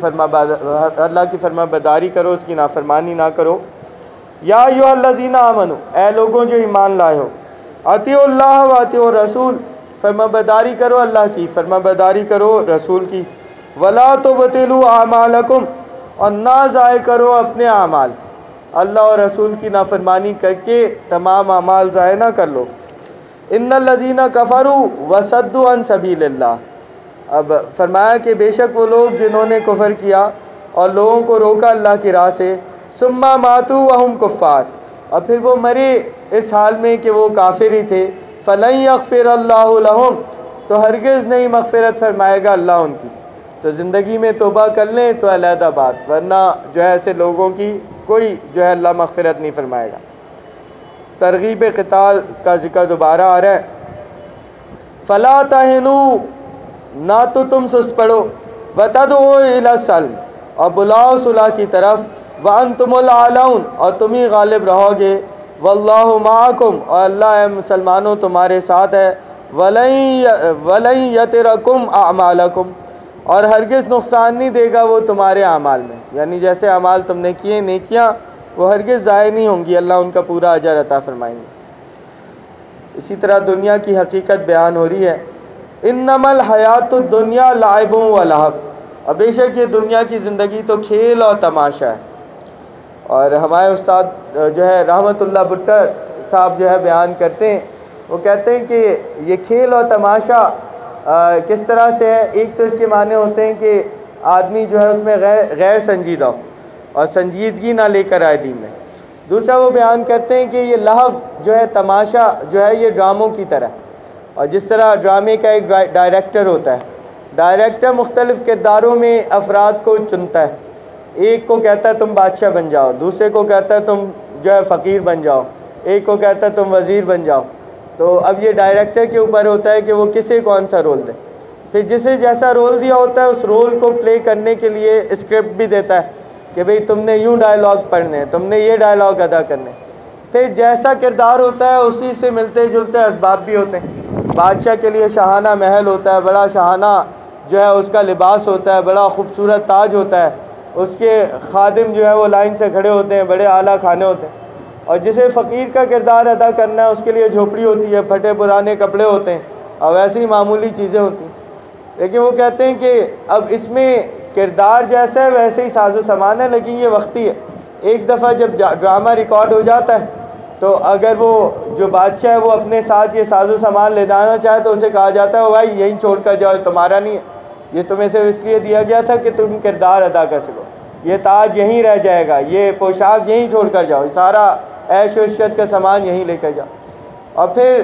اللہ کی فرما برداری کرو، اس کی نافرمانی نہ کرو۔ یا ایھا الذین آمنوا، اے لوگوں جو ایمان لائے ہو، اطیعوا اللہ و اطیعوا الرسول، فرما برداری کرو اللہ کی، فرما برداری کرو رسول کی، ولا تبطلوا اعمالکم، اور نہ ضائع کرو اپنے اعمال، اللہ اور رسول کی نافرمانی کر کے تمام اعمال ضائع نہ کر لو۔ ان الذین کفروا وصدوا عن سبیل اللہ، اب فرمایا کہ بے شک وہ لوگ جنہوں نے کفر کیا اور لوگوں کو روکا اللہ کی راہ سے، ثم ماتوا وهم کفار، اور پھر وہ مرے اس حال میں کہ وہ کافر ہی تھے، فلن یغفر اللہ لهم، تو ہرگز نہیں مغفرت فرمائے گا اللہ ان کی۔ تو زندگی میں توبہ کر لیں تو علیحدہ بات، ورنہ جو ہے ایسے لوگوں کی کوئی جو ہے اللہ مغفرت نہیں فرمائے گا۔ ترغیب قتال کا ذکر دوبارہ آ رہا ہے۔ فلا تہنوا، نہ تو تم سست پڑو، وتدعوا الی السلم، اور بلاؤ صلح کی طرف، وانتم الاعلون، اور تم ہی غالب رہو گے، واللہ معکم، اور اللہ اے مسلمانوں تمہارے ساتھ ہے، ولن یترکم اعمالکم، اور ہرگز نقصان نہیں دے گا وہ تمہارے اعمال میں، یعنی جیسے اعمال تم نے کیے نیکیاں وہ ہرگز ضائع نہیں ہوں گی، اللہ ان کا پورا اجر عطا فرمائیں گے۔ اسی طرح دنیا کی حقیقت بیان ہو رہی ہے۔ انما الحیات الدنیا لعب و لہو، اب بے شک یہ دنیا کی زندگی تو کھیل اور تماشا ہے. اور ہمارے استاد جو ہے رحمت اللہ بٹر صاحب جو ہے بیان کرتے ہیں, وہ کہتے ہیں کہ یہ کھیل اور تماشا کس طرح سے ہے. ایک تو اس کے معنی ہوتے ہیں کہ آدمی جو ہے اس میں غیر سنجیدہ ہو اور سنجیدگی نہ لے کر آئے دین میں. دوسرا وہ بیان کرتے ہیں کہ یہ لہو جو ہے, تماشا جو ہے, یہ ڈراموں کی طرح, اور جس طرح ڈرامے کا ایک ڈائریکٹر ہوتا ہے, ڈائریکٹر مختلف کرداروں میں افراد کو چنتا ہے. ایک کو کہتا ہے تم بادشاہ بن جاؤ, دوسرے کو کہتا ہے تم جو ہے فقیر بن جاؤ, ایک کو کہتا ہے تم وزیر بن جاؤ. تو اب یہ ڈائریکٹر کے اوپر ہوتا ہے کہ وہ کسے کون سا رول دے. پھر جسے جیسا رول دیا ہوتا ہے اس رول کو پلے کرنے کے لیے اسکرپٹ بھی دیتا ہے کہ بھئی تم نے یوں ڈائلاگ پڑھنے ہیں, تم نے یہ ڈائلاگ ادا کرنے. پھر جیسا کردار ہوتا ہے اسی سے ملتے جلتے اسباب بھی ہوتے ہیں. بادشاہ کے لیے شاہانہ محل ہوتا ہے, بڑا شاہانہ جو ہے اس کا لباس ہوتا ہے, بڑا خوبصورت تاج ہوتا ہے, اس کے خادم جو ہے وہ لائن سے کھڑے ہوتے ہیں, بڑے اعلیٰ کھانے ہوتے ہیں. اور جسے فقیر کا کردار ادا کرنا ہے اس کے لیے جھوپڑی ہوتی ہے, پھٹے پرانے کپڑے ہوتے ہیں, اور ویسے ہی معمولی چیزیں ہوتی ہیں. لیکن وہ کہتے ہیں کہ اب اس میں کردار جیسا ہے ویسے ہی ساز و سامان ہے, لیکن یہ وقتی ہے. ایک دفعہ جب ڈرامہ ریکارڈ ہو جاتا ہے تو اگر وہ جو بادشاہ ہے وہ اپنے ساتھ یہ ساز و سامان لے جانا چاہے تو اسے کہا جاتا ہے بھائی یہیں چھوڑ کر جاؤ, تمہارا نہیں ہے, یہ تمہیں صرف اس لیے دیا گیا تھا کہ تم کردار ادا کر سکو. یہ تاج یہیں رہ جائے گا, یہ پوشاک یہیں چھوڑ کر جاؤ, سارا عیش و عشرت کا سامان یہیں لے کر جاؤ. اور پھر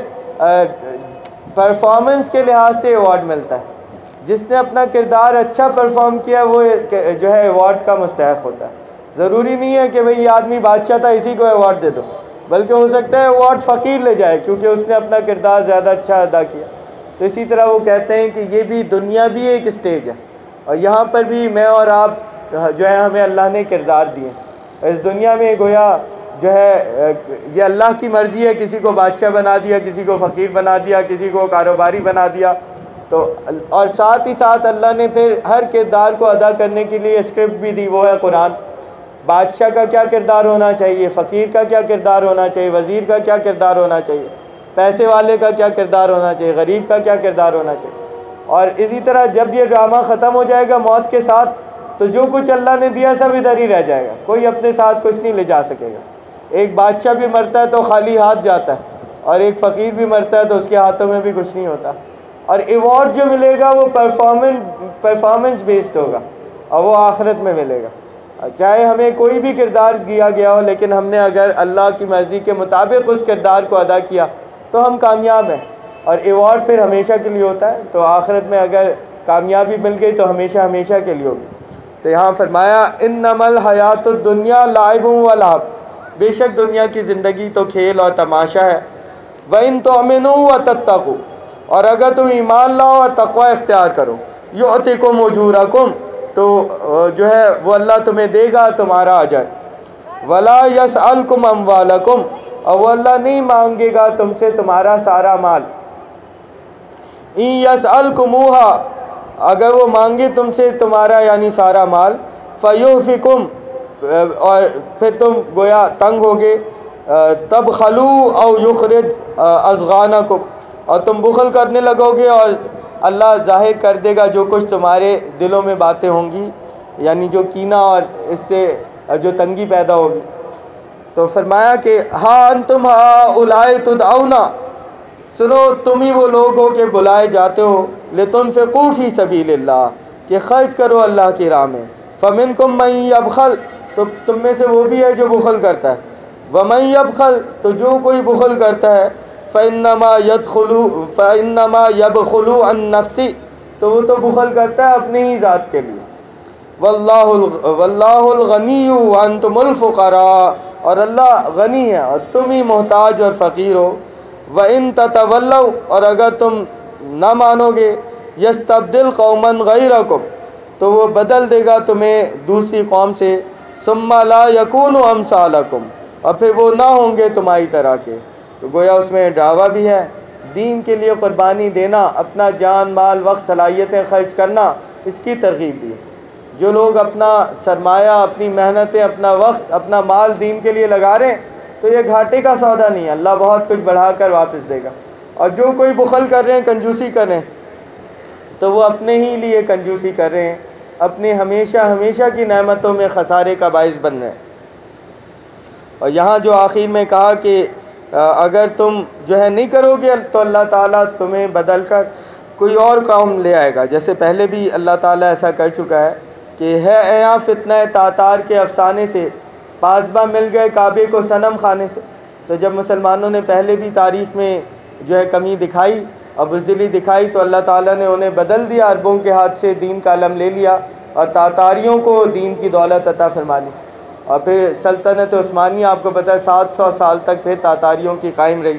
پرفارمنس کے لحاظ سے ایوارڈ ملتا ہے. جس نے اپنا کردار اچھا پرفارم کیا وہ جو ہے ایوارڈ کا مستحق ہوتا ہے. ضروری نہیں ہے کہ بھئی یہ آدمی بادشاہ تھا اسی کو ایوارڈ دے دو, بلکہ ہو سکتا ہے ایوارڈ فقیر لے جائے کیونکہ اس نے اپنا کردار زیادہ اچھا ادا کیا. تو اسی طرح وہ کہتے ہیں کہ یہ بھی دنیا بھی ایک اسٹیج ہے, اور یہاں پر بھی میں اور آپ جو ہے ہمیں اللہ نے کردار دیے. اس دنیا میں گویا جو ہے یہ اللہ کی مرضی ہے, کسی کو بادشاہ بنا دیا, کسی کو فقیر بنا دیا, کسی کو کاروباری بنا دیا. تو اور ساتھ ہی ساتھ اللہ نے پھر ہر کردار کو ادا کرنے کے لیے اسکرپٹ بھی دی, وہ ہے قرآن. بادشاہ کا کیا کردار ہونا چاہیے, فقیر کا کیا کردار ہونا چاہیے, وزیر کا کیا کردار ہونا چاہیے, پیسے والے کا کیا کردار ہونا چاہیے, غریب کا کیا کردار ہونا چاہیے. اور اسی طرح جب یہ ڈرامہ ختم ہو جائے گا موت کے ساتھ تو جو کچھ اللہ نے دیا سب ادھر ہی رہ جائے گا, کوئی اپنے ساتھ کچھ نہیں لے جا سکے گا. ایک بادشاہ بھی مرتا ہے تو خالی ہاتھ جاتا ہے, اور ایک فقیر بھی مرتا ہے تو اس کے ہاتھوں میں بھی کچھ نہیں ہوتا. اور ایوارڈ جو ملے گا وہ پرفارمنس بیسڈ ہوگا, اور وہ آخرت میں ملے گا. چاہے ہمیں کوئی بھی کردار دیا گیا ہو, لیکن ہم نے اگر اللہ کی مرضی کے مطابق اس کردار کو ادا کیا تو ہم کامیاب ہیں, اور ایوارڈ پھر ہمیشہ کے لیے ہوتا ہے. تو آخرت میں اگر کامیابی مل گئی تو ہمیشہ ہمیشہ کے لیے ہوگی. تو یہاں فرمایا انما الحیات الدنیا لعب و لہو, بے شک دنیا کی زندگی تو کھیل اور تماشا ہے. وَإِن تُؤْمِنُوا وَتَتَّقُوا, اور اگر تم ایمان لاؤ اور تقوی اختیار کرو, یُؤْتِکُمْ أُجُورَکُمْ, تو جو ہے وہ اللہ تمہیں دے گا تمہارا اجر. وَلَا يَسْأَلْكُمْ أَمْوَالَكُمْ, اور وہ اللہ نہیں مانگے گا تم سے تمہارا سارا مال. إِن يَسْأَلْكُمُوهَا, اگر وہ مانگے تم سے تمہارا یعنی سارا مال, فَيُحْفِكُمْ, اور پھر تم گویا تنگ ہوگے, تبخلوا او یخرج اضغانکم, اور تم بخل کرنے لگو گے اور اللہ ظاہر کر دے گا جو کچھ تمہارے دلوں میں باتیں ہوں گی, یعنی جو کینہ اور اس سے جو تنگی پیدا ہوگی. تو فرمایا کہ ہاں انتم ہؤلاء تدعون, سنو تم ہی وہ لوگ ہو کہ بلائے جاتے ہو, لتنفقوا فی سبیل اللہ, کہ خرچ کرو اللہ کی راہ میں. فمنکم من یبخل, تو تم میں سے وہ بھی ہے جو بخل کرتا ہے. ومن یبخل, تو جو کوئی بخل کرتا ہے, فإنما یبخل عن نفسی, تو وہ تو بخل کرتا ہے اپنی ہی ذات کے لیے. واللہ الغنی وانتم الفقراء, اور اللہ غنی ہے اور تم ہی محتاج اور فقیر ہو. وَإِن تَتَوَلَّوْا, اور اگر تم نہ مانو گے, یستبدل قوما غیرکم, تو وہ بدل دے گا تمہیں دوسری قوم سے. ثم لا یکونوا امثالکم, اور پھر وہ نہ ہوں گے تمہاری طرح کے. تو گویا اس میں ڈراوا بھی ہے, دین کے لیے قربانی دینا, اپنا جان مال وقت صلاحیتیں خرچ کرنا, اس کی ترغیب بھی ہے. جو لوگ اپنا سرمایہ, اپنی محنتیں, اپنا وقت, اپنا مال دین کے لیے لگا رہے ہیں تو یہ گھاٹے کا سودا نہیں ہے, اللہ بہت کچھ بڑھا کر واپس دے گا. اور جو کوئی بخل کر رہے ہیں, کنجوسی کر رہے ہیں, تو وہ اپنے ہی لیے کنجوسی کر رہے ہیں, اپنے ہمیشہ ہمیشہ کی نعمتوں میں خسارے کا باعث بن رہے ہیں۔ اور یہاں جو آخر میں کہا کہ اگر تم جو ہے نہیں کرو گے تو اللہ تعالیٰ تمہیں بدل کر کوئی اور قوم لے آئے گا، جیسے پہلے بھی اللہ تعالیٰ ایسا کر چکا ہے کہ ہے ایاں فتنہ تاتار کے افسانے سے، پاسباں مل گئے کعبے کو صنم خانے سے۔ تو جب مسلمانوں نے پہلے بھی تاریخ میں جو ہے کمی دکھائی اور بزدلی دکھائی تو اللہ تعالیٰ نے انہیں بدل دیا، عربوں کے ہاتھ سے دین کا علم لے لیا اور تاتاریوں کو دین کی دولت عطا فرما دی۔ اور پھر سلطنت عثمانیہ آپ کو پتہ ہے 700 سال تک پھر تاتاریوں کی قائم رہی۔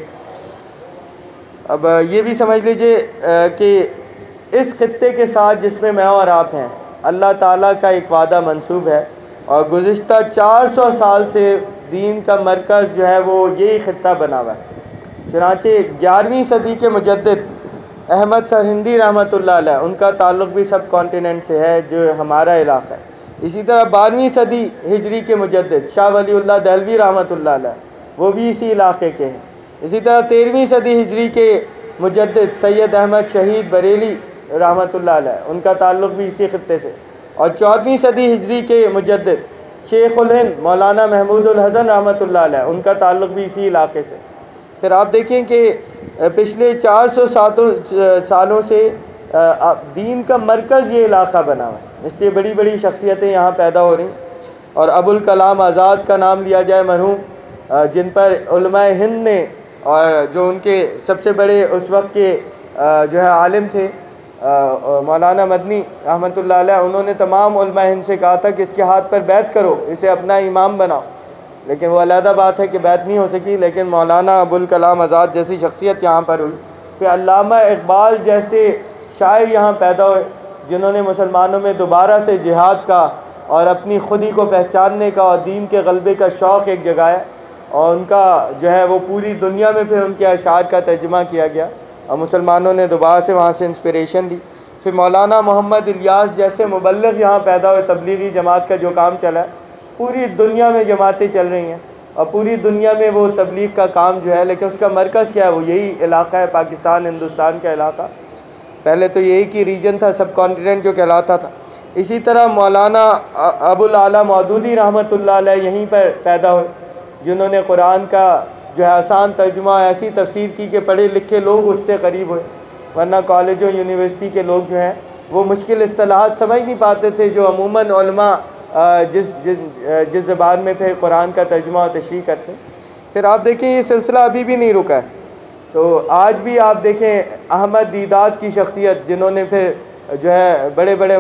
اب یہ بھی سمجھ لیجئے کہ اس خطے کے ساتھ جس میں میں اور آپ ہیں، اللہ تعالیٰ کا ایک وعدہ منسوب ہے، اور گزشتہ 400 سال سے دین کا مرکز جو ہے وہ یہی خطہ بنا ہوا ہے۔ چنانچہ 11ویں صدی کے مجدد احمد سرہندی رحمۃ اللہ علیہ، ان کا تعلق بھی سب کانٹیننٹ سے ہے جو ہمارا علاقہ ہے۔ اسی طرح 12ویں صدی ہجری کے مجدد شاہ ولی اللہ دہلوی رحمۃ اللہ علیہ، وہ بھی اسی علاقے کے ہیں۔ اسی طرح 13ویں صدی ہجری کے مجدد سید احمد شہید بریلی رحمۃ اللہ علیہ، ان کا تعلق بھی اسی خطے سے۔ اور 14ویں صدی ہجری کے مجدد شیخ الہند مولانا محمود الحسن رحمۃ اللہ علیہ، ان کا تعلق بھی اسی علاقے سے۔ پھر آپ دیکھیں کہ پچھلے 400 سالوں سے دین کا مرکز یہ علاقہ بنا ہوا ہے، اس لیے بڑی بڑی شخصیتیں یہاں پیدا ہو رہی ہیں۔ اور ابوالکلام آزاد کا نام لیا جائے مرحوم، جن پر علماء ہند نے، اور جو ان کے سب سے بڑے اس وقت کے جو ہے عالم تھے مولانا مدنی رحمۃ اللہ علیہ، انہوں نے تمام علماء ہند سے کہا تھا کہ اس کے ہاتھ پر بیعت کرو، اسے اپنا امام بناؤ، لیکن وہ علیحدہ بات ہے کہ بیعت نہیں ہو سکی۔ لیکن مولانا ابوالکلام آزاد جیسی شخصیت یہاں پر ہوئی، کہ علامہ اقبال جیسے شاعر یہاں پیدا ہوئے جنہوں نے مسلمانوں میں دوبارہ سے جہاد کا اور اپنی خودی کو پہچاننے کا اور دین کے غلبے کا شوق ایک جگایا، اور ان کا جو ہے وہ پوری دنیا میں پھر ان کے اشعار کا ترجمہ کیا گیا اور مسلمانوں نے دوبارہ سے وہاں سے انسپریشن لی۔ پھر مولانا محمد الیاس جیسے مبلغ یہاں پیدا ہوئے، تبلیغی جماعت کا جو کام چلا ہے، پوری دنیا میں جماعتیں چل رہی ہیں اور پوری دنیا میں وہ تبلیغ کا کام جو ہے، لیکن اس کا مرکز کیا ہے؟ وہ یہی علاقہ ہے، پاکستان ہندوستان کا علاقہ۔ پہلے تو یہی کی ریجن تھا، سب کانٹیننٹ جو کہلاتا تھا۔ اسی طرح مولانا ابوالعلا مودودی رحمۃ اللہ علیہ یہیں پر پیدا ہوئے، جنہوں نے قرآن کا جو ہے آسان ترجمہ ایسی تفسیر کی کہ پڑھے لکھے لوگ اس سے قریب ہوئے، ورنہ کالجوں یونیورسٹی کے لوگ جو ہیں وہ مشکل اصطلاحات سمجھ نہیں پاتے تھے جو عموماً علماء جس زبان میں پھر قرآن کا ترجمہ و تشریح کرتے ہیں۔ پھر آپ دیکھیں یہ سلسلہ ابھی بھی نہیں رکا ہے، تو آج بھی آپ دیکھیں احمد دیدات کی شخصیت، جنہوں نے پھر جو ہے بڑے بڑے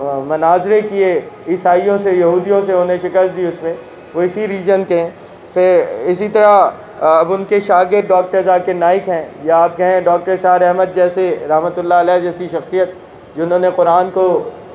مناظرے کیے عیسائیوں سے، یہودیوں سے، انہیں شکست دی، اس میں وہ اسی ریجن کے ہیں۔ پھر اسی طرح اب ان کے شاگرد ڈاکٹر ذاکر نائک ہیں، یا آپ کہیں ڈاکٹر سار احمد جیسے رحمۃ اللہ علیہ جیسی شخصیت، جنہوں نے قرآن کو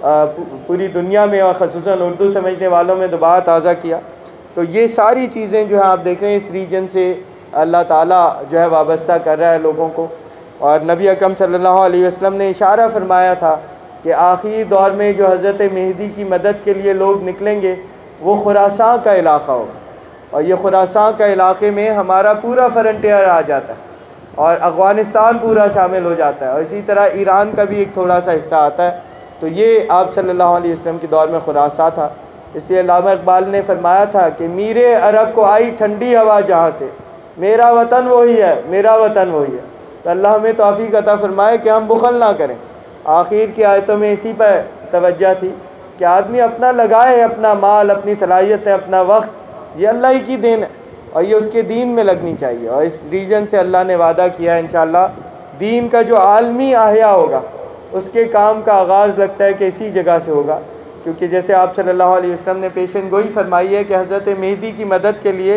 پوری دنیا میں اور خصوصاً اردو سمجھنے والوں میں دوبارہ تازہ کیا۔ تو یہ ساری چیزیں جو ہیں آپ دیکھ رہے ہیں اس ریجن سے اللہ تعالیٰ جو ہے وابستہ کر رہا ہے لوگوں کو۔ اور نبی اکرم صلی اللہ علیہ وسلم نے اشارہ فرمایا تھا کہ آخری دور میں جو حضرت مہدی کی مدد کے لیے لوگ نکلیں گے وہ خراساں کا علاقہ ہوگا، اور یہ خراساں کا علاقے میں ہمارا پورا فرنٹیئر آ جاتا ہے اور افغانستان پورا شامل ہو جاتا ہے، اور اسی طرح ایران کا بھی ایک تھوڑا سا حصہ آتا ہے۔ تو یہ آپ صلی اللہ علیہ وسلم کے دور میں خراساں تھا۔ اس لیے علامہ اقبال نے فرمایا تھا کہ میرے عرب کو آئی ٹھنڈی ہوا جہاں سے، میرا وطن وہی ہے، میرا وطن وہی ہے۔ تو اللہ ہمیں توفیق عطا فرمائے کہ ہم بخل نہ کریں۔ آخر کی آیتوں میں اسی پر توجہ تھی کہ آدمی اپنا لگائے، اپنا مال، اپنی صلاحیتیں، اپنا وقت، یہ اللہ ہی کی دین ہے اور یہ اس کے دین میں لگنی چاہیے۔ اور اس ریجن سے اللہ نے وعدہ کیا ہے انشاءاللہ دین کا جو عالمی احیاء ہوگا اس کے کام کا آغاز لگتا ہے کہ اسی جگہ سے ہوگا، کیونکہ جیسے آپ صلی اللہ علیہ وسلم نے پیشن گوئی فرمائی ہے کہ حضرت مہدی کی مدد کے لیے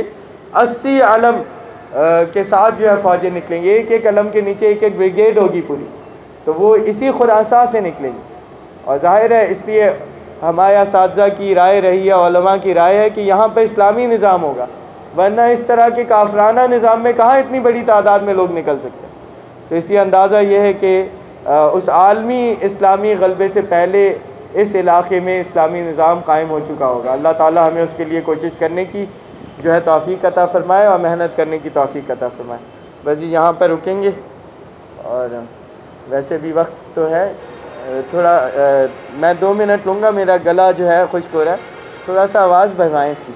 80 علم کے ساتھ جو ہے فوجیں نکلیں گے، ایک ایک علم کے نیچے ایک ایک بریگیڈ ہوگی پوری، تو وہ اسی خراساں سے نکلیں گے۔ اور ظاہر ہے اس لیے ہمارے اساتذہ کی رائے رہی ہے، علماء کی رائے ہے کہ یہاں پہ اسلامی نظام ہوگا، ورنہ اس طرح کے کافرانہ نظام میں کہاں اتنی بڑی تعداد میں لوگ نکل سکتے ہیں۔ تو اس لیے اندازہ یہ ہے کہ اس عالمی اسلامی غلبے سے پہلے اس علاقے میں اسلامی نظام قائم ہو چکا ہوگا۔ اللہ تعالی ہمیں اس کے لیے کوشش کرنے کی جو ہے توفیق عطا فرمائے اور محنت کرنے کی توفیق عطا فرمائے۔ بس جی یہاں پر رکیں گے، اور ویسے بھی وقت تو ہے تھوڑا میں 2 منٹ لوں گا، میرا گلا جو ہے خشک ہو رہا ہے، تھوڑا سا آواز بڑھوائیں اس کی.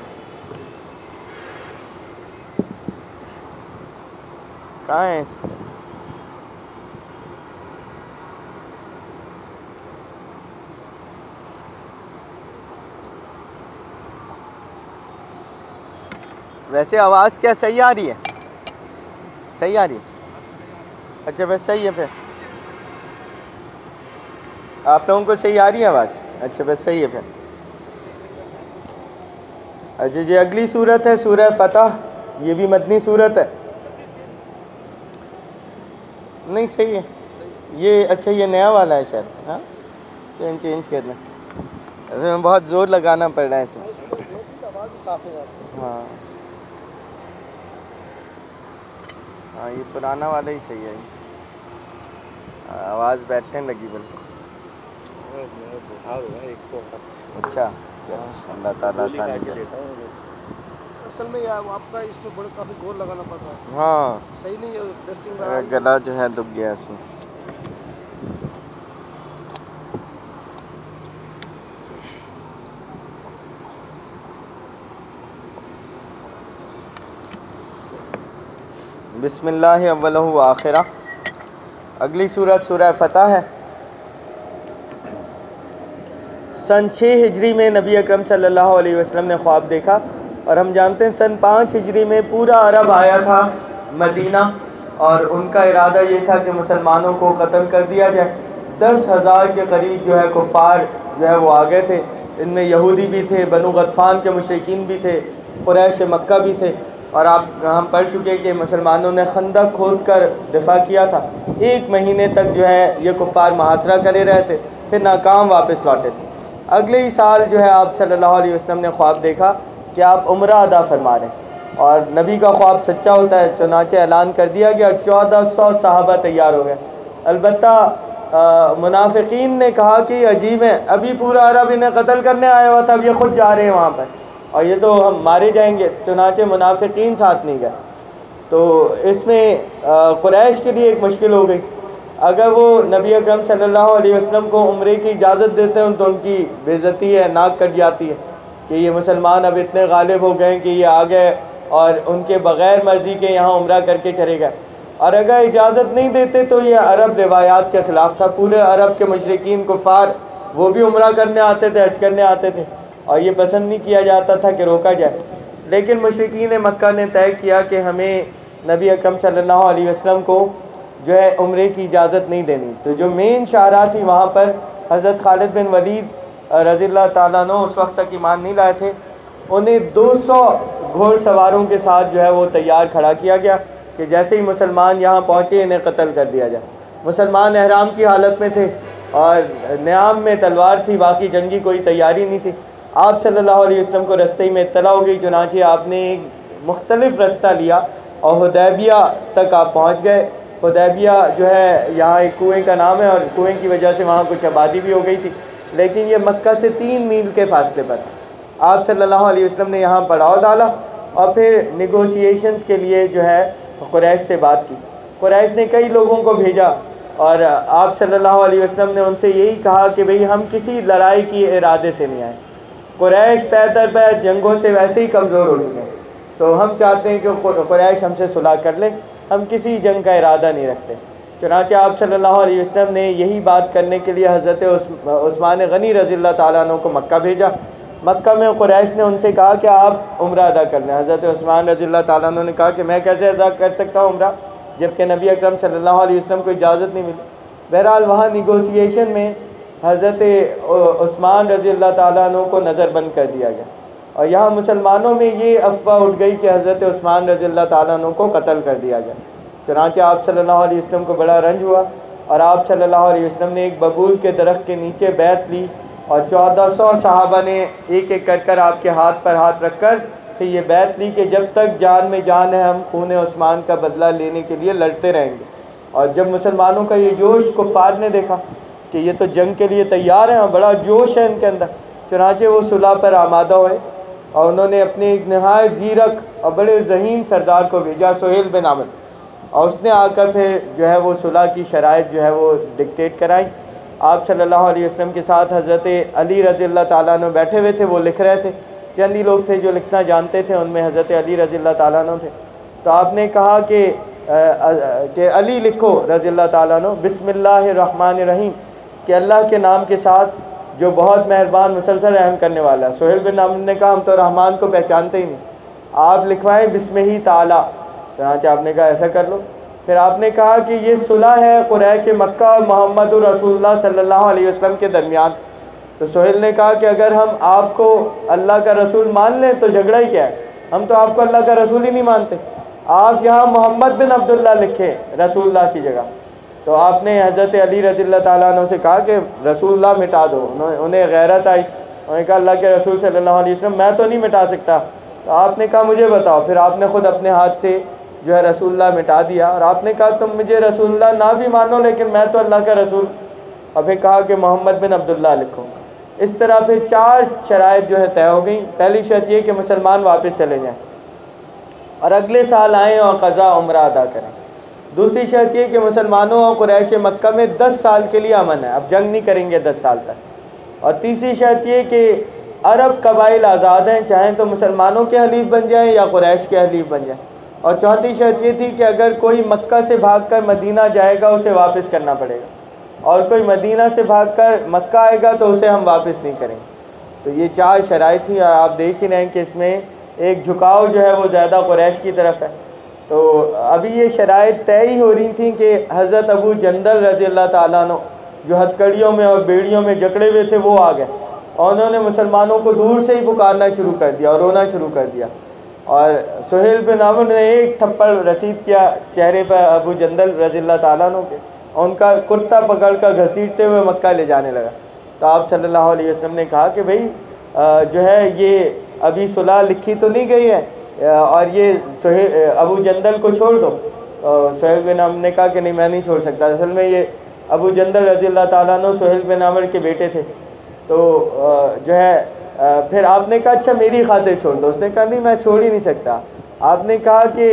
کہاں ہے ویسے آواز کیا صحیح آ رہی ہے؟ صحیح آ رہی ہے؟ اچھا بس صحیح ہے. پھر آپ لوگوں کو صحیح آ رہی ہے آواز؟ اچھا بس صحیح ہے پھر. اچھا جی، اگلی صورت ہے سورہ فتح. یہ بھی مدنی صورت ہے. نہیں صحیح ہے یہ. اچھا یہ نیا والا ہے شاید. ہاں چینج کر دیں. میں بہت زور لگانا پڑ رہا ہے اس میں. ہاں ہاں یہ پرانا والا ہی صحیح ہے. آواز بیٹھنے لگی بالکل. میں بٹھا دوں گا 108. اچھا اللہ تعالیٰ آسانی کرے. اصل میں آپ کا اس میں کافی زور لگانا پڑ رہا ہے. ہاں صحیح نہیں ہے. ٹیسٹنگ میرا گلا جو ہے دب گیا اس میں. بسم اللہ اولہ و آخرہ. اگلی صورت سورہ فتح ہے. سن 6 ہجری میں نبی اکرم صلی اللہ علیہ وسلم نے خواب دیکھا، اور ہم جانتے ہیں سن 5 ہجری میں پورا عرب آیا تھا مدینہ، اور ان کا ارادہ یہ تھا کہ مسلمانوں کو قتل کر دیا جائے. 10,000 کے قریب جو ہے کفار جو ہے وہ آگئے تھے. ان میں یہودی بھی تھے، بنو غطفان کے مشرکین بھی تھے، قریش مکہ بھی تھے. اور ہم پڑھ چکے کہ مسلمانوں نے خندق کھود کر دفاع کیا تھا. 1 مہینے تک جو ہے یہ کفار محاصرہ کرے رہے تھے، پھر ناکام واپس لوٹے تھے. اگلے ہی سال جو ہے آپ صلی اللہ علیہ وسلم نے خواب دیکھا کہ آپ عمرہ ادا فرما رہے ہیں، اور نبی کا خواب سچا ہوتا ہے. چنانچہ اعلان کر دیا گیا. 1400 صحابہ تیار ہو گئے. البتہ منافقین نے کہا کہ یہ عجیب ہے، ابھی پورا عرب انہیں قتل کرنے آیا ہوا تھا، اب یہ خود جا رہے ہیں وہاں پر، اور یہ تو ہم مارے جائیں گے. چنانچہ منافقین ساتھ نہیں گئے. تو اس میں قریش کے لیے ایک مشکل ہو گئی. اگر وہ نبی اکرم صلی اللہ علیہ وسلم کو عمرے کی اجازت دیتے ہیں تو ان کی بے عزتی ہے، ناک کٹ جاتی ہے کہ یہ مسلمان اب اتنے غالب ہو گئے کہ یہ آ گئے اور ان کے بغیر مرضی کے یہاں عمرہ کر کے چلے گئے. اور اگر اجازت نہیں دیتے تو یہ عرب روایات کے خلاف تھا. پورے عرب کے مشرکین کفار وہ بھی عمرہ کرنے آتے تھے، حج کرنے آتے تھے، اور یہ پسند نہیں کیا جاتا تھا کہ روکا جائے. لیکن مشرکین مکہ نے طے کیا کہ ہمیں نبی اکرم صلی اللہ علیہ وسلم کو جو ہے عمرے کی اجازت نہیں دینی. تو جو مین شاہراہ تھی وہاں پر حضرت خالد بن ولید رضی اللہ تعالیٰ عنہ اس وقت تک ایمان نہیں لائے تھے. انہیں 200 گھوڑ سواروں کے ساتھ جو ہے وہ تیار کھڑا کیا گیا کہ جیسے ہی مسلمان یہاں پہنچے انہیں قتل کر دیا جائے. مسلمان احرام کی حالت میں تھے اور نیام میں تلوار تھی، باقی جنگی کوئی تیاری نہیں تھی. آپ صلی اللہ علیہ وسلم کو رستے میں اطلاع ہو گئی. چنانچہ آپ نے مختلف رستہ لیا اور حدیبیہ تک آپ پہنچ گئے. حدیبیہ جو ہے یہاں ایک کنویں کا نام ہے، اور کنویں کی وجہ سے وہاں کچھ آبادی بھی ہو گئی تھی، لیکن یہ مکہ سے 3 میل کے فاصلے پر تھا. آپ صلی اللہ علیہ وسلم نے یہاں پڑاؤ ڈالا اور پھر نیگوشیشنز کے لیے جو ہے قریش سے بات کی. قریش نے کئی لوگوں کو بھیجا، اور آپ صلی اللہ علیہ وسلم نے ان سے یہی کہا کہ بھئی ہم کسی لڑائی کی ارادے سے نہیں آئے. قریش پے در پے جنگوں سے ویسے ہی کمزور ہو چکے ہیں، تو ہم چاہتے ہیں کہ قریش ہم سے صلح کر لے، ہم کسی جنگ کا ارادہ نہیں رکھتے. چنانچہ آپ صلی اللہ علیہ وسلم نے یہی بات کرنے کے لیے حضرت عثمان غنی رضی اللہ تعالیٰ عنہ کو مکہ بھیجا. مکہ میں قریش نے ان سے کہا کہ آپ عمرہ ادا کر لیں. حضرت عثمان رضی اللہ تعالیٰ عنہ نے کہا کہ میں کیسے ادا کر سکتا ہوں عمرہ جبکہ نبی اکرم صلی اللہ علیہ وسلم کو اجازت نہیں ملی. بہرحال وہاں نیگوشیشن میں حضرت عثمان رضی اللہ تعالیٰ عنہ کو نظر بند کر دیا گیا، اور یہاں مسلمانوں میں یہ افواہ اٹھ گئی کہ حضرت عثمان رضی اللہ تعالیٰ عنہ کو قتل کر دیا گیا. چنانچہ آپ صلی اللہ علیہ وسلم کو بڑا رنج ہوا، اور آپ صلی اللہ علیہ وسلم نے ایک ببول کے درخت کے نیچے بیعت لی، اور 1400 صحابہ نے ایک ایک کر کر آپ کے ہاتھ پر ہاتھ رکھ کر پھر یہ بیعت لی کہ جب تک جان میں جان ہے ہم خون عثمان کا بدلہ لینے کے لیے لڑتے رہیں گے. اور جب مسلمانوں کا یہ جوش کفار نے دیکھا کہ یہ تو جنگ کے لیے تیار ہیں اور بڑا جوش ہے ان کے اندر، چنانچہ وہ صلح پر آمادہ ہوئے، اور انہوں نے اپنے ایک نہایت زیرک اور بڑے ذہین سردار کو بھیجا، سہیل بن عمرو، اور اس نے آ کر پھر جو ہے وہ صلح کی شرائط جو ہے وہ ڈکٹیٹ کرائی. آپ صلی اللہ علیہ وسلم کے ساتھ حضرت علی رضی اللہ تعالیٰ عنہ بیٹھے ہوئے تھے، وہ لکھ رہے تھے. چند ہی لوگ تھے جو لکھنا جانتے تھے، ان میں حضرت علی رضی اللہ تعالیٰ عنہ تھے. تو آپ نے کہا کہ علی لکھو رضی اللہ تعالیٰ عنہ بسم اللہ الرحمن الرحیم، کہ اللہ کے نام کے ساتھ جو بہت مہربان مسلسل رحم کرنے والا ہے. سہیل بن عمرو نے کہا ہم تو رحمان کو پہچانتے ہی نہیں، آپ لکھوائیں بسم ہی تعالیٰ. چنانچہ آپ نے کہا ایسا کر لو. پھر آپ نے کہا کہ یہ صلح ہے قریش مکہ اور محمد رسول اللہ صلی اللہ علیہ وسلم کے درمیان. تو سہیل نے کہا کہ اگر ہم آپ کو اللہ کا رسول مان لیں تو جھگڑا ہی کیا ہے، ہم تو آپ کو اللہ کا رسول ہی نہیں مانتے. آپ یہاں محمد بن عبداللہ لکھیں رسول اللہ کی جگہ. تو آپ نے حضرت علی رضی اللہ تعالیٰ عنہ سے کہا کہ رسول اللہ مٹا دو. انہیں غیرت آئی، انہوں نے کہا اللہ کے رسول صلی اللہ علیہ وسلم میں تو نہیں مٹا سکتا. تو آپ نے کہا مجھے بتاؤ. پھر آپ نے خود اپنے ہاتھ سے جو ہے رسول اللہ مٹا دیا، اور آپ نے کہا تم مجھے رسول اللہ نہ بھی مانو لیکن میں تو اللہ کا رسول. اور پھر کہا کہ محمد بن عبداللہ لکھو. اس طرح پھر 4 شرائط جو ہے طے ہو گئیں. پہلی شرط یہ کہ مسلمان واپس چلے جائیں اور اگلے سال آئیں اور قضا عمرہ ادا کریں. دوسری شرط یہ کہ مسلمانوں اور قریش مکہ میں 10 سال کے لیے امن ہے، اب جنگ نہیں کریں گے 10 سال تک. اور تیسری شرط یہ کہ عرب قبائل آزاد ہیں، چاہیں تو مسلمانوں کے حلیف بن جائیں یا قریش کے حلیف بن جائیں. اور چوتھی شرط یہ تھی کہ اگر کوئی مکہ سے بھاگ کر مدینہ جائے گا اسے واپس کرنا پڑے گا، اور کوئی مدینہ سے بھاگ کر مکہ آئے گا تو اسے ہم واپس نہیں کریں گے. تو یہ 4 شرائط تھیں، اور آپ دیکھ ہی رہے ہیں کہ اس میں ایک جھکاؤ جو ہے وہ زیادہ قریش کی طرف ہے. تو ابھی یہ شرائط طے ہی ہو رہی تھیں کہ حضرت ابو جندل رضی اللہ تعالیٰ عنہ جو ہتھکڑیوں میں اور بیڑیوں میں جکڑے ہوئے تھے وہ آ گئے، اور انہوں نے مسلمانوں کو دور سے ہی پکارنا شروع کر دیا اور رونا شروع کر دیا. اور سہیل بن عمرو نے ایک تھپڑ رسید کیا چہرے پر ابو جندل رضی اللہ تعالیٰ عنہ کے، اور ان کا کرتا پکڑ کر گھسیٹتے ہوئے مکہ لے جانے لگا. تو آپ صلی اللہ علیہ وسلم نے کہا کہ بھئی جو ہے یہ ابھی صلح لکھی تو نہیں گئی ہے، اور یہ ابو جندل کو چھوڑ دو. سہیل بن عمرو نے کہا کہ نہیں میں نہیں چھوڑ سکتا. اصل میں یہ ابو جندل رضی اللہ تعالیٰ عنہ سہیل بن عمرو کے بیٹے تھے. تو جو ہے پھر آپ نے کہا اچھا میری خاطر چھوڑ دو. اس نے کہا نہیں میں چھوڑ ہی نہیں سکتا. آپ نے کہا کہ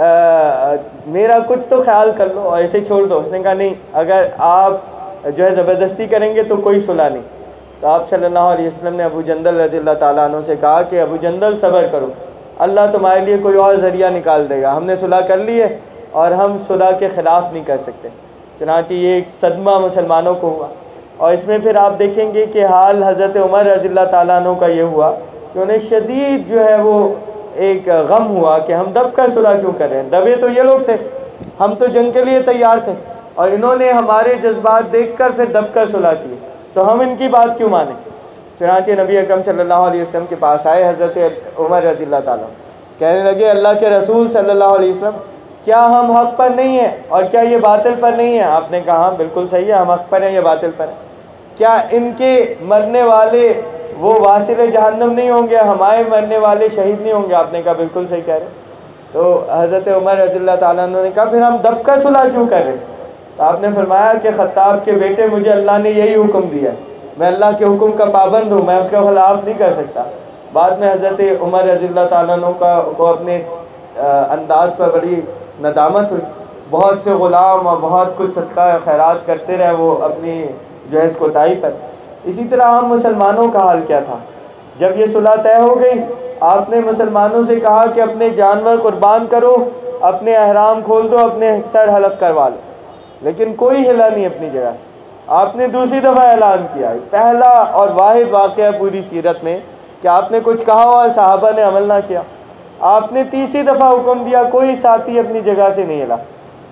میرا کچھ تو خیال کر لو اور ایسے چھوڑ دو. اس نے کہا نہیں، اگر آپ جو ہے زبردستی کریں گے تو کوئی صلح نہیں. تو آپ صلی اللہ علیہ وسلم نے ابو جندل رضی اللہ تعالیٰ عنہ سے کہا کہ ابو جندل صبر کرو، اللہ تمہارے لیے کوئی اور ذریعہ نکال دے گا. ہم نے صلح کر لی ہے اور ہم صلح کے خلاف نہیں کر سکتے. چنانچہ یہ ایک صدمہ مسلمانوں کو ہوا. اور اس میں پھر آپ دیکھیں گے کہ حال حضرت عمر رضی اللہ تعالیٰ عنہ کا یہ ہوا کہ انہیں شدید جو ہے وہ ایک غم ہوا کہ ہم دب کر صلح کیوں کر رہے ہیں. دبے تو یہ لوگ تھے، ہم تو جنگ کے لیے تیار تھے، اور انہوں نے ہمارے جذبات دیکھ کر پھر دب کر صلح کی، تو ہم ان کی بات کیوں مانیں. چنانچہ نبی اکرم صلی اللہ علیہ وسلم کے پاس آئے حضرت عمر رضی اللہ تعالیٰ، کہنے لگے اللہ کے رسول صلی اللہ علیہ وسلم کیا ہم حق پر نہیں ہیں اور کیا یہ باطل پر نہیں ہیں. آپ نے کہا ہاں بالکل صحیح ہے، ہم حق پر ہیں یہ باطل پر ہیں. کیا ان کے مرنے والے وہ واصل جہنم نہیں ہوں گے، ہمارے مرنے والے شہید نہیں ہوں گے. آپ نے کہا بالکل صحیح کہہ رہے. تو حضرت عمر رضی اللہ تعالیٰ عنہ نے کہا پھر ہم دب کر صلح کیوں کر رہے. تو آپ نے فرمایا کہ خطاب کے بیٹے مجھے اللہ نے یہی حکم دیا ہے، میں اللہ کے حکم کا پابند ہوں، میں اس کے خلاف نہیں کر سکتا. بعد میں حضرت عمر رضی اللہ تعالیٰ عنہ کو اپنے انداز پر بڑی ندامت ہوئی. بہت سے غلام اور بہت کچھ صدقہ خیرات کرتے رہے وہ اپنی جو ہے اس کوتاہی پر. اسی طرح ہم مسلمانوں کا حال کیا تھا. جب یہ صلح طے ہو گئی آپ نے مسلمانوں سے کہا کہ اپنے جانور قربان کرو، اپنے احرام کھول دو، اپنے سر حلق کروا لو، لیکن کوئی ہلا نہیں اپنی جگہ سے. آپ نے دوسری دفعہ اعلان کیا، پہلا اور واحد واقعہ پوری سیرت میں کہ آپ نے کچھ کہا اور صحابہ نے عمل نہ کیا. آپ نے تیسری دفعہ حکم دیا، کوئی ساتھی اپنی جگہ سے نہیں ہلا.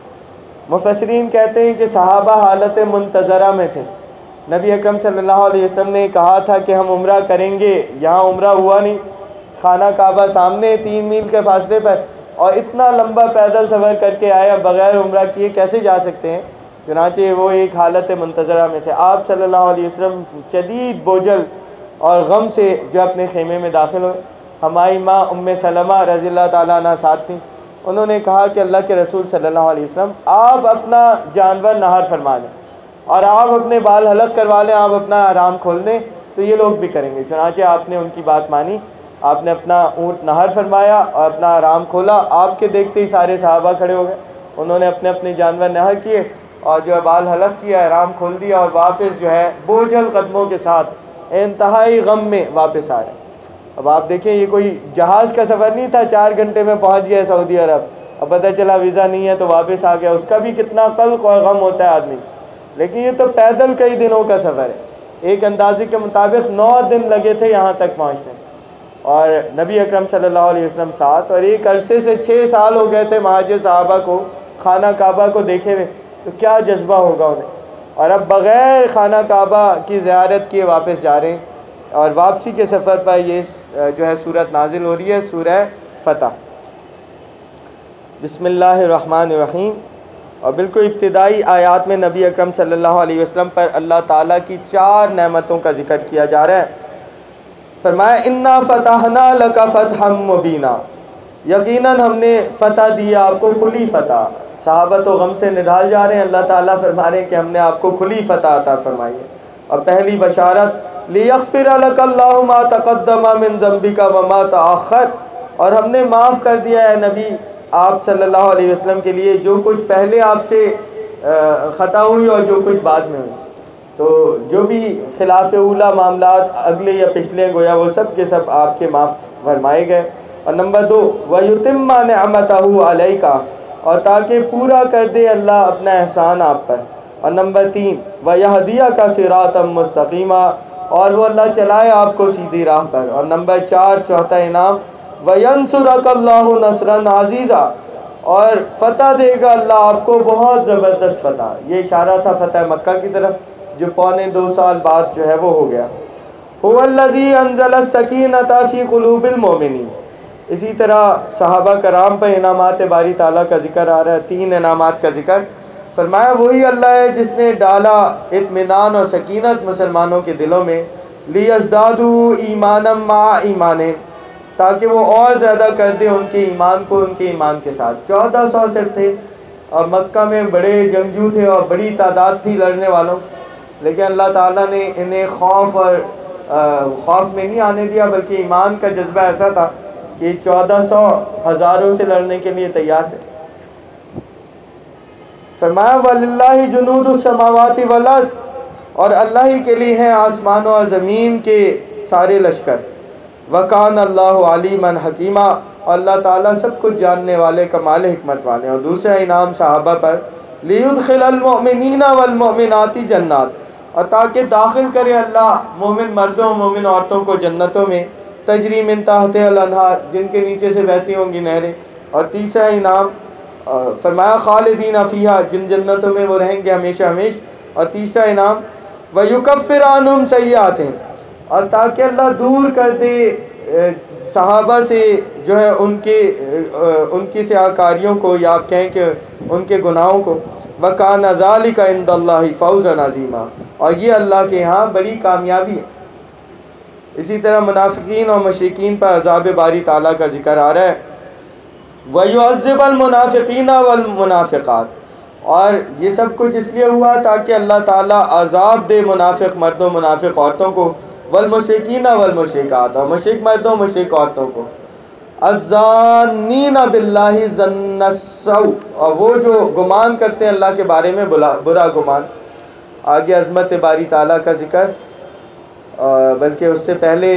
مفسرین کہتے ہیں کہ صحابہ حالت منتظرہ میں تھے. نبی اکرم صلی اللہ علیہ وسلم نے کہا تھا کہ ہم عمرہ کریں گے، یہاں عمرہ ہوا نہیں، خانہ کعبہ سامنے 3 میل کے فاصلے پر، اور اتنا لمبا پیدل سفر کر کے آئے، بغیر عمرہ کیے کیسے جا سکتے ہیں. چنانچہ وہ ایک حالت منتظرہ میں تھے. آپ صلی اللہ علیہ وسلم شدید بوجھل اور غم سے جو اپنے خیمے میں داخل ہوئے. ہماری ماں ام سلمہ رضی اللہ تعالیٰ عنہ ساتھ تھیں. انہوں نے کہا کہ اللہ کے رسول صلی اللہ علیہ وسلم آپ اپنا جانور نہر فرما لیں اور آپ اپنے بال حلق کروا لیں، آپ اپنا احرام کھول دیں تو یہ لوگ بھی کریں گے. چنانچہ آپ نے ان کی بات مانی، آپ نے اپنا اونٹ نہر فرمایا اور اپنا احرام کھولا. آپ کے دیکھتے ہی سارے صحابہ کھڑے ہو گئے، انہوں نے اپنے اپنے جانور نہر کیے اور جو ہے بال حلق کیا، احرام کھول دیا اور واپس جو ہے بوجھل قدموں کے ساتھ انتہائی غم میں واپس آیا۔ اب آپ دیکھیں یہ کوئی جہاز کا سفر نہیں تھا، 4 گھنٹے میں پہنچ گیا سعودی عرب، اب پتہ چلا ویزا نہیں ہے تو واپس آ گیا، اس کا بھی کتنا قلق اور غم ہوتا ہے آدمی۔ لیکن یہ تو پیدل کئی دنوں کا سفر ہے، ایک اندازے کے مطابق 9 دن لگے تھے یہاں تک پہنچنے، اور نبی اکرم صلی اللہ علیہ وسلم ساتھ، اور ایک عرصے سے 6 سال ہو گئے تھے مہاجر صحابہ کو خانہ کعبہ کو دیکھے ہوئے، تو کیا جذبہ ہوگا انہیں، اور اب بغیر خانہ کعبہ کی زیارت کیے واپس جا رہے ہیں۔ اور واپسی کے سفر پر یہ جو ہے سورت نازل ہو رہی ہے، سورہ فتح۔ بسم اللہ الرحمن الرحیم۔ اور بالکل ابتدائی آیات میں نبی اکرم صلی اللہ علیہ وسلم پر اللہ تعالیٰ کی 4 نعمتوں کا ذکر کیا جا رہا ہے۔ فرمایا انا فتحنا لک فتحا مبینا، یقیناً ہم نے فتح دی آپ کو، کھلی فتح۔ صحابہ تو غم سے نڈھال جا رہے ہیں، اللہ تعالیٰ فرما رہے ہیں کہ ہم نے آپ کو کھلی فتح عطا فرمائی ہے۔ اور پہلی بشارت لیغفر لک اللہ ما تقدم من ذنبک وما تأخر، اور ہم نے معاف کر دیا ہے نبی آپ صلی اللہ علیہ وسلم کے لیے جو کچھ پہلے آپ سے خطا ہوئی اور جو کچھ بعد میں ہوئی، تو جو بھی خلاف اولا معاملات اگلے یا پچھلے گویا وہ سب کے سب آپ کے معاف فرمائے گئے۔ اور نمبر 2 وَيُتِمَّ نِعْمَتَهُ عَلَيْكَ، اور تاکہ پورا کر دے اللہ اپنا احسان آپ پر۔ اور نمبر 3 وَيَهْدِيَكَ صِرَاطًا مُسْتَقِيمًا، اور وہ اللہ چلائے آپ کو سیدھی راہ پر۔ اور نمبر 4 چوتھا انعام وَيَنْصُرَكَ اللَّهُ نَصْرًا عَزِيزًا، اور فتح دے گا اللہ آپ کو بہت زبردست فتح۔ یہ اشارہ تھا فتح مکہ کی طرف جو پونے 2 سال بعد جو ہے وہ ہو گیا۔ هُوَ الَّذِي أَنزَلَ السَّكِينَةَ فِي قُلُوبِ الْمُؤْمِنِينَ۔ اسی طرح صحابہ کرام پر انعامات باری تعالیٰ کا ذکر آ رہا ہے، 3 انعامات کا ذکر۔ فرمایا وہی اللہ ہے جس نے ڈالا اطمینان اور سکینت مسلمانوں کے دلوں میں، لِيَزْدَادُوا إِيمَانًا مَعَ إِيمَانِهِمْ، تاکہ وہ اور زیادہ کر دیں ان کے ایمان کو ان کے ایمان کے ساتھ۔ 1400 صرف تھے اور مکہ میں بڑے جنگجو تھے اور بڑی تعداد تھی لڑنے والوں، لیکن اللہ تعالیٰ نے انہیں خوف میں نہیں آنے دیا، بلکہ ایمان کا جذبہ ایسا تھا کہ 1400 ہزاروں سے لڑنے کے لیے تیار تھے۔ فرمایا وَلِلَّهِ جُنُودُ السَّمَاوَاتِ وَالْأَرْضِ، اور اللہ ہی کے لیے ہیں آسمانوں اور زمین کے سارے لشکر۔ وَكَانَ اللَّهُ عَلِيمًا حَكِيمًا، اور اللہ تعالیٰ سب کچھ جاننے والے کمال حکمت والے ہیں۔ اور دوسرا انعام صحابہ پر لِيُدْخِلَ الْمُؤْمِنِينَ وَالْمُؤْمِنَاتِ جَنَّاتٍ، اور تاکہ داخل کرے اللہ مومن مردوں مومن عورتوں کو جنتوں میں، تجری من تحتہا الانہار، جن کے نیچے سے بہتی ہوں گی نہریں۔ اور تیسرا انعام فرمایا خالدین فیہا، جن جنتوں میں وہ رہیں گے ہمیشہ ہمیش۔ اور تیسرا انعام وَيُكَفِّرْ عَنْهُمْ سَيِّئَاتِهِمْ، اور تاکہ اللہ دور کر دے صحابہ سے جو ہے ان کی سیاکاریوں کو، یا آپ کہیں کہ ان کے گناہوں کو۔ وَكَانَ ذَلِكَ عِنْدَ اللَّهِ فَوْزًا عَظِيمًا، اور یہ اللہ کے ہاں بڑی کامیابی ہے۔ اسی طرح منافقین اور مشرکین پر عذاب باری تعالیٰ کا ذکر آ رہا ہے۔ وَيُعَذِّبَ الْمُنَافِقِينَ وَالْمُنَافِقَاتِ، اور یہ سب کچھ اس لیے ہوا تاکہ اللہ تعالیٰ عذاب دے منافق مردوں منافق عورتوں کو، والمشرکین والمشرکات، اور مشرک مردوں مشرک عورتوں کو، الظانین باللہ ظن السوء، اور وہ جو گمان کرتے ہیں اللہ کے بارے میں برا گمان۔ آگے عظمت باری تعالیٰ کا ذکر، بلکہ اس سے پہلے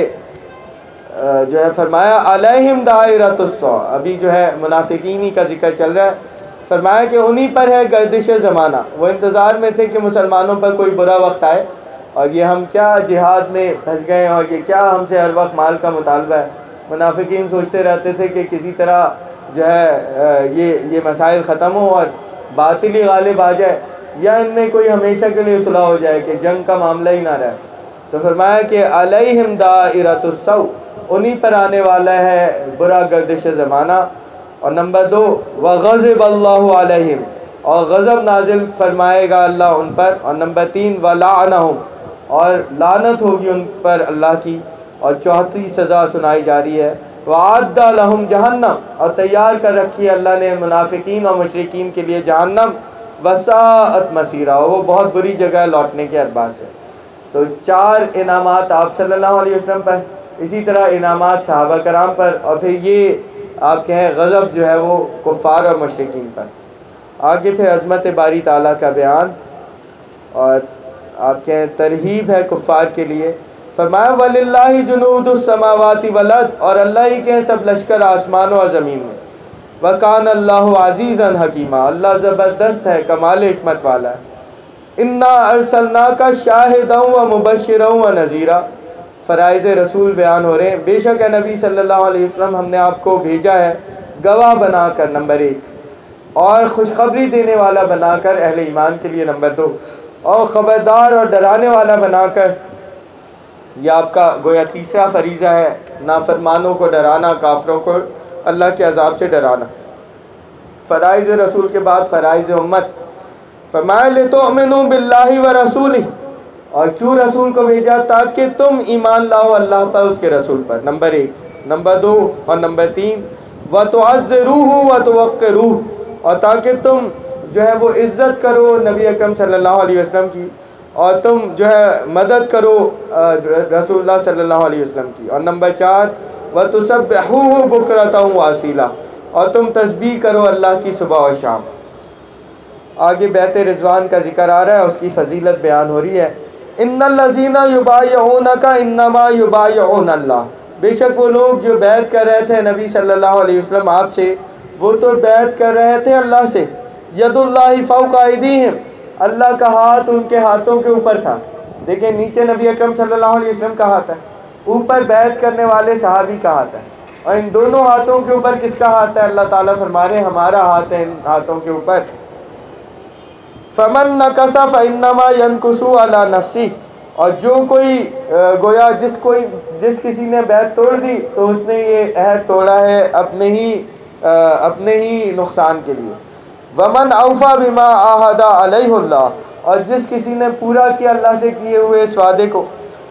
جو ہے فرمایا علیہم دائرۃ السوء، ابھی جو ہے منافقین ہی کا ذکر چل رہا ہے۔ فرمایا کہ انہی پر ہے گردش زمانہ، وہ انتظار میں تھے کہ مسلمانوں پر کوئی برا وقت آئے، اور یہ ہم کیا جہاد میں پھنس گئے، اور یہ کیا ہم سے ہر وقت مال کا مطالبہ ہے۔ منافقین سوچتے رہتے تھے کہ کسی طرح جو ہے یہ مسائل ختم ہوں اور باطل ہی غالب آ جائے، یا ان میں کوئی ہمیشہ کے لیے صلح ہو جائے کہ جنگ کا معاملہ ہی نہ رہے۔ تو فرمایا کہ علیہم دائرۃ السوء، انہی پر آنے والا ہے برا گردش زمانہ۔ اور نمبر 2 وغضب اللہ علیہم، اور غضب نازل فرمائے گا اللہ ان پر۔ اور نمبر 3 ولعنہم، اور لعنت ہوگی ان پر اللہ کی۔ اور چوتھی سزا سنائی جا رہی ہے وَأَعَدَّ لَهُمْ جَهَنَّمَ، اور تیار کر رکھی ہے اللہ نے منافقین اور مشرکین کے لیے جہنم، وَسَاءَتْ مَصِيرًا، وہ بہت بری جگہ ہے لوٹنے کے اعتبار سے۔ تو 4 انعامات آپ صلی اللہ علیہ وسلم پر، اسی طرح انعامات صحابہ کرام پر، اور پھر یہ آپ کہیں غضب جو ہے وہ کفار اور مشرکین پر۔ آگے پھر عظمت باری تعالیٰ کا بیان، اور آپ کے ترہیب ہے کفار کے لیے۔ فرمایا وَلِلَّهِ جُنُودُ السَّمَاوَاتِ وَالْأَرْضِ، اور اللہ ہی کے سب لشکر آسمانوں اور زمین میں۔ وَكَانَ اللَّهُ عَزِيزًا حَكِيمًا، اللہ زبردست ہے، کمال حکمت والا ہے۔ اِنَّا أَرْسَلْنَاكَ شَاهِدًا وَمُبَشِّرًا وَنَذِيرًا، فرائض رسول بیان ہو رہے ہیں۔ بے شک ہے نبی صلی اللہ علیہ وسلم، ہم نے آپ کو بھیجا ہے گواہ بنا کر، نمبر 1، اور خوشخبری دینے والا بنا کر اہل ایمان کے لیے، نمبر 2، اور خبردار اور ڈرانے والا بنا کر۔ یہ آپ کا گویا تیسرا فریضہ ہے، نافرمانوں کو ڈرانا، کافروں کو اللہ کے عذاب سے ڈرانا۔ فرائض رسول کے بعد فرائض امت۔ فرمایا لِتُؤْمِنُوا بِاللَّهِ وَرَسُولِهِ، اور کیوں رسول کو بھیجا؟ تاکہ تم ایمان لاؤ اللہ پر، اس کے رسول پر، نمبر 1، نمبر 2 اور نمبر 3، وَتُعَزِّرُوهُ وَتُوَقِّرُوهُ، اور تاکہ تم جو ہے وہ عزت کرو نبی اکرم صلی اللہ علیہ وسلم کی، اور تم جو ہے مدد کرو رسول اللہ صلی اللہ علیہ وسلم کی، اور نمبر 4، وَتُسَبِّحُوهُ بُكْرَةً وَأَصِيلًا، اور تم تسبیح کرو اللہ کی صبح و شام۔ آگے بیعت رضوان کا ذکر آ رہا ہے، اس کی فضیلت بیان ہو رہی ہے۔ ان الذین یبایعونک انما یبایعون اللہ، بے شک وہ لوگ جو بیعت کر رہے تھے نبی صلی اللہ علیہ وسلم آپ سے، وہ تو بیعت کر رہے تھے اللہ سے۔ ید اللہ فوق ایدیہم، اللہ کا ہاتھ ان کے ہاتھوں کے اوپر تھا۔ دیکھیں نیچے نبی اکرم صلی اللہ علیہ وسلم کا ہاتھ ہے، اوپر بیعت کرنے والے صحابی کا ہاتھ ہے، اور ان دونوں ہاتھوں کے اوپر کس کا ہاتھ ہے؟ اللہ تعالیٰ فرما رہے ہیں ہمارا ہاتھ ہے ان ہاتھوں کے اوپر۔ فمن نکث فانما ینکث علی نفسہ، اور جو کوئی گویا جس کسی نے بیعت توڑ دی تو اس نے یہ عہد توڑا ہے اپنے ہی نقصان کے لیے۔ ومن اوفی بما عاہد علیہ اللہ، اور جس کسی نے پورا کیا اللہ سے کیے ہوئے اس وعدے کو،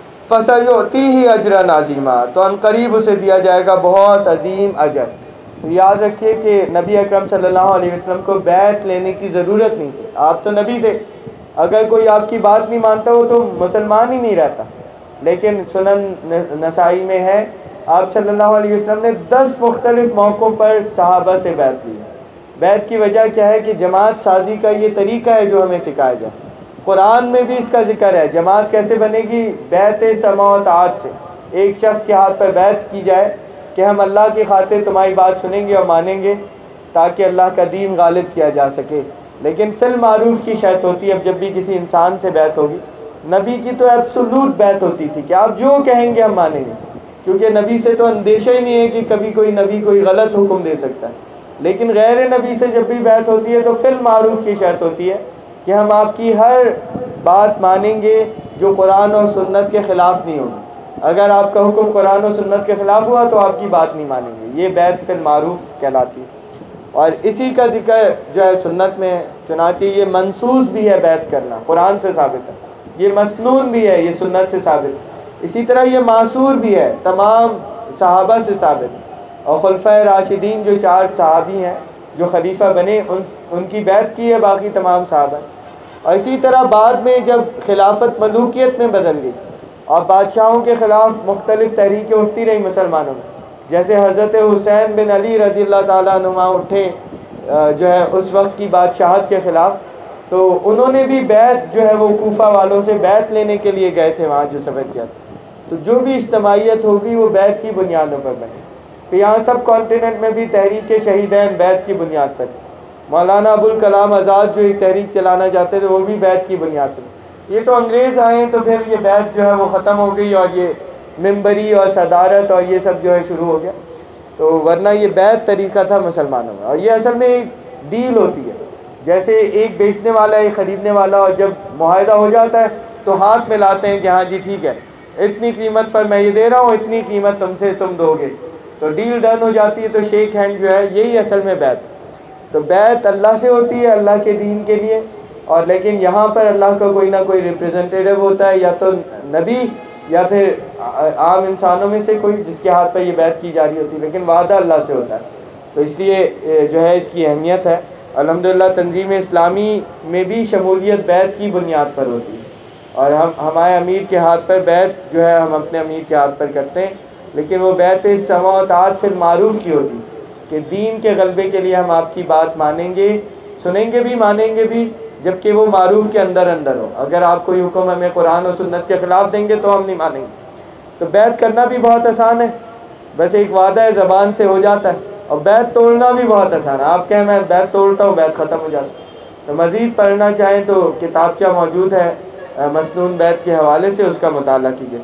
فسیؤتیہ اجرا عظیما، تو ان قریب اسے دیا جائے گا بہت عظیم اجر۔ تو یاد رکھیے کہ نبی اکرم صلی اللہ علیہ وسلم کو بیعت لینے کی ضرورت نہیں تھی، آپ تو نبی تھے، اگر کوئی آپ کی بات نہیں مانتا وہ تو مسلمان ہی نہیں رہتا۔ لیکن سنن نسائی میں ہے آپ صلی اللہ علیہ وسلم نے 10 مختلف موقعوں پر صحابہ سے بیعت لی۔ بیعت کی وجہ کیا ہے؟ کہ جماعت سازی کا یہ طریقہ ہے جو ہمیں سکھایا جائے۔ قرآن میں بھی اس کا ذکر ہے، جماعت کیسے بنے گی؟ بیعت سمع و طاعت سے، ایک شخص کے ہاتھ پر بیعت کی جائے کہ ہم اللہ کی خاطر تمہاری بات سنیں گے اور مانیں گے تاکہ اللہ کا دین غالب کیا جا سکے۔ لیکن فی المعروف کی شرط ہوتی ہے، اب جب بھی کسی انسان سے بیعت ہوگی، نبی کی تو ایبسولوٹ بیعت ہوتی تھی کہ آپ جو کہیں گے ہم مانیں گے، کیونکہ نبی سے تو اندیشہ ہی نہیں ہے کہ کبھی کوئی نبی کوئی غلط حکم دے سکتا ہے۔ لیکن غیر نبی سے جب بھی بیعت ہوتی ہے تو فی المعروف کی شرط ہوتی ہے کہ ہم آپ کی ہر بات مانیں گے جو قرآن اور سنت کے خلاف نہیں ہوگی۔ اگر آپ کا حکم قرآن و سنت کے خلاف ہوا تو آپ کی بات نہیں مانیں گے، یہ بیعت فی المعروف کہلاتی ہے۔ اور اسی کا ذکر جو ہے سنت میں ہے، چنانچہ یہ منسوس بھی ہے بیعت کرنا، قرآن سے ثابت ہے، یہ مسنون بھی ہے، یہ سنت سے ثابت ہے، اسی طرح یہ معصور بھی ہے، تمام صحابہ سے ثابت ہے۔ اور خلفۂ راشدین جو 4 صحابی ہیں جو خلیفہ بنے، ان کی بیعت کی ہے باقی تمام صحابہ۔ اور اسی طرح بعد میں جب خلافت ملوکیت میں بدل گئی اور بادشاہوں کے خلاف مختلف تحریکیں اٹھتی رہی مسلمانوں میں، جیسے حضرت حسین بن علی رضی اللہ تعالیٰ عنہما اٹھے جو ہے اس وقت کی بادشاہت کے خلاف، تو انہوں نے بھی بیعت جو ہے وہ کوفہ والوں سے بیعت لینے کے لیے گئے تھے وہاں جو سفر کیا تھا۔ تو جو بھی اجتماعیت ہوگی وہ بیعت کی بنیادوں پر بنے۔ تو یہاں سب کانٹیننٹ میں بھی تحریک شہیدین بیعت کی بنیاد پر تھی۔ مولانا ابوالکلام آزاد جو ایک تحریک چلانا چاہتے تھے وہ بھی بیعت کی بنیاد پر۔ یہ تو انگریز آئے تو پھر یہ بیعت جو ہے وہ ختم ہو گئی اور یہ ممبری اور صدارت اور یہ سب جو ہے شروع ہو گیا، تو ورنہ یہ بیعت طریقہ تھا مسلمانوں میں۔ اور یہ اصل میں ایک ڈیل ہوتی ہے، جیسے ایک بیچنے والا ایک خریدنے والا، اور جب معاہدہ ہو جاتا ہے تو ہاتھ ملاتے ہیں کہ ہاں جی ٹھیک ہے، اتنی قیمت پر میں یہ دے رہا ہوں، اتنی قیمت تم دو گے، تو ڈیل ڈن ہو جاتی ہے، تو شیک ہینڈ جو ہے یہی اصل میں بیعت۔ تو بیعت اللہ سے ہوتی ہے اللہ کے دین کے لیے، اور لیکن یہاں پر اللہ کا کوئی نہ کوئی ریپریزنٹیٹیو ہوتا ہے، یا تو نبی یا پھر عام انسانوں میں سے کوئی جس کے ہاتھ پر یہ بیعت کی جا رہی ہوتی ہے، لیکن وعدہ اللہ سے ہوتا ہے۔ تو اس لیے جو ہے اس کی اہمیت ہے۔ الحمدللہ تنظیم اسلامی میں بھی شمولیت بیعت کی بنیاد پر ہوتی ہے، اور ہمارے امیر کے ہاتھ پر بیعت جو ہے ہم اپنے امیر کے ہاتھ پر کرتے ہیں، لیکن وہ بیعت سمع و طاعت فی المعروف کی ہوتی ہے کہ دین کے غلبے کے لیے ہم آپ کی بات مانیں گے سنیں گے بھی مانیں گے بھی جبکہ وہ معروف کے اندر اندر ہو. اگر آپ کوئی حکم ہمیں قرآن و سنت کے خلاف دیں گے تو ہم نہیں مانیں گے. تو بیعت کرنا بھی بہت آسان ہے، بس ایک وعدہ ہے زبان سے ہو جاتا ہے، اور بیعت توڑنا بھی بہت آسان ہے. آپ کہیں میں بیعت توڑتا ہوں، بیعت ختم ہو جاتا ہے. تو مزید پڑھنا چاہیں تو کتابچہ موجود ہے مسنون بیعت کے حوالے سے، اس کا مطالعہ کیجیے.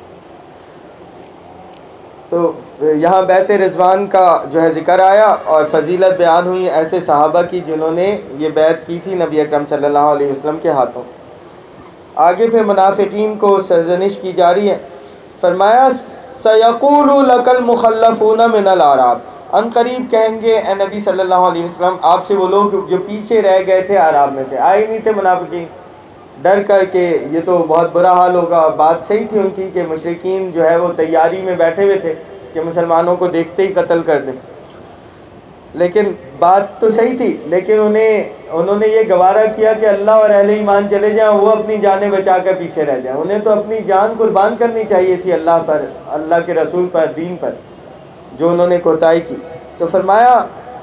تو یہاں بیعت رضوان کا جو ہے ذکر آیا اور فضیلت بیان ہوئی ایسے صحابہ کی جنہوں نے یہ بیعت کی تھی نبی اکرم صلی اللہ علیہ وسلم کے ہاتھوں. آگے پھر منافقین کو سرزنش کی جاری ہے. فرمایا سَيَقُولُ لَكَ الْمُخَلَّفُونَ مِنَ الْأَعْرَابِ، ان قریب کہیں گے اے نبی صلی اللہ علیہ وسلم آپ سے وہ لوگ جو پیچھے رہ گئے تھے اعراب میں سے، آئے نہیں تھے منافقین، ڈر کر کے یہ تو بہت برا حال ہوگا. بات صحیح تھی ان کی کہ مشرکین جو ہے وہ تیاری میں بیٹھے ہوئے تھے کہ مسلمانوں کو دیکھتے ہی قتل کر دیں. لیکن بات تو صحیح تھی، لیکن انہوں نے یہ گوارا کیا کہ اللہ اور اہل ایمان چلے جائیں، وہ اپنی جانیں بچا کر پیچھے رہ جائیں. انہیں تو اپنی جان قربان کرنی چاہیے تھی اللہ پر، اللہ کے رسول پر، دین پر، جو انہوں نے کوتاہی کی. تو فرمایا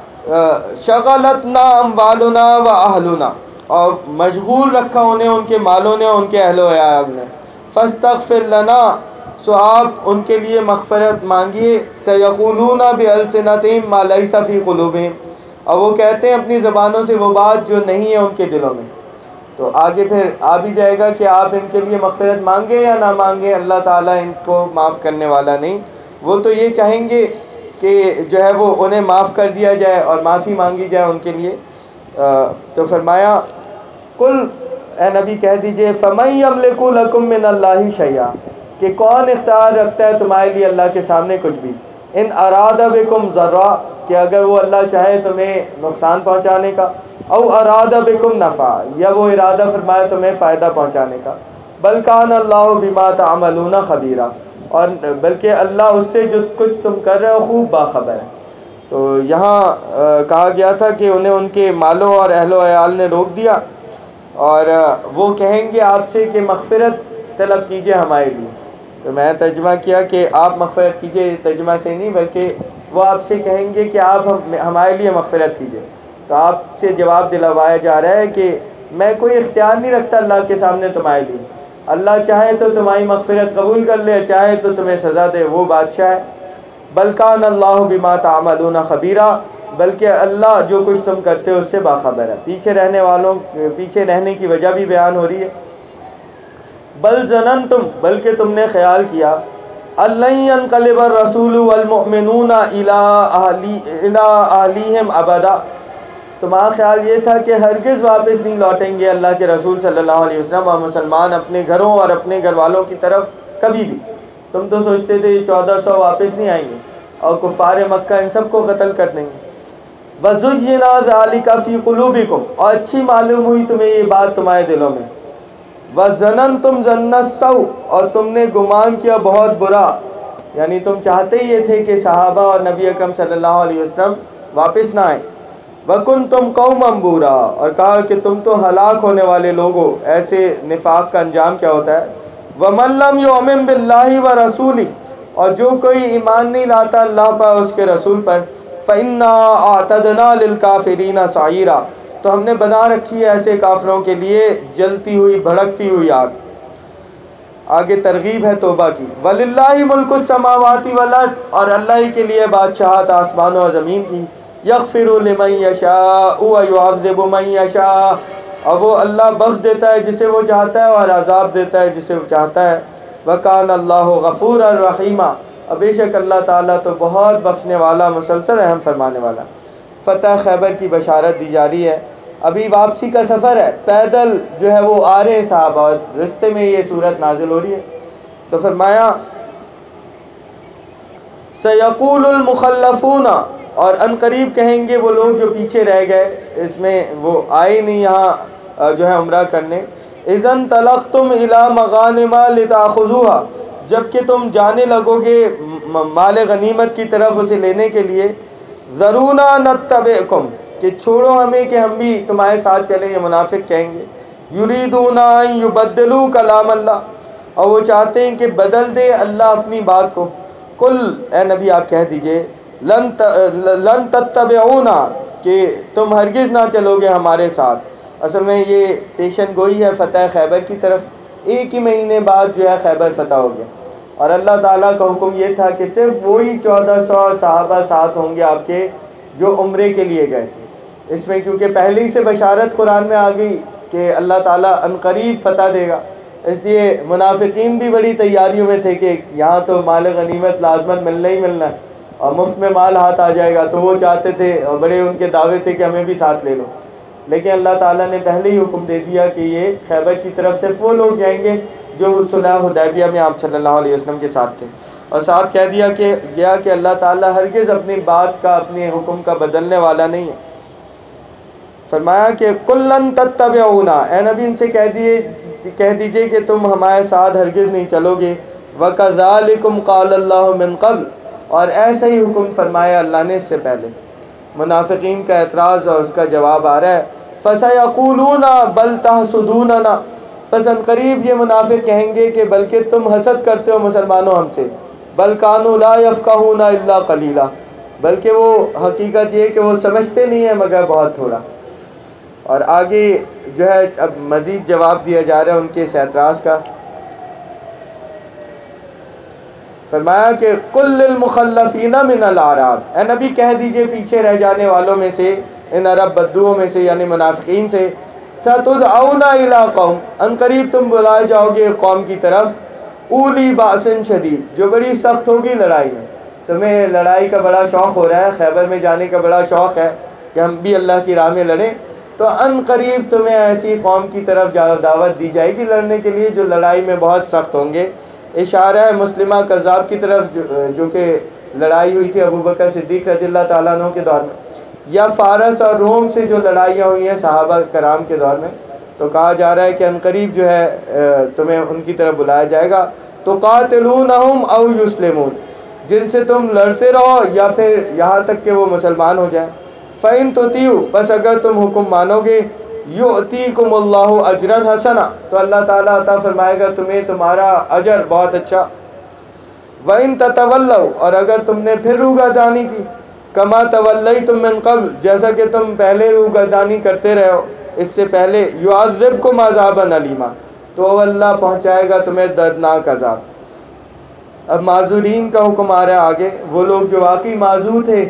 شغلتنا اموالنا و اہلنا، اور مشغول رکھا انہیں ان کے مالوں نے، ان کے اہل و عیال نے. فاستغفر لنا، سو آپ ان کے لیے مغفرت مانگیے. سیقولون بألسنتہم ما لیس فی قلوبہم، اور وہ کہتے ہیں اپنی زبانوں سے وہ بات جو نہیں ہے ان کے دلوں میں. تو آگے پھر آ بھی جائے گا کہ آپ ان کے لیے مغفرت مانگیں یا نہ مانگیں، اللہ تعالیٰ ان کو معاف کرنے والا نہیں. وہ تو یہ چاہیں گے کہ جو ہے وہ انہیں معاف کر دیا جائے اور معافی مانگی جائے ان کے لیے. تو فرمایا قل، اے نبی کہہ دیجئے فَمَن يَمْلِكُ لَكُم مِّنَ اللَّهِ شَيْئًا، کہ کون اختیار رکھتا ہے تمہارے لیے اللہ کے سامنے کچھ بھی. ان اراد بکم ضرا، کہ اگر وہ اللہ چاہے تمہیں نقصان پہنچانے کا، او اراد بکم نفع، یا وہ ارادہ فرمائے تمہیں فائدہ پہنچانے کا. بل کان اللہ بما تعملون خبیرا، اور بلکہ اللہ اس سے جو کچھ تم کر رہے ہو خوب باخبر ہے. تو یہاں کہا گیا تھا کہ انہیں ان کے مالوں اور اہل و عیال نے روک دیا، اور وہ کہیں گے آپ سے کہ مغفرت طلب کیجئے ہمارے لیے. تو میں ترجمہ کیا کہ آپ مغفرت کیجئے، ترجمہ سے نہیں بلکہ وہ آپ سے کہیں گے کہ آپ ہمارے لیے مغفرت کیجئے. تو آپ سے جواب دلوایا جا رہا ہے کہ میں کوئی اختیار نہیں رکھتا اللہ کے سامنے تمہارے لیے. اللہ چاہے تو تمہاری مغفرت قبول کر لے، چاہے تو تمہیں سزا دے، وہ بادشاہ ہے. بل کان اللہ بما تعملون خبیرا، بلکہ اللہ جو کچھ تم کرتے ہو اس سے باخبر ہے. پیچھے رہنے کی وجہ بھی بیان ہو رہی ہے. بل ظننتم، بلکہ تم نے خیال کیا، ان ينقلب الرسول والمؤمنون الى اہلیہم ابدا، تمہارا خیال یہ تھا کہ ہرگز واپس نہیں لوٹیں گے اللہ کے رسول صلی اللہ علیہ وسلم اور مسلمان اپنے گھروں اور اپنے گھر والوں کی طرف کبھی بھی. تم تو سوچتے تھے 1400 واپس نہیں آئیں گے اور کفار مکہ ان سب کو قتل کر دیں گے. وَزُيِّنَ ذَلِكَ فِي قُلُوبِكُمْ، اور اچھی معلوم ہوئی تمہیں یہ بات تمہارے دلوں میں. وَظَنَنْتُمْ ظَنَّ السَّوْءِ، اور تم نے گمان کیا بہت برا، یعنی تم چاہتے ہی یہ تھے کہ صحابہ اور نبی اکرم صلی اللہ علیہ وسلم واپس نہ آئیں. وَكُنْتُمْ قَوْمًا بُورًا، اور کہا کہ تم تو ہلاک ہونے والے لوگ ہو. ایسے نفاق کا انجام کیا ہوتا ہے. وَمَن لَّمْ يُؤْمِن بِاللَّهِ وَرَسُولِهِ، اور جو کوئی ایمان نہیں لاتا اللہ پر اس کے رسول پر، فَإِنَّا أَعْتَدْنَا لِلْكَافِرِينَ سَعِيرًا، تو ہم نے بنا رکھی ہے ایسے کافروں کے لیے جلتی ہوئی بھڑکتی ہوئی آگ. آگے ترغیب ہے توبہ کی. وَلِلَّهِ مُلْكُ السَّمَاوَاتِ وَالْأَرْضِ، اور اللہ ہی کے لیے بادشاہت آسمانوں اور زمین کی. يَغْفِرُ لِمَن يَشَاءُ وَيُعَذِّبُ مَن يَشَاءُ، اور وہ اللہ بخش دیتا ہے جسے وہ چاہتا ہے اور عذاب دیتا ہے جسے وہ چاہتا ہے. وَكَانَ اللَّهُ غَفُورًا رَحِيمًا، اور بے شک اللہ تعالیٰ تو بہت بخشنے والا، مسلسل رحم فرمانے والا. فتح خیبر کی بشارت دی جا رہی ہے. ابھی واپسی کا سفر ہے، پیدل جو ہے وہ آ رہے ہیں صحابہ، رستے میں یہ صورت نازل ہو رہی ہے. تو فرمایا سَيَقُولُ الْمُخَلَّفُونَ، اور ان قریب کہیں گے وہ لوگ جو پیچھے رہ گئے، اس میں وہ آئے نہیں یہاں جو ہے عمرہ کرنے. اِذَا انطَلَقْتُمْ إِلَىٰ مَغَانِمَ لِتَأْخُذُوهَا، جب کہ تم جانے لگو گے مال غنیمت کی طرف اسے لینے کے لیے. ذَرُونَا نَتَّبِعْكُمْ، کہ چھوڑو ہمیں کہ ہم بھی تمہارے ساتھ چلیں، یہ منافق کہیں گے. يُرِيدُونَ أَن يُبَدِّلُوا كَلَامَ اللَّهِ، اور وہ چاہتے ہیں کہ بدل دے اللہ اپنی بات کو. قل، اے نبی آپ کہہ دیجئے لن تتبعونا، کہ تم ہرگز نہ چلو گے ہمارے ساتھ. اصل میں یہ پیشن گوئی ہے فتح خیبر کی طرف. ایک ہی مہینے بعد جو ہے خیبر فتح ہو گیا, اور اللہ تعالیٰ کا حکم یہ تھا کہ صرف وہی 1400 صحابہ ساتھ ہوں گے آپ کے جو عمرے کے لیے گئے تھے. اس میں کیونکہ پہلے ہی سے بشارت قرآن میں آ گئی کہ اللہ تعالیٰ عنقریب فتح دے گا, اس لیے منافقین بھی بڑی تیاریوں میں تھے کہ یہاں تو مال غنیمت لازمت ملنا ہی ملنا ہے اور مفت میں مال ہاتھ آ جائے گا, تو وہ چاہتے تھے اور بڑے ان کے دعوے تھے کہ ہمیں بھی ساتھ لے لو. لیکن اللہ تعالیٰ نے پہلے ہی حکم دے دیا کہ یہ خیبر کی طرف صرف وہ لوگ جائیں گے جو صلح حدیبیہ میں آپ صلی اللہ علیہ وسلم کے ساتھ تھے. اور ساتھ کہہ دیا کہ گیا کہ اللہ تعالیٰ ہرگز اپنی بات کا اپنے حکم کا بدلنے والا نہیں ہے. فرمایا کہ کلن تتبعونا, اے نبی ان سے کہہ دیجئے کہ تم ہمارے ساتھ ہرگز نہیں چلو گے. وَكَذَلِكُمْ قَالَ اللَّهُ مِنْ قَبْلُ, اور ایسا ہی حکم فرمایا اللہ نے اس سے پہلے. منافقین کا اعتراض اور اس کا جواب آ رہا ہے, فَسَيَقُولُونَ بَلْ تَحْسُدُونَنَا, پس ان قریب یہ منافق کہیں گے کہ بلکہ تم حسد کرتے ہو مسلمانوں ہم سے. بَلْ كَانُوا لَا يَفْقَهُونَ إِلَّا قَلِيلًا, بلکہ وہ حقیقت یہ کہ وہ سمجھتے نہیں ہیں مگر بہت تھوڑا. اور آگے جو ہے اب مزید جواب دیا جا رہا ہے ان کے اس اعتراض کا. فرمایا کہ قُل لِّلْمُخَلَّفِينَ مِنَ الْأَعْرَابِ, اے نبی کہہ دیجئے پیچھے رہ جانے والوں میں سے, ان عرب بدوؤں میں سے یعنی منافقین سے, سَتُدْعَوْنَ إِلَىٰ قَوْمٍ, ان قریب تم بلائے جاؤ گے قوم کی طرف, اولی بَأْسٍ شدید, جو بڑی سخت ہوگی لڑائی میں. تمہیں لڑائی کا بڑا شوق ہو رہا ہے, خیبر میں جانے کا بڑا شوق ہے کہ ہم بھی اللہ کی راہ میں لڑیں, تو ان قریب تمہیں ایسی قوم کی طرف دعوت دی جائے گی لڑنے کے لیے جو لڑائی میں بہت سخت ہوں گے. اشارہ ہے مسلمہ کذاب کی طرف جو کہ لڑائی ہوئی تھی ابو بکر صدیق رضی اللہ تعالیٰ عنہ کے دور میں, یا فارس اور روم سے جو لڑائیاں ہوئی ہیں صحابہ کرام کے دور میں. تو کہا جا رہا ہے کہ عنقریب جو ہے تمہیں ان کی طرف بلایا جائے گا. تو قاتلونہم او یسلمون, جن سے تم لڑتے رہو یا پھر یہاں تک کہ وہ مسلمان ہو جائیں. فَإِن تُطِیعُوا, بس اگر تم حکم مانو گے, یؤتیکم اللہ اجرا حسنا, تو اللہ تعالیٰ عطا فرمائے گا تمہیں تمہارا اجر بہت اچھا. وَإِن تَتَوَلَّوْا, اور اگر تم نے پھر روگردانی کی, کما تولیتم من قبل, جیسا کہ تم پہلے روگردانی کرتے رہے ہو اس سے پہلے, یعذبکم عذابا الیما, تو اللہ پہنچائے گا تمہیں دردناک عذاب. اب معذورین کا حکم آ رہا ہے آگے. وہ لوگ جو واقعی معذور تھے,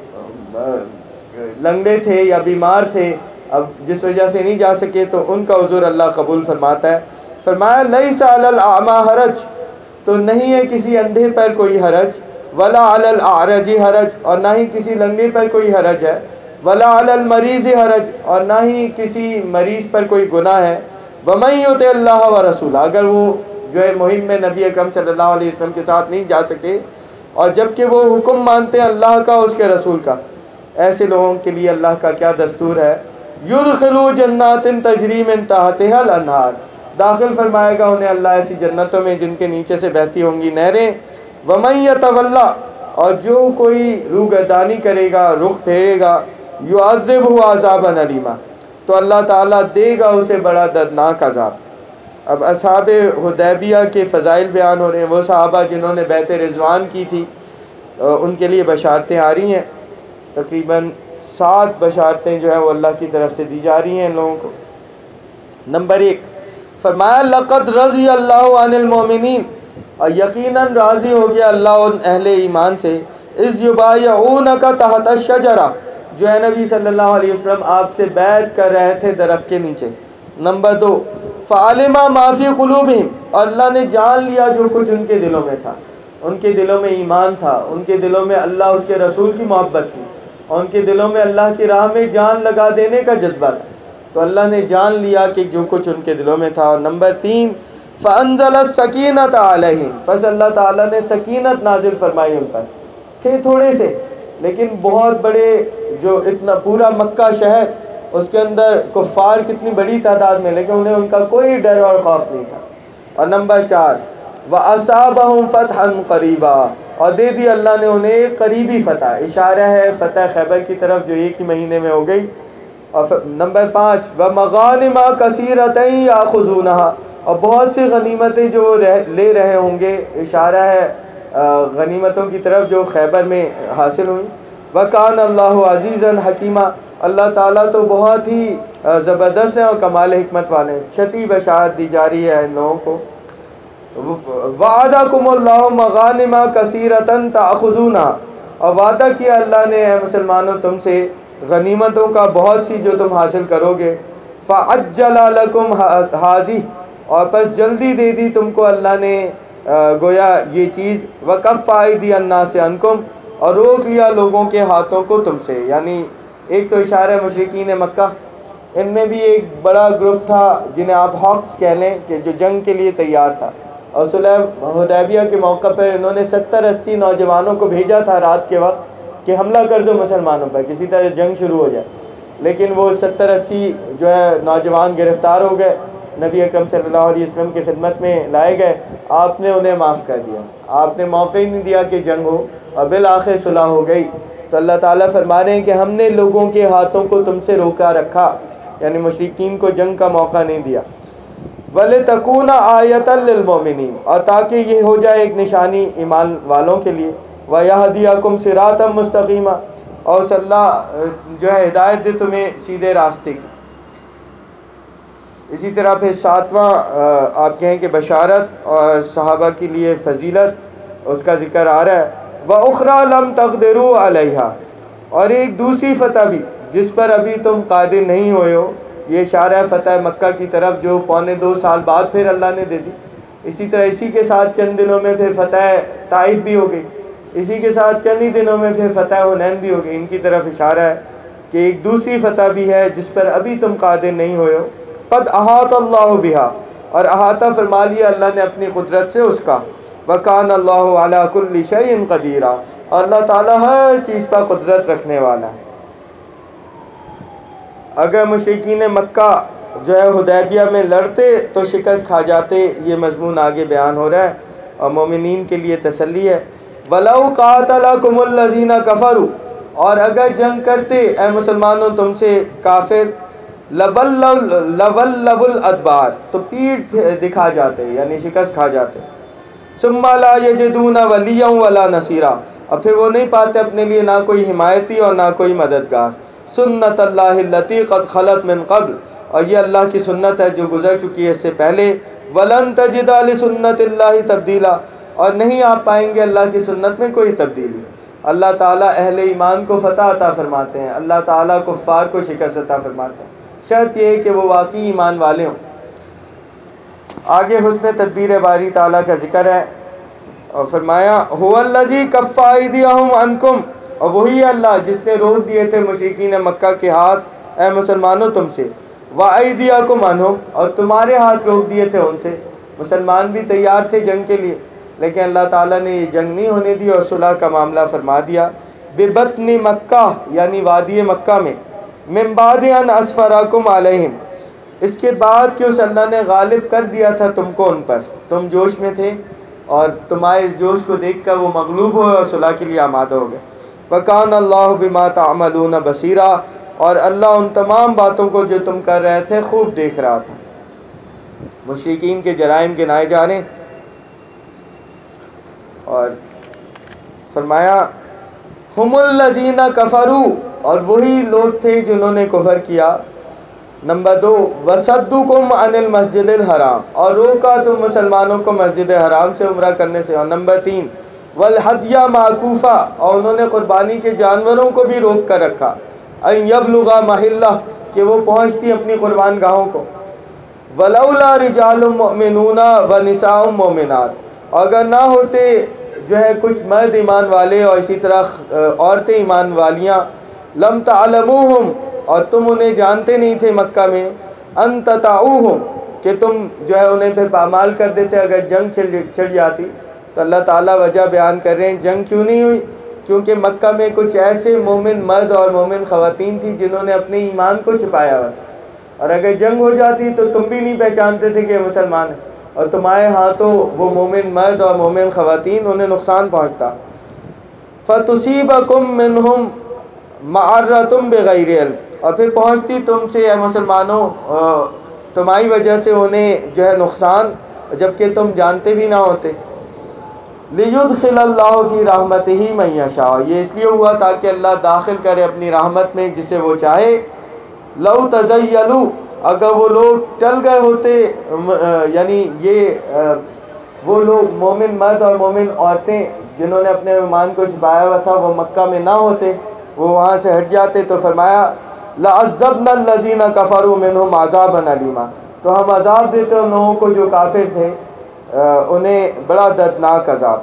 لنگڑے تھے یا بیمار تھے, اب جس وجہ سے نہیں جا سکے, تو ان کا عذر اللہ قبول فرماتا ہے. فرمایا لیس علی الاعمی حرج, تو نہیں ہے کسی اندھے پر کوئی حرج, ولا علی الاعرج حرج, اور نہ ہی کسی لنگڑے پر کوئی حرج ہے, ولا علی المریض حرج, اور نہ ہی کسی مریض پر کوئی گناہ ہے. ومن یطع اللہ ورسولہ, اگر وہ جو ہے مہم میں نبی اکرم صلی اللہ علیہ وسلم کے ساتھ نہیں جا سکے, اور جبکہ وہ حکم مانتے ہیں اللہ کا اس کے رسول کا, ایسے لوگوں کے لیے اللہ کا کیا دستور ہے. یدخلوا جنات تجری من تحتها الانہار, داخل فرمائے گا انہیں اللہ ایسی جنتوں میں جن کے نیچے سے بہتی ہوں گی نہریں. ومن یتولی, اور جو کوئی روگردانی کرے گا, رخ پھیرے گا, یعذبہ عذابا الیما, تو اللہ تعالیٰ دے گا اسے بڑا دردناک عذاب. اب اصحاب حدیبیہ کے فضائل بیان ہو رہے ہیں. وہ صحابہ جنہوں نے بیعت رضوان کی تھی, ان کے لیے بشارتیں آ رہی ہیں. تقریباً 7 بشارتیں جو ہیں وہ اللہ کی طرف سے دی جا رہی ہیں ان لوگوں کو. نمبر 1, فرمایا لقد رضی اللہ عن المؤمنین, اور یقیناً راضی ہو گیا اللہ ان اہل ایمان سے, اذ یبایعونک تحت الشجرہ, جو ہے نبی صلی اللہ علیہ وسلم آپ سے بیعت کر رہے تھے درخت کے نیچے. نمبر 2, فعلم ما فی قلوبہم, اور اللہ نے جان لیا جو کچھ ان کے دلوں میں تھا. ان کے دلوں میں ایمان تھا, ان کے دلوں میں اللہ اس کے رسول کی محبت تھی, اور ان کے دلوں میں اللہ کی راہ میں جان لگا دینے کا جذبہ تھا. تو اللہ نے جان لیا کہ جو کچھ ان کے دلوں میں تھا. اور نمبر 3, فانزل السکینۃ علیہم, بس اللہ تعالیٰ نے سکینت نازل فرمائی ان پر. تھے تھوڑے سے لیکن بہت بڑے, جو اتنا پورا مکہ شہر, اس کے اندر کفار کتنی بڑی تعداد میں, لیکن انہیں ان کا کوئی ڈر اور خوف نہیں تھا. اور نمبر 4, وَأَصَابَهُمْ فَتْحًا قَرِيبًا, اور دے دی اللہ نے انہیں ایک قریبی فتح. اشارہ ہے فتح خیبر کی طرف جو ایک ہی مہینے میں ہو گئی. اور نمبر 5, وَمَغَانِمَ كَثِيرَةً يَأْخُذُونَهَا, اور بہت سی غنیمتیں جو لے رہے ہوں گے. اشارہ ہے غنیمتوں کی طرف جو خیبر میں حاصل ہوئیں. وکان اللہ عزیزاً حکیمہ، اللہ تعالیٰ تو بہت ہی زبردست ہے اور کمال حکمت والے ہیں۔ چھٹی بشارت دی جا رہی ہے ان لوگوں کو، وعدکم اللہ مغانم کثیرۃ تأخذونها، اور وعدہ کیا اللہ نے اے مسلمانوں تم سے غنیمتوں کا بہت سی جو تم حاصل کرو گے، فعجل لکم ہذہ، اور پس جلدی دے دی تم کو اللہ نے گویا یہ چیز، وکف ایدی الناس عنکم، اور روک لیا لوگوں کے ہاتھوں کو تم سے۔ یعنی ایک تو اشارہ مشرکین مکہ، ان میں بھی ایک بڑا گروپ تھا جنہیں آپ ہاکس کہہ لیں، کہ جو جنگ کے لیے تیار تھا، اور صلح حدیبیہ کے موقع پر انہوں نے 70-80 نوجوانوں کو بھیجا تھا رات کے وقت کہ حملہ کر دو مسلمانوں پر، کسی طرح جنگ شروع ہو جائے، لیکن وہ 70-80 جو ہے نوجوان گرفتار ہو گئے، نبی اکرم صلی اللہ علیہ وسلم کی خدمت میں لائے گئے، آپ نے انہیں معاف کر دیا، آپ نے موقع ہی نہیں دیا کہ جنگ ہو، اور بالآخر صلح ہو گئی۔ تو اللہ تعالیٰ فرما رہے ہیں کہ ہم نے لوگوں کے ہاتھوں کو تم سے روکا رکھا، یعنی مشرکین کو جنگ کا موقع نہیں دیا۔ وَلِتَكُونَ آیَةً لِّلْمُؤْمِنِينَ، اور تاکہ یہ ہو جائے ایک نشانی ایمان والوں کے لیے، وَيَهْدِيَكُمْ صِرَاطًا مُسْتَقِيمًا، اور صلی اللہ جو ہے ہدایت دے تمہیں سیدھے راستے کی۔ اسی طرح پھر 7واں آپ کہیں کہ بشارت اور صحابہ کے لیے فضیلت، اس کا ذکر آ رہا ہے، وَأُخْرَى لَمْ تَقْدِرُوا عَلَيْهَا، اور ایک دوسری فتح بھی جس پر ابھی تم قادر نہیں ہوئے ہو، یہ اشارہ ہے فتح مکہ کی طرف جو 2.25 سال بعد پھر اللہ نے دے دی۔ اسی طرح اسی کے ساتھ چند دنوں میں پھر فتح طائف بھی ہو گئی، اسی کے ساتھ چند ہی دنوں میں پھر فتح حنین بھی ہو گئی، ان کی طرف اشارہ ہے کہ ایک دوسری فتح بھی ہے جس پر ابھی تم قادر نہیں ہوئے ہو۔ قد احاط اللہ بہا، اور احاطہ فرما لیا اللہ نے اپنی قدرت سے اس کا، وکان اللہ علی کل شیء قدیر، اور اللہ تعالیٰ ہر چیز پر قدرت رکھنے والا ہے۔ اگر مشرکین مکہ جو ہے حدیبیہ میں لڑتے تو شکست کھا جاتے، یہ مضمون آگے بیان ہو رہا ہے اور مومنین کے لیے تسلی ہے۔ وَلَوْ قَاتَلَكُمُ الَّذِينَ كَفَرُوا، اور اگر جنگ کرتے اے مسلمانوں تم سے کافر، لَوَلَّوُا الْأَدْبَارَ، تو پیٹھ دکھا جاتے، یعنی شکست کھا جاتے۔ ثُمَّ لَا يَجِدُونَ وَلِيًّا وَلَا نَصِيرًا، اور پھر وہ نہیں پاتے اپنے لیے نہ کوئی حمایتی اور نہ کوئی مددگار۔ سنت اللہ التی قد خلت من قبل، اور یہ اللہ کی سنت ہے جو گزر چکی ہے اس سے پہلے۔ ولن تجد لسنت اللہ تبدیلا، اور نہیں آپ پائیں گے اللہ کی سنت میں کوئی تبدیلی۔ اللہ تعالیٰ اہل ایمان کو فتح عطا فرماتے ہیں، اللہ تعالیٰ کفار کو شکست عطا فرماتے ہیں، شرط یہ ہے کہ وہ واقعی ایمان والے ہوں۔ آگے حسن تدبیر باری تعالیٰ کا ذکر ہے اور فرمایا هو الذی کف ایدیہم عنکم، اور وہی اللہ جس نے روک دیے تھے مشرکین مکہ کے ہاتھ اے مسلمانوں تم سے، وَأَيْدِيَكُمْ عَنْهُمْ، اور تمہارے ہاتھ روک دیے تھے ان سے۔ مسلمان بھی تیار تھے جنگ کے لیے، لیکن اللہ تعالیٰ نے یہ جنگ نہیں ہونے دی اور صلح کا معاملہ فرما دیا۔ بِبَطْنِ مکہ، یعنی وادی مکہ میں، مِن بَعْدِ أَنْ أَسْفَرَكُمْ عَلَيْهِمْ، اس کے بعد کہ اس اللہ نے غالب کر دیا تھا تم کو ان پر، تم جوش میں تھے اور تمہارے اس جوش کو دیکھ کر وہ مغلوب ہوئے اور صلح کے لیے آمادہ ہو گئے۔ وَكَانَ اللَّهُ بِمَا تَعْمَلُونَ بَصِيرًا، اور اللہ ان تمام باتوں کو جو تم کر رہے تھے خوب دیکھ رہا تھا۔ مشرکین کے جرائم گنائے جا رہے ہیں، اور فرمایا ہم الذین کفروا، اور وہی لوگ تھے جنہوں نے کفر کیا۔ نمبر 2، وصدوکم عن المسجد الحرام، اور روکا تم مسلمانوں کو مسجد حرام سے عمرہ کرنے سے۔ اور نمبر 3، والہدی معکوفا، اور انہوں نے قربانی کے جانوروں کو بھی روک کر رکھا، ان یبلغ محلہ، کہ وہ پہنچتی اپنی قربان گاہوں کو۔ ولولا رجال مؤمنون ونساء مؤمنات، اگر نہ ہوتے جو ہے کچھ مرد ایمان والے اور اسی طرح عورتیں ایمان والیاں، لم تعلموہم، اور تم انہیں جانتے نہیں تھے مکہ میں، ان تطاعوہم، کہ تم جو ہے انہیں پھر پامال کر دیتے اگر جنگ چھڑ جاتی۔ تو اللہ تعالیٰ وجہ بیان کر رہے ہیں جنگ کیوں نہیں ہوئی، کیونکہ مکہ میں کچھ ایسے مومن مرد اور مومن خواتین تھی جنہوں نے اپنے ایمان کو چھپایا ہوا تھا، اور اگر جنگ ہو جاتی تو تم بھی نہیں پہچانتے تھے کہ مسلمان ہیں، اور تمہارے ہاتھوں وہ مومن مرد اور مومن خواتین انہیں نقصان پہنچتا۔ فَتُصِيبَكُم مِّنْهُمْ مَعَرَّةٌ بِغَيْرِ عِلْمٍ، اور پھر پہنچتی تم سے اے مسلمانوں تمہاری وجہ سے انہیں جو ہے نقصان جبکہ تم جانتے بھی نہ ہوتے۔ لیدخل اللہ فی رحمتہ من یشاء، یہ اس لیے ہوا تاکہ اللہ داخل کرے اپنی رحمت میں جسے وہ چاہے. لو تزیلوا، اگر وہ لوگ ٹل گئے ہوتے، یعنی یہ وہ لوگ مومن مرد اور مومن عورتیں جنہوں نے اپنے ایمان کو چھپایا ہوا تھا وہ مکہ میں نہ ہوتے، وہ وہاں سے ہٹ جاتے، تو فرمایا لعذبنا الذین کفروا منہم عذابا علیما، تو ہم عذاب دیتے ان لوگوں کو جو کافر تھے، انہیں بڑا دردناک عذاب.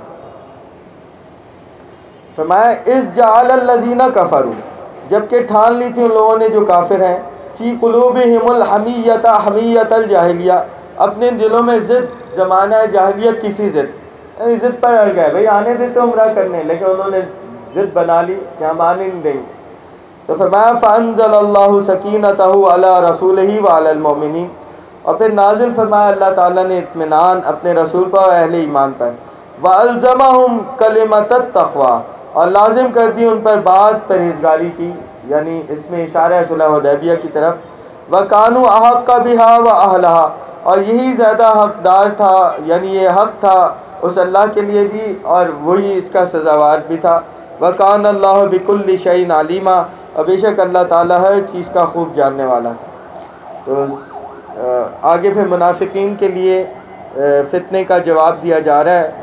فرمایا اذ جعل الذین کفروا، جبکہ ٹھان لی تھی ان لوگوں نے جو کافر ہیں، فی قلوبہم الحمیۃ حمیۃ الجاہلیہ، اپنے دلوں میں ضد، زمانہ جاہلیت کی سی ضد پر اڑ گئے، بھئی آنے دیتے عمرہ کرنے، لیکن انہوں نے ضد بنا لی کہ ہم آنے نہیں دیں گے. تو فرمایا فانزل اللہ سکینتہ علی رسولہ وعلی المؤمنین، اور پھر نازل فرمایا اللہ تعالیٰ نے اطمینان اپنے رسول پر اور اہل ایمان پر. وَأَلْزَمَهُمْ كَلِمَةَ التَّقْوَى، اور لازم کر دی ان پر بات پرہیزگاری کی، یعنی اس میں اشارہ ہے صلح حدیبیہ کی طرف. وَكَانُوا أَحَقَّ بِهَا وَأَهْلَهَا، اور یہی زیادہ حقدار تھا، یعنی یہ حق تھا اس اللہ کے لیے بھی اور وہی اس کا سزاوار بھی تھا. وَكَانَ اللَّهُ بِكُلِّ شَيْءٍ عَلِيمًا، اور بے شک اللہ تعالیٰ ہر چیز کا خوب جاننے والا تھا. تو آگے پھر منافقین کے لیے فتنے کا جواب دیا جا رہا ہے.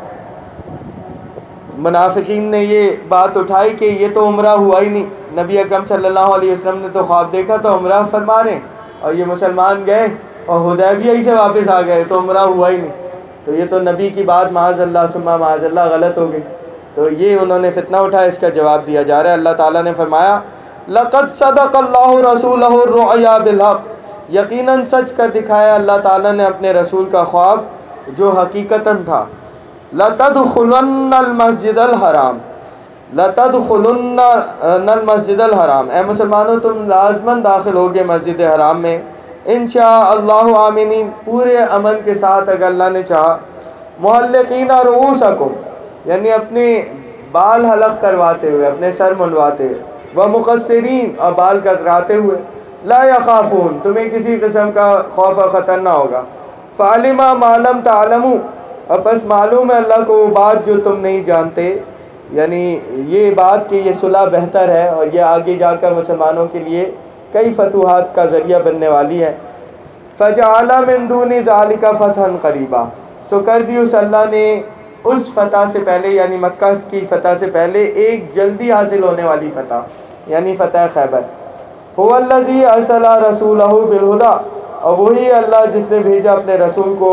منافقین نے یہ بات اٹھائی کہ یہ تو عمرہ ہوا ہی نہیں، نبی اکرم صلی اللہ علیہ وسلم نے تو خواب دیکھا تو عمرہ فرما رہے ہیں، اور یہ مسلمان گئے اور حدیبیہ ہی سے واپس آ گئے تو عمرہ ہوا ہی نہیں، تو یہ تو نبی کی بات معاذ اللہ ثم معاذ اللہ غلط ہو گئی. تو یہ انہوں نے فتنہ اٹھایا، اس کا جواب دیا جا رہا ہے. اللہ تعالیٰ نے فرمایا لَقَدْ صَدَقَ اللَّهُ رَسُولَهُ الرُّؤْيَا بِالْحَقِّ، یقیناً سچ کر دکھایا اللہ تعالیٰ نے اپنے رسول کا خواب جو حقیقتاً تھا. لَتَدْخُلُنَّ الْمَسْجِدَ الْحَرَامَ، لَتَدْخُلُنَّ الْمَسْجِدَ الْحَرَامَ، اے مسلمانوں تم لازماً داخل ہوگے مسجد حرام میں، انشاء اللہ آمنین، پورے امن کے ساتھ اگر اللہ نے چاہا. محلقین رؤوسکم، یعنی اپنے بال حلق کرواتے ہوئے، اپنے سر منڈواتے ہوئے، ومقصرین، اور بال کتراتے ہوئے، لا یخافون، تمہیں کسی قسم کا خوف و خطر نہ ہوگا. فعلم ما لم تعلموا، اور بس معلوم ہے اللہ کو وہ بات جو تم نہیں جانتے، یعنی یہ بات کہ یہ صلح بہتر ہے اور یہ آگے جا کر مسلمانوں کے لیے کئی فتوحات کا ذریعہ بننے والی ہے. فجعل من دون ذلک فتحا قریبا، سو کر دی اس اللہ نے اس فتح سے پہلے، یعنی مکہ کی فتح سے پہلے ایک جلدی حاصل ہونے والی فتح، یعنی فتح خیبر. هو الذی ارسل رسولہ بالہدی، اور وہی اللہ جس نے بھیجا اپنے رسول کو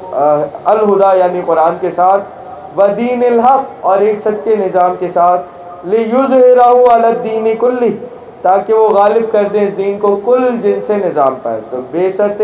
الہدا یعنی قرآن کے ساتھ، ودین الحق، اور ایک سچے نظام کے ساتھ، لیظہرہ علی الدین کلہ، تاکہ وہ غالب کر دیں اس دین کو کل جن سے نظام پر. تو بعثت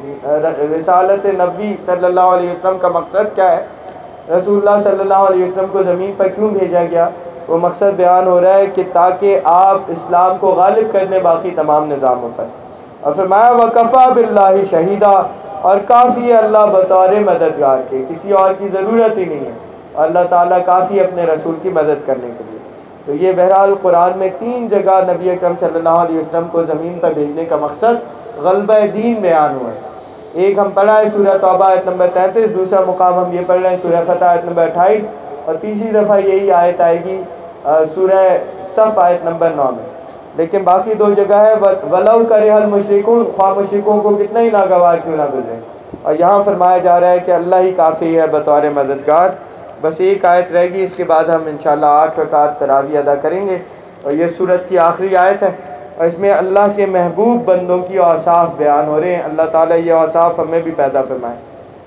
رسالت نبی صلی اللہ علیہ وسلم کا مقصد کیا ہے؟ رسول اللہ صلی اللہ علیہ وسلم کو زمین پر کیوں بھیجا گیا؟ وہ مقصد بیان ہو رہا ہے کہ تاکہ آپ اسلام کو غالب کر دیں باقی تمام نظاموں پر. اور فرمایا وَكَفَى بِاللَّهِ شَهِيدًا، اور کافی ہے اللہ بطور مددگار کے، کسی اور کی ضرورت ہی نہیں ہے، اور اللہ تعالیٰ کافی اپنے رسول کی مدد کرنے کے لیے. تو یہ بہرحال قرآن میں 3 جگہ نبی اکرم صلی اللہ علیہ وسلم کو زمین پر بھیجنے کا مقصد غلبہ دین بیان ہوا ہے. ایک ہم پڑھا ہے سورہ توبہ آیت نمبر 33، دوسرا مقام ہم یہ پڑھ رہے ہیں سورہ فتح آیت نمبر 28، اور تیسری دفعہ یہی آیت آئے گی سورہ صف آیت نمبر 9 میں. لیکن باقی 2 جگہ ہے وَلَوْ كَرِهَ الْمُشْرِكُونَ، خواہ مشرکوں کو کتنا ہی ناگوار کیوں نہ گزرے. اور یہاں فرمایا جا رہا ہے کہ اللہ ہی کافی ہے بطور مددگار. بس ایک آیت رہ گی، اس کے بعد ہم انشاءاللہ 8 رکعت تراویح ادا کریں گے، اور یہ سورت کی آخری آیت ہے، اور اس میں اللہ کے محبوب بندوں کی اوصاف بیان ہو رہے ہیں. اللہ تعالیٰ یہ اوصاف ہمیں بھی پیدا فرمائے.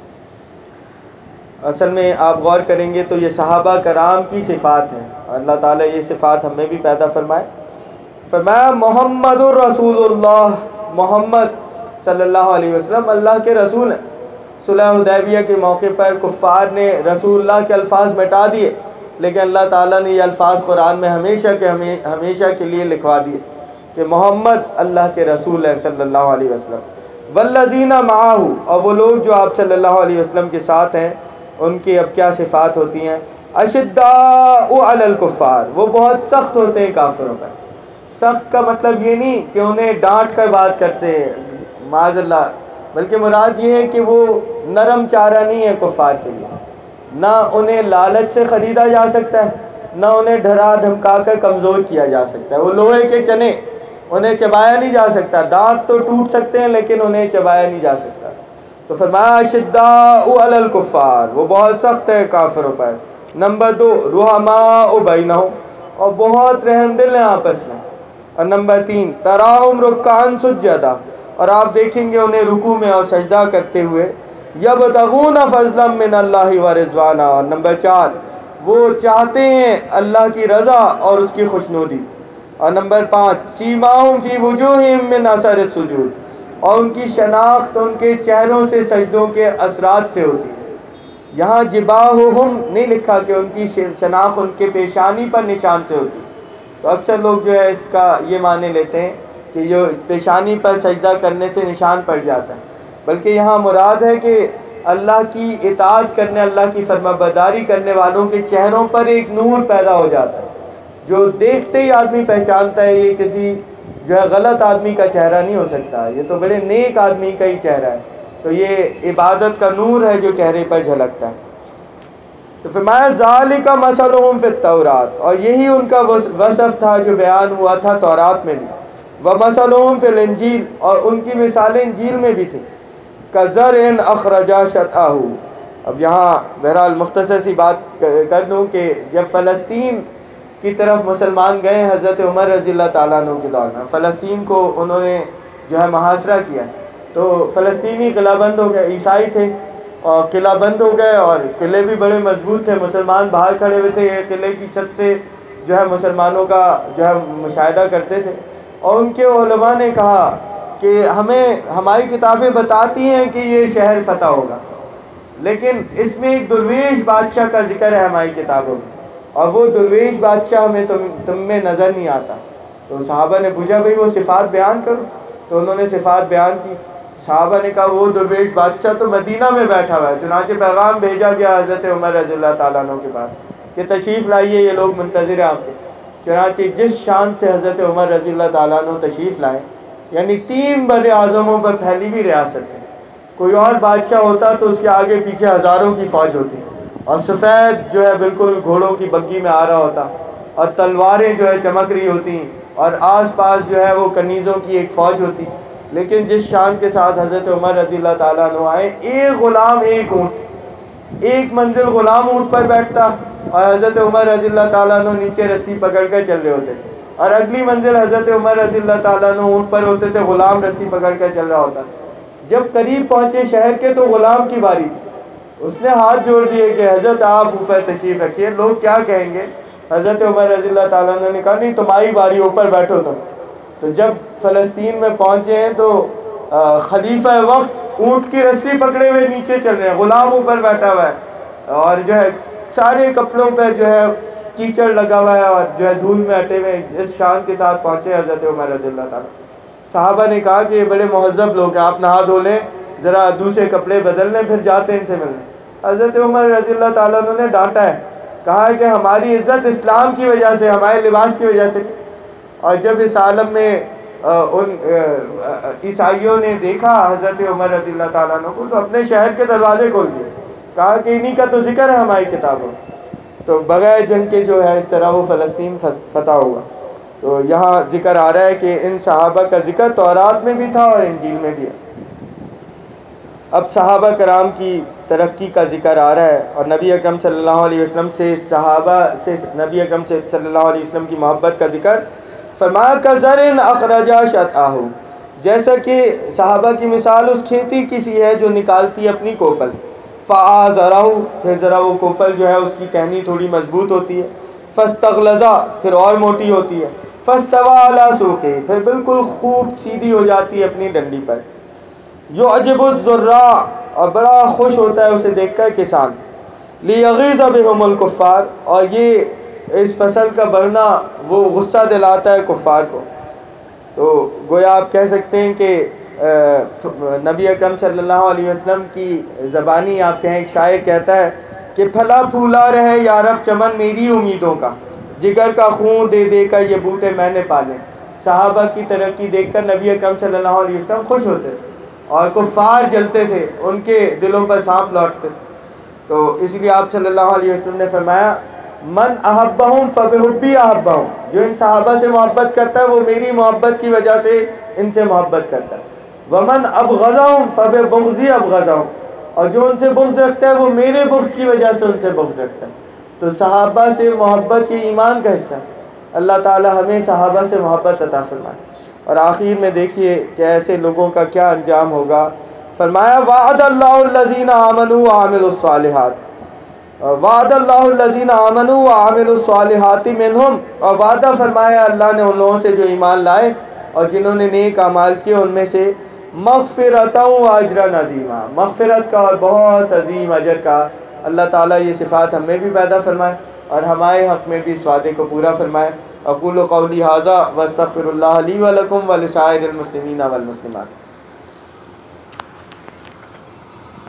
اصل میں آپ غور کریں گے تو یہ صحابہ کرام کی صفات ہیں، اور اللہ تعالیٰ یہ صفات ہمیں بھی پیدا فرمائے. فرمایا محمد الرسول اللہ، محمد صلی اللہ علیہ وسلم اللہ کے رسول ہیں. صلح حدیبیہ کے موقع پر کفار نے رسول اللہ کے الفاظ مٹا دیے، لیکن اللہ تعالیٰ نے یہ الفاظ قرآن میں ہمیشہ کے لیے لکھوا دیے کہ محمد اللہ کے رسول ہیں صلی اللہ علیہ وسلم. والذین معہ، اور وہ لوگ جو آپ صلی اللہ علیہ وسلم کے ساتھ ہیں ان کی اب کیا صفات ہوتی ہیں؟ اشداء علی الکفار، وہ بہت سخت ہوتے ہیں کافروں پر. سخت کا مطلب یہ نہیں کہ انہیں ڈانٹ کر بات کرتے ہیں معاذ اللہ، بلکہ مراد یہ ہے کہ وہ نرم چارہ نہیں ہے کفار کے لیے. نہ انہیں لالچ سے خریدا جا سکتا ہے، نہ انہیں ڈرا دھمکا کر کمزور کیا جا سکتا ہے۔ وہ لوہے کے چنے، انہیں چبایا نہیں جا سکتا، دانت تو ٹوٹ سکتے ہیں لیکن انہیں چبایا نہیں جا سکتا۔ تو فرمایا شداء علی الکفار، وہ بہت سخت ہے کافروں پر۔ نمبر 2 رحماء بینہم، اور بہت رحم دل ہیں آپس میں۔ اور نمبر 3 تراہم رکعا سجدا، اور آپ دیکھیں گے انہیں رکوع میں اور سجدہ کرتے ہوئے۔ یبتغون فضلا من اللہ ورضوانا، اور نمبر 4 وہ چاہتے ہیں اللہ کی رضا اور اس کی خوشنودی۔ اور نمبر 5 سیماہم فی وجوہہم من اثر السجود، اور ان کی شناخت ان کے چہروں سے سجدوں کے اثرات سے ہوتی ہے۔ یہاں جباہہم نہیں لکھا کہ ان کی شناخت ان کے پیشانی پر نشان سے ہوتی ہے، تو اکثر لوگ جو ہے اس کا یہ معنی لیتے ہیں کہ جو پیشانی پر سجدہ کرنے سے نشان پڑ جاتا ہے، بلکہ یہاں مراد ہے کہ اللہ کی اطاعت کرنے، اللہ کی فرما برداری کرنے والوں کے چہروں پر ایک نور پیدا ہو جاتا ہے، جو دیکھتے ہی آدمی پہچانتا ہے یہ کسی جو ہے غلط آدمی کا چہرہ نہیں ہو سکتا، یہ تو بڑے نیک آدمی کا ہی چہرہ ہے۔ تو یہ عبادت کا نور ہے جو چہرے پر جھلکتا ہے۔ تو فرمایا ذالک مثلہم فی التوراۃ، اور یہی ان کا وصف تھا جو بیان ہوا تھا تورات میں بھی، ومثلہم فی الانجیل، اور ان کی مثالیں انجیل میں بھی تھیں، کزرع اخرج شطأہ۔ اب یہاں بہرحال مختصر سی بات کر دوں کہ جب فلسطین کی طرف مسلمان گئے حضرت عمر رضی اللہ تعالیٰ عنہ کے دور میں، فلسطین کو انہوں نے جو ہے محاصرہ کیا، تو فلسطینی قلعہ بند ہو گئے، عیسائی تھے اور قلعہ بند ہو گئے، اور قلعے بھی بڑے مضبوط تھے، مسلمان باہر کھڑے ہوئے تھے، قلعے کی چھت سے جو ہے مسلمانوں کا جو ہے مشاہدہ کرتے تھے، اور ان کے علماء نے کہا کہ ہماری کتابیں بتاتی ہیں کہ یہ شہر فتح ہوگا، لیکن اس میں ایک درویش بادشاہ کا ذکر ہے ہماری کتابوں میں، اور وہ درویش بادشاہ ہمیں تم میں نظر نہیں آتا۔ تو صحابہ نے پوچھا بھئی وہ صفات بیان کرو، تو انہوں نے صفات بیان کی۔ صحابہ نے کہا وہ درویش بادشاہ تو مدینہ میں بیٹھا ہوا ہے، چنانچہ پیغام بھیجا گیا حضرت عمر رضی اللہ تعالیٰ عنہ کے پاس کہ تشریف لائیے، یہ لوگ منتظر ہیں آپ کے۔ چنانچہ جس شان سے حضرت عمر رضی اللہ تعالیٰ عنہ تشریف لائے، یعنی 3 بر اعظموں پر پھیلی ہوئی ریاست ہے، کوئی اور بادشاہ ہوتا تو اس کے آگے پیچھے ہزاروں کی فوج ہوتی، اور سفید جو ہے بالکل گھوڑوں کی بگی میں آ رہا ہوتا، اور تلواریں جو ہے چمک رہی ہوتی، اور آس پاس جو ہے وہ کنیزوں کی ایک فوج ہوتی۔ لیکن جس شان کے ساتھ حضرت عمر رضی اللہ تعالیٰ عنہ آئے، ایک غلام ایک اونٹ، ایک منزل غلام اونٹ پر بیٹھتا، اور حضرت عمر رضی اللہ تعالیٰ عنہ نیچے رسی پکڑ کر چل رہے ہوتے، اور اگلی منزل حضرت عمر رضی اللہ تعالیٰ عنہ اونٹ پر ہوتے تھے، غلام رسی پکڑ کر چل رہا ہوتا۔ جب قریب پہنچے شہر کے تو غلام کی باری تھی، اس نے ہاتھ جوڑ دیے کہ حضرت آپ اوپر تشریف رکھیے، لوگ کیا کہیں گے۔ حضرت عمر رضی اللہ تعالیٰ عنہ نے کہا نہیں تمہاری باری، اوپر بیٹھو تم۔ تو جب فلسطین میں پہنچے ہیں تو خلیفہ وقت اونٹ کی رسی پکڑے ہوئے نیچے چل رہے ہیں، غلام اوپر بیٹھا ہوا ہے، اور جو ہے سارے کپڑوں پہ جو ہے کیچڑ لگا ہوا ہے، اور جو ہے دھول میں اٹے ہوئے، اس شان کے ساتھ پہنچے حضرت عمر رضی اللہ تعالیٰ۔ صحابہ نے کہا کہ یہ بڑے مہذب لوگ ہیں، آپ نہا دھو لیں، ذرا دوسرے کپڑے بدل لیں، پھر جاتے ہیں ان سے ملنے۔ حضرت عمر رضی اللہ تعالیٰ عنہ نے ڈانٹا ہے، کہا ہے کہ ہماری عزت اسلام کی وجہ سے، ہمارے لباس کی وجہ سے۔ اور جب اس عالم میں ان عیسائیوں نے دیکھا حضرت عمر رضی اللہ تعالیٰ عنہ کو، تو اپنے شہر کے دروازے کھول دیے، کہا کہ انہی کا تو ذکر ہے ہماری کتابوں۔ تو بغیر جنگ کے جو ہے اس طرح وہ فلسطین فتح ہوا۔ تو یہاں ذکر آ رہا ہے کہ ان صحابہ کا ذکر تورات میں بھی تھا اور انجیل میں بھی ہے۔ اب صحابہ کرام کی ترقی کا ذکر آ رہا ہے، اور نبی اکرم صلی اللہ علیہ وسلم سے، صحابہ سے نبی اکرم صلی اللہ علیہ وسلم کی محبت کا ذکر۔ فرمایا کزرع اخرج شطأہ، جیسا کہ صحابہ کی مثال اس کھیتی کی سی ہے جو نکالتی ہے اپنی کوپل، فآزرہ، پھر ذرا وہ کوپل جو ہے اس کی ٹہنی تھوڑی مضبوط ہوتی ہے، فاستغلظ، پھر اور موٹی ہوتی ہے، فاستوی علی سوقہ، پھر بالکل خوب سیدھی ہو جاتی ہے اپنی ڈنڈی پر، یعجب الزراع، اور بڑا خوش ہوتا ہے اسے دیکھ کر کسان، لیغیظ بہم الکفار، اور یہ اس فصل کا بڑھنا وہ غصہ دلاتا ہے کفار کو۔ تو گویا آپ کہہ سکتے ہیں کہ نبی اکرم صلی اللہ علیہ وسلم کی زبانی آپ کہیں، ایک شاعر کہتا ہے کہ پھلا پھولا رہے یارب چمن میری امیدوں کا، جگر کا خون دے دے کر یہ بوٹے میں نے پالے۔ صحابہ کی ترقی دیکھ کر نبی اکرم صلی اللہ علیہ وسلم خوش ہوتے، اور کفار جلتے تھے، ان کے دلوں پر سانپ لوٹتے تھے۔ تو اس لیے آپ صلی اللہ علیہ وسلم نے فرمایا من احبہم فبحبی احبہم، جو ان صحابہ سے محبت کرتا ہے وہ میری محبت کی وجہ سے ان سے محبت کرتا ہے، ومن ابغضہم فببغضی ابغضہم، اور جو ان سے بغض رکھتا ہے وہ میرے بغض کی وجہ سے ان سے بغض رکھتا ہے۔ تو صحابہ سے محبت یہ ایمان کا حصہ ہے۔ اللہ تعالی ہمیں صحابہ سے محبت عطا فرمائے۔ اور آخر میں دیکھیے کہ ایسے لوگوں کا کیا انجام ہوگا۔ فرمایا وعد اللہ الذین آمنوا وعملوا الصالحات، وعد اللہ الذین آمنوا وعملوا الصالحات منہم، اور وعدہ فرمایا اللہ نے ان لوگوں سے جو ایمان لائے اور جنہوں نے نیک اعمال کیے ان میں سے، مغفرتا و اجرا عظیما، مغفرت کا اور بہت عظیم اجر کا۔ اللہ تعالیٰ یہ صفات ہمیں بھی پیدا فرمائے اور ہمارے حق میں بھی اس وعدے کو پورا فرمائے۔ اقول قولی ھذا واستغفر اللہ لی ولکم ولسائر المسلمین والمسلمات۔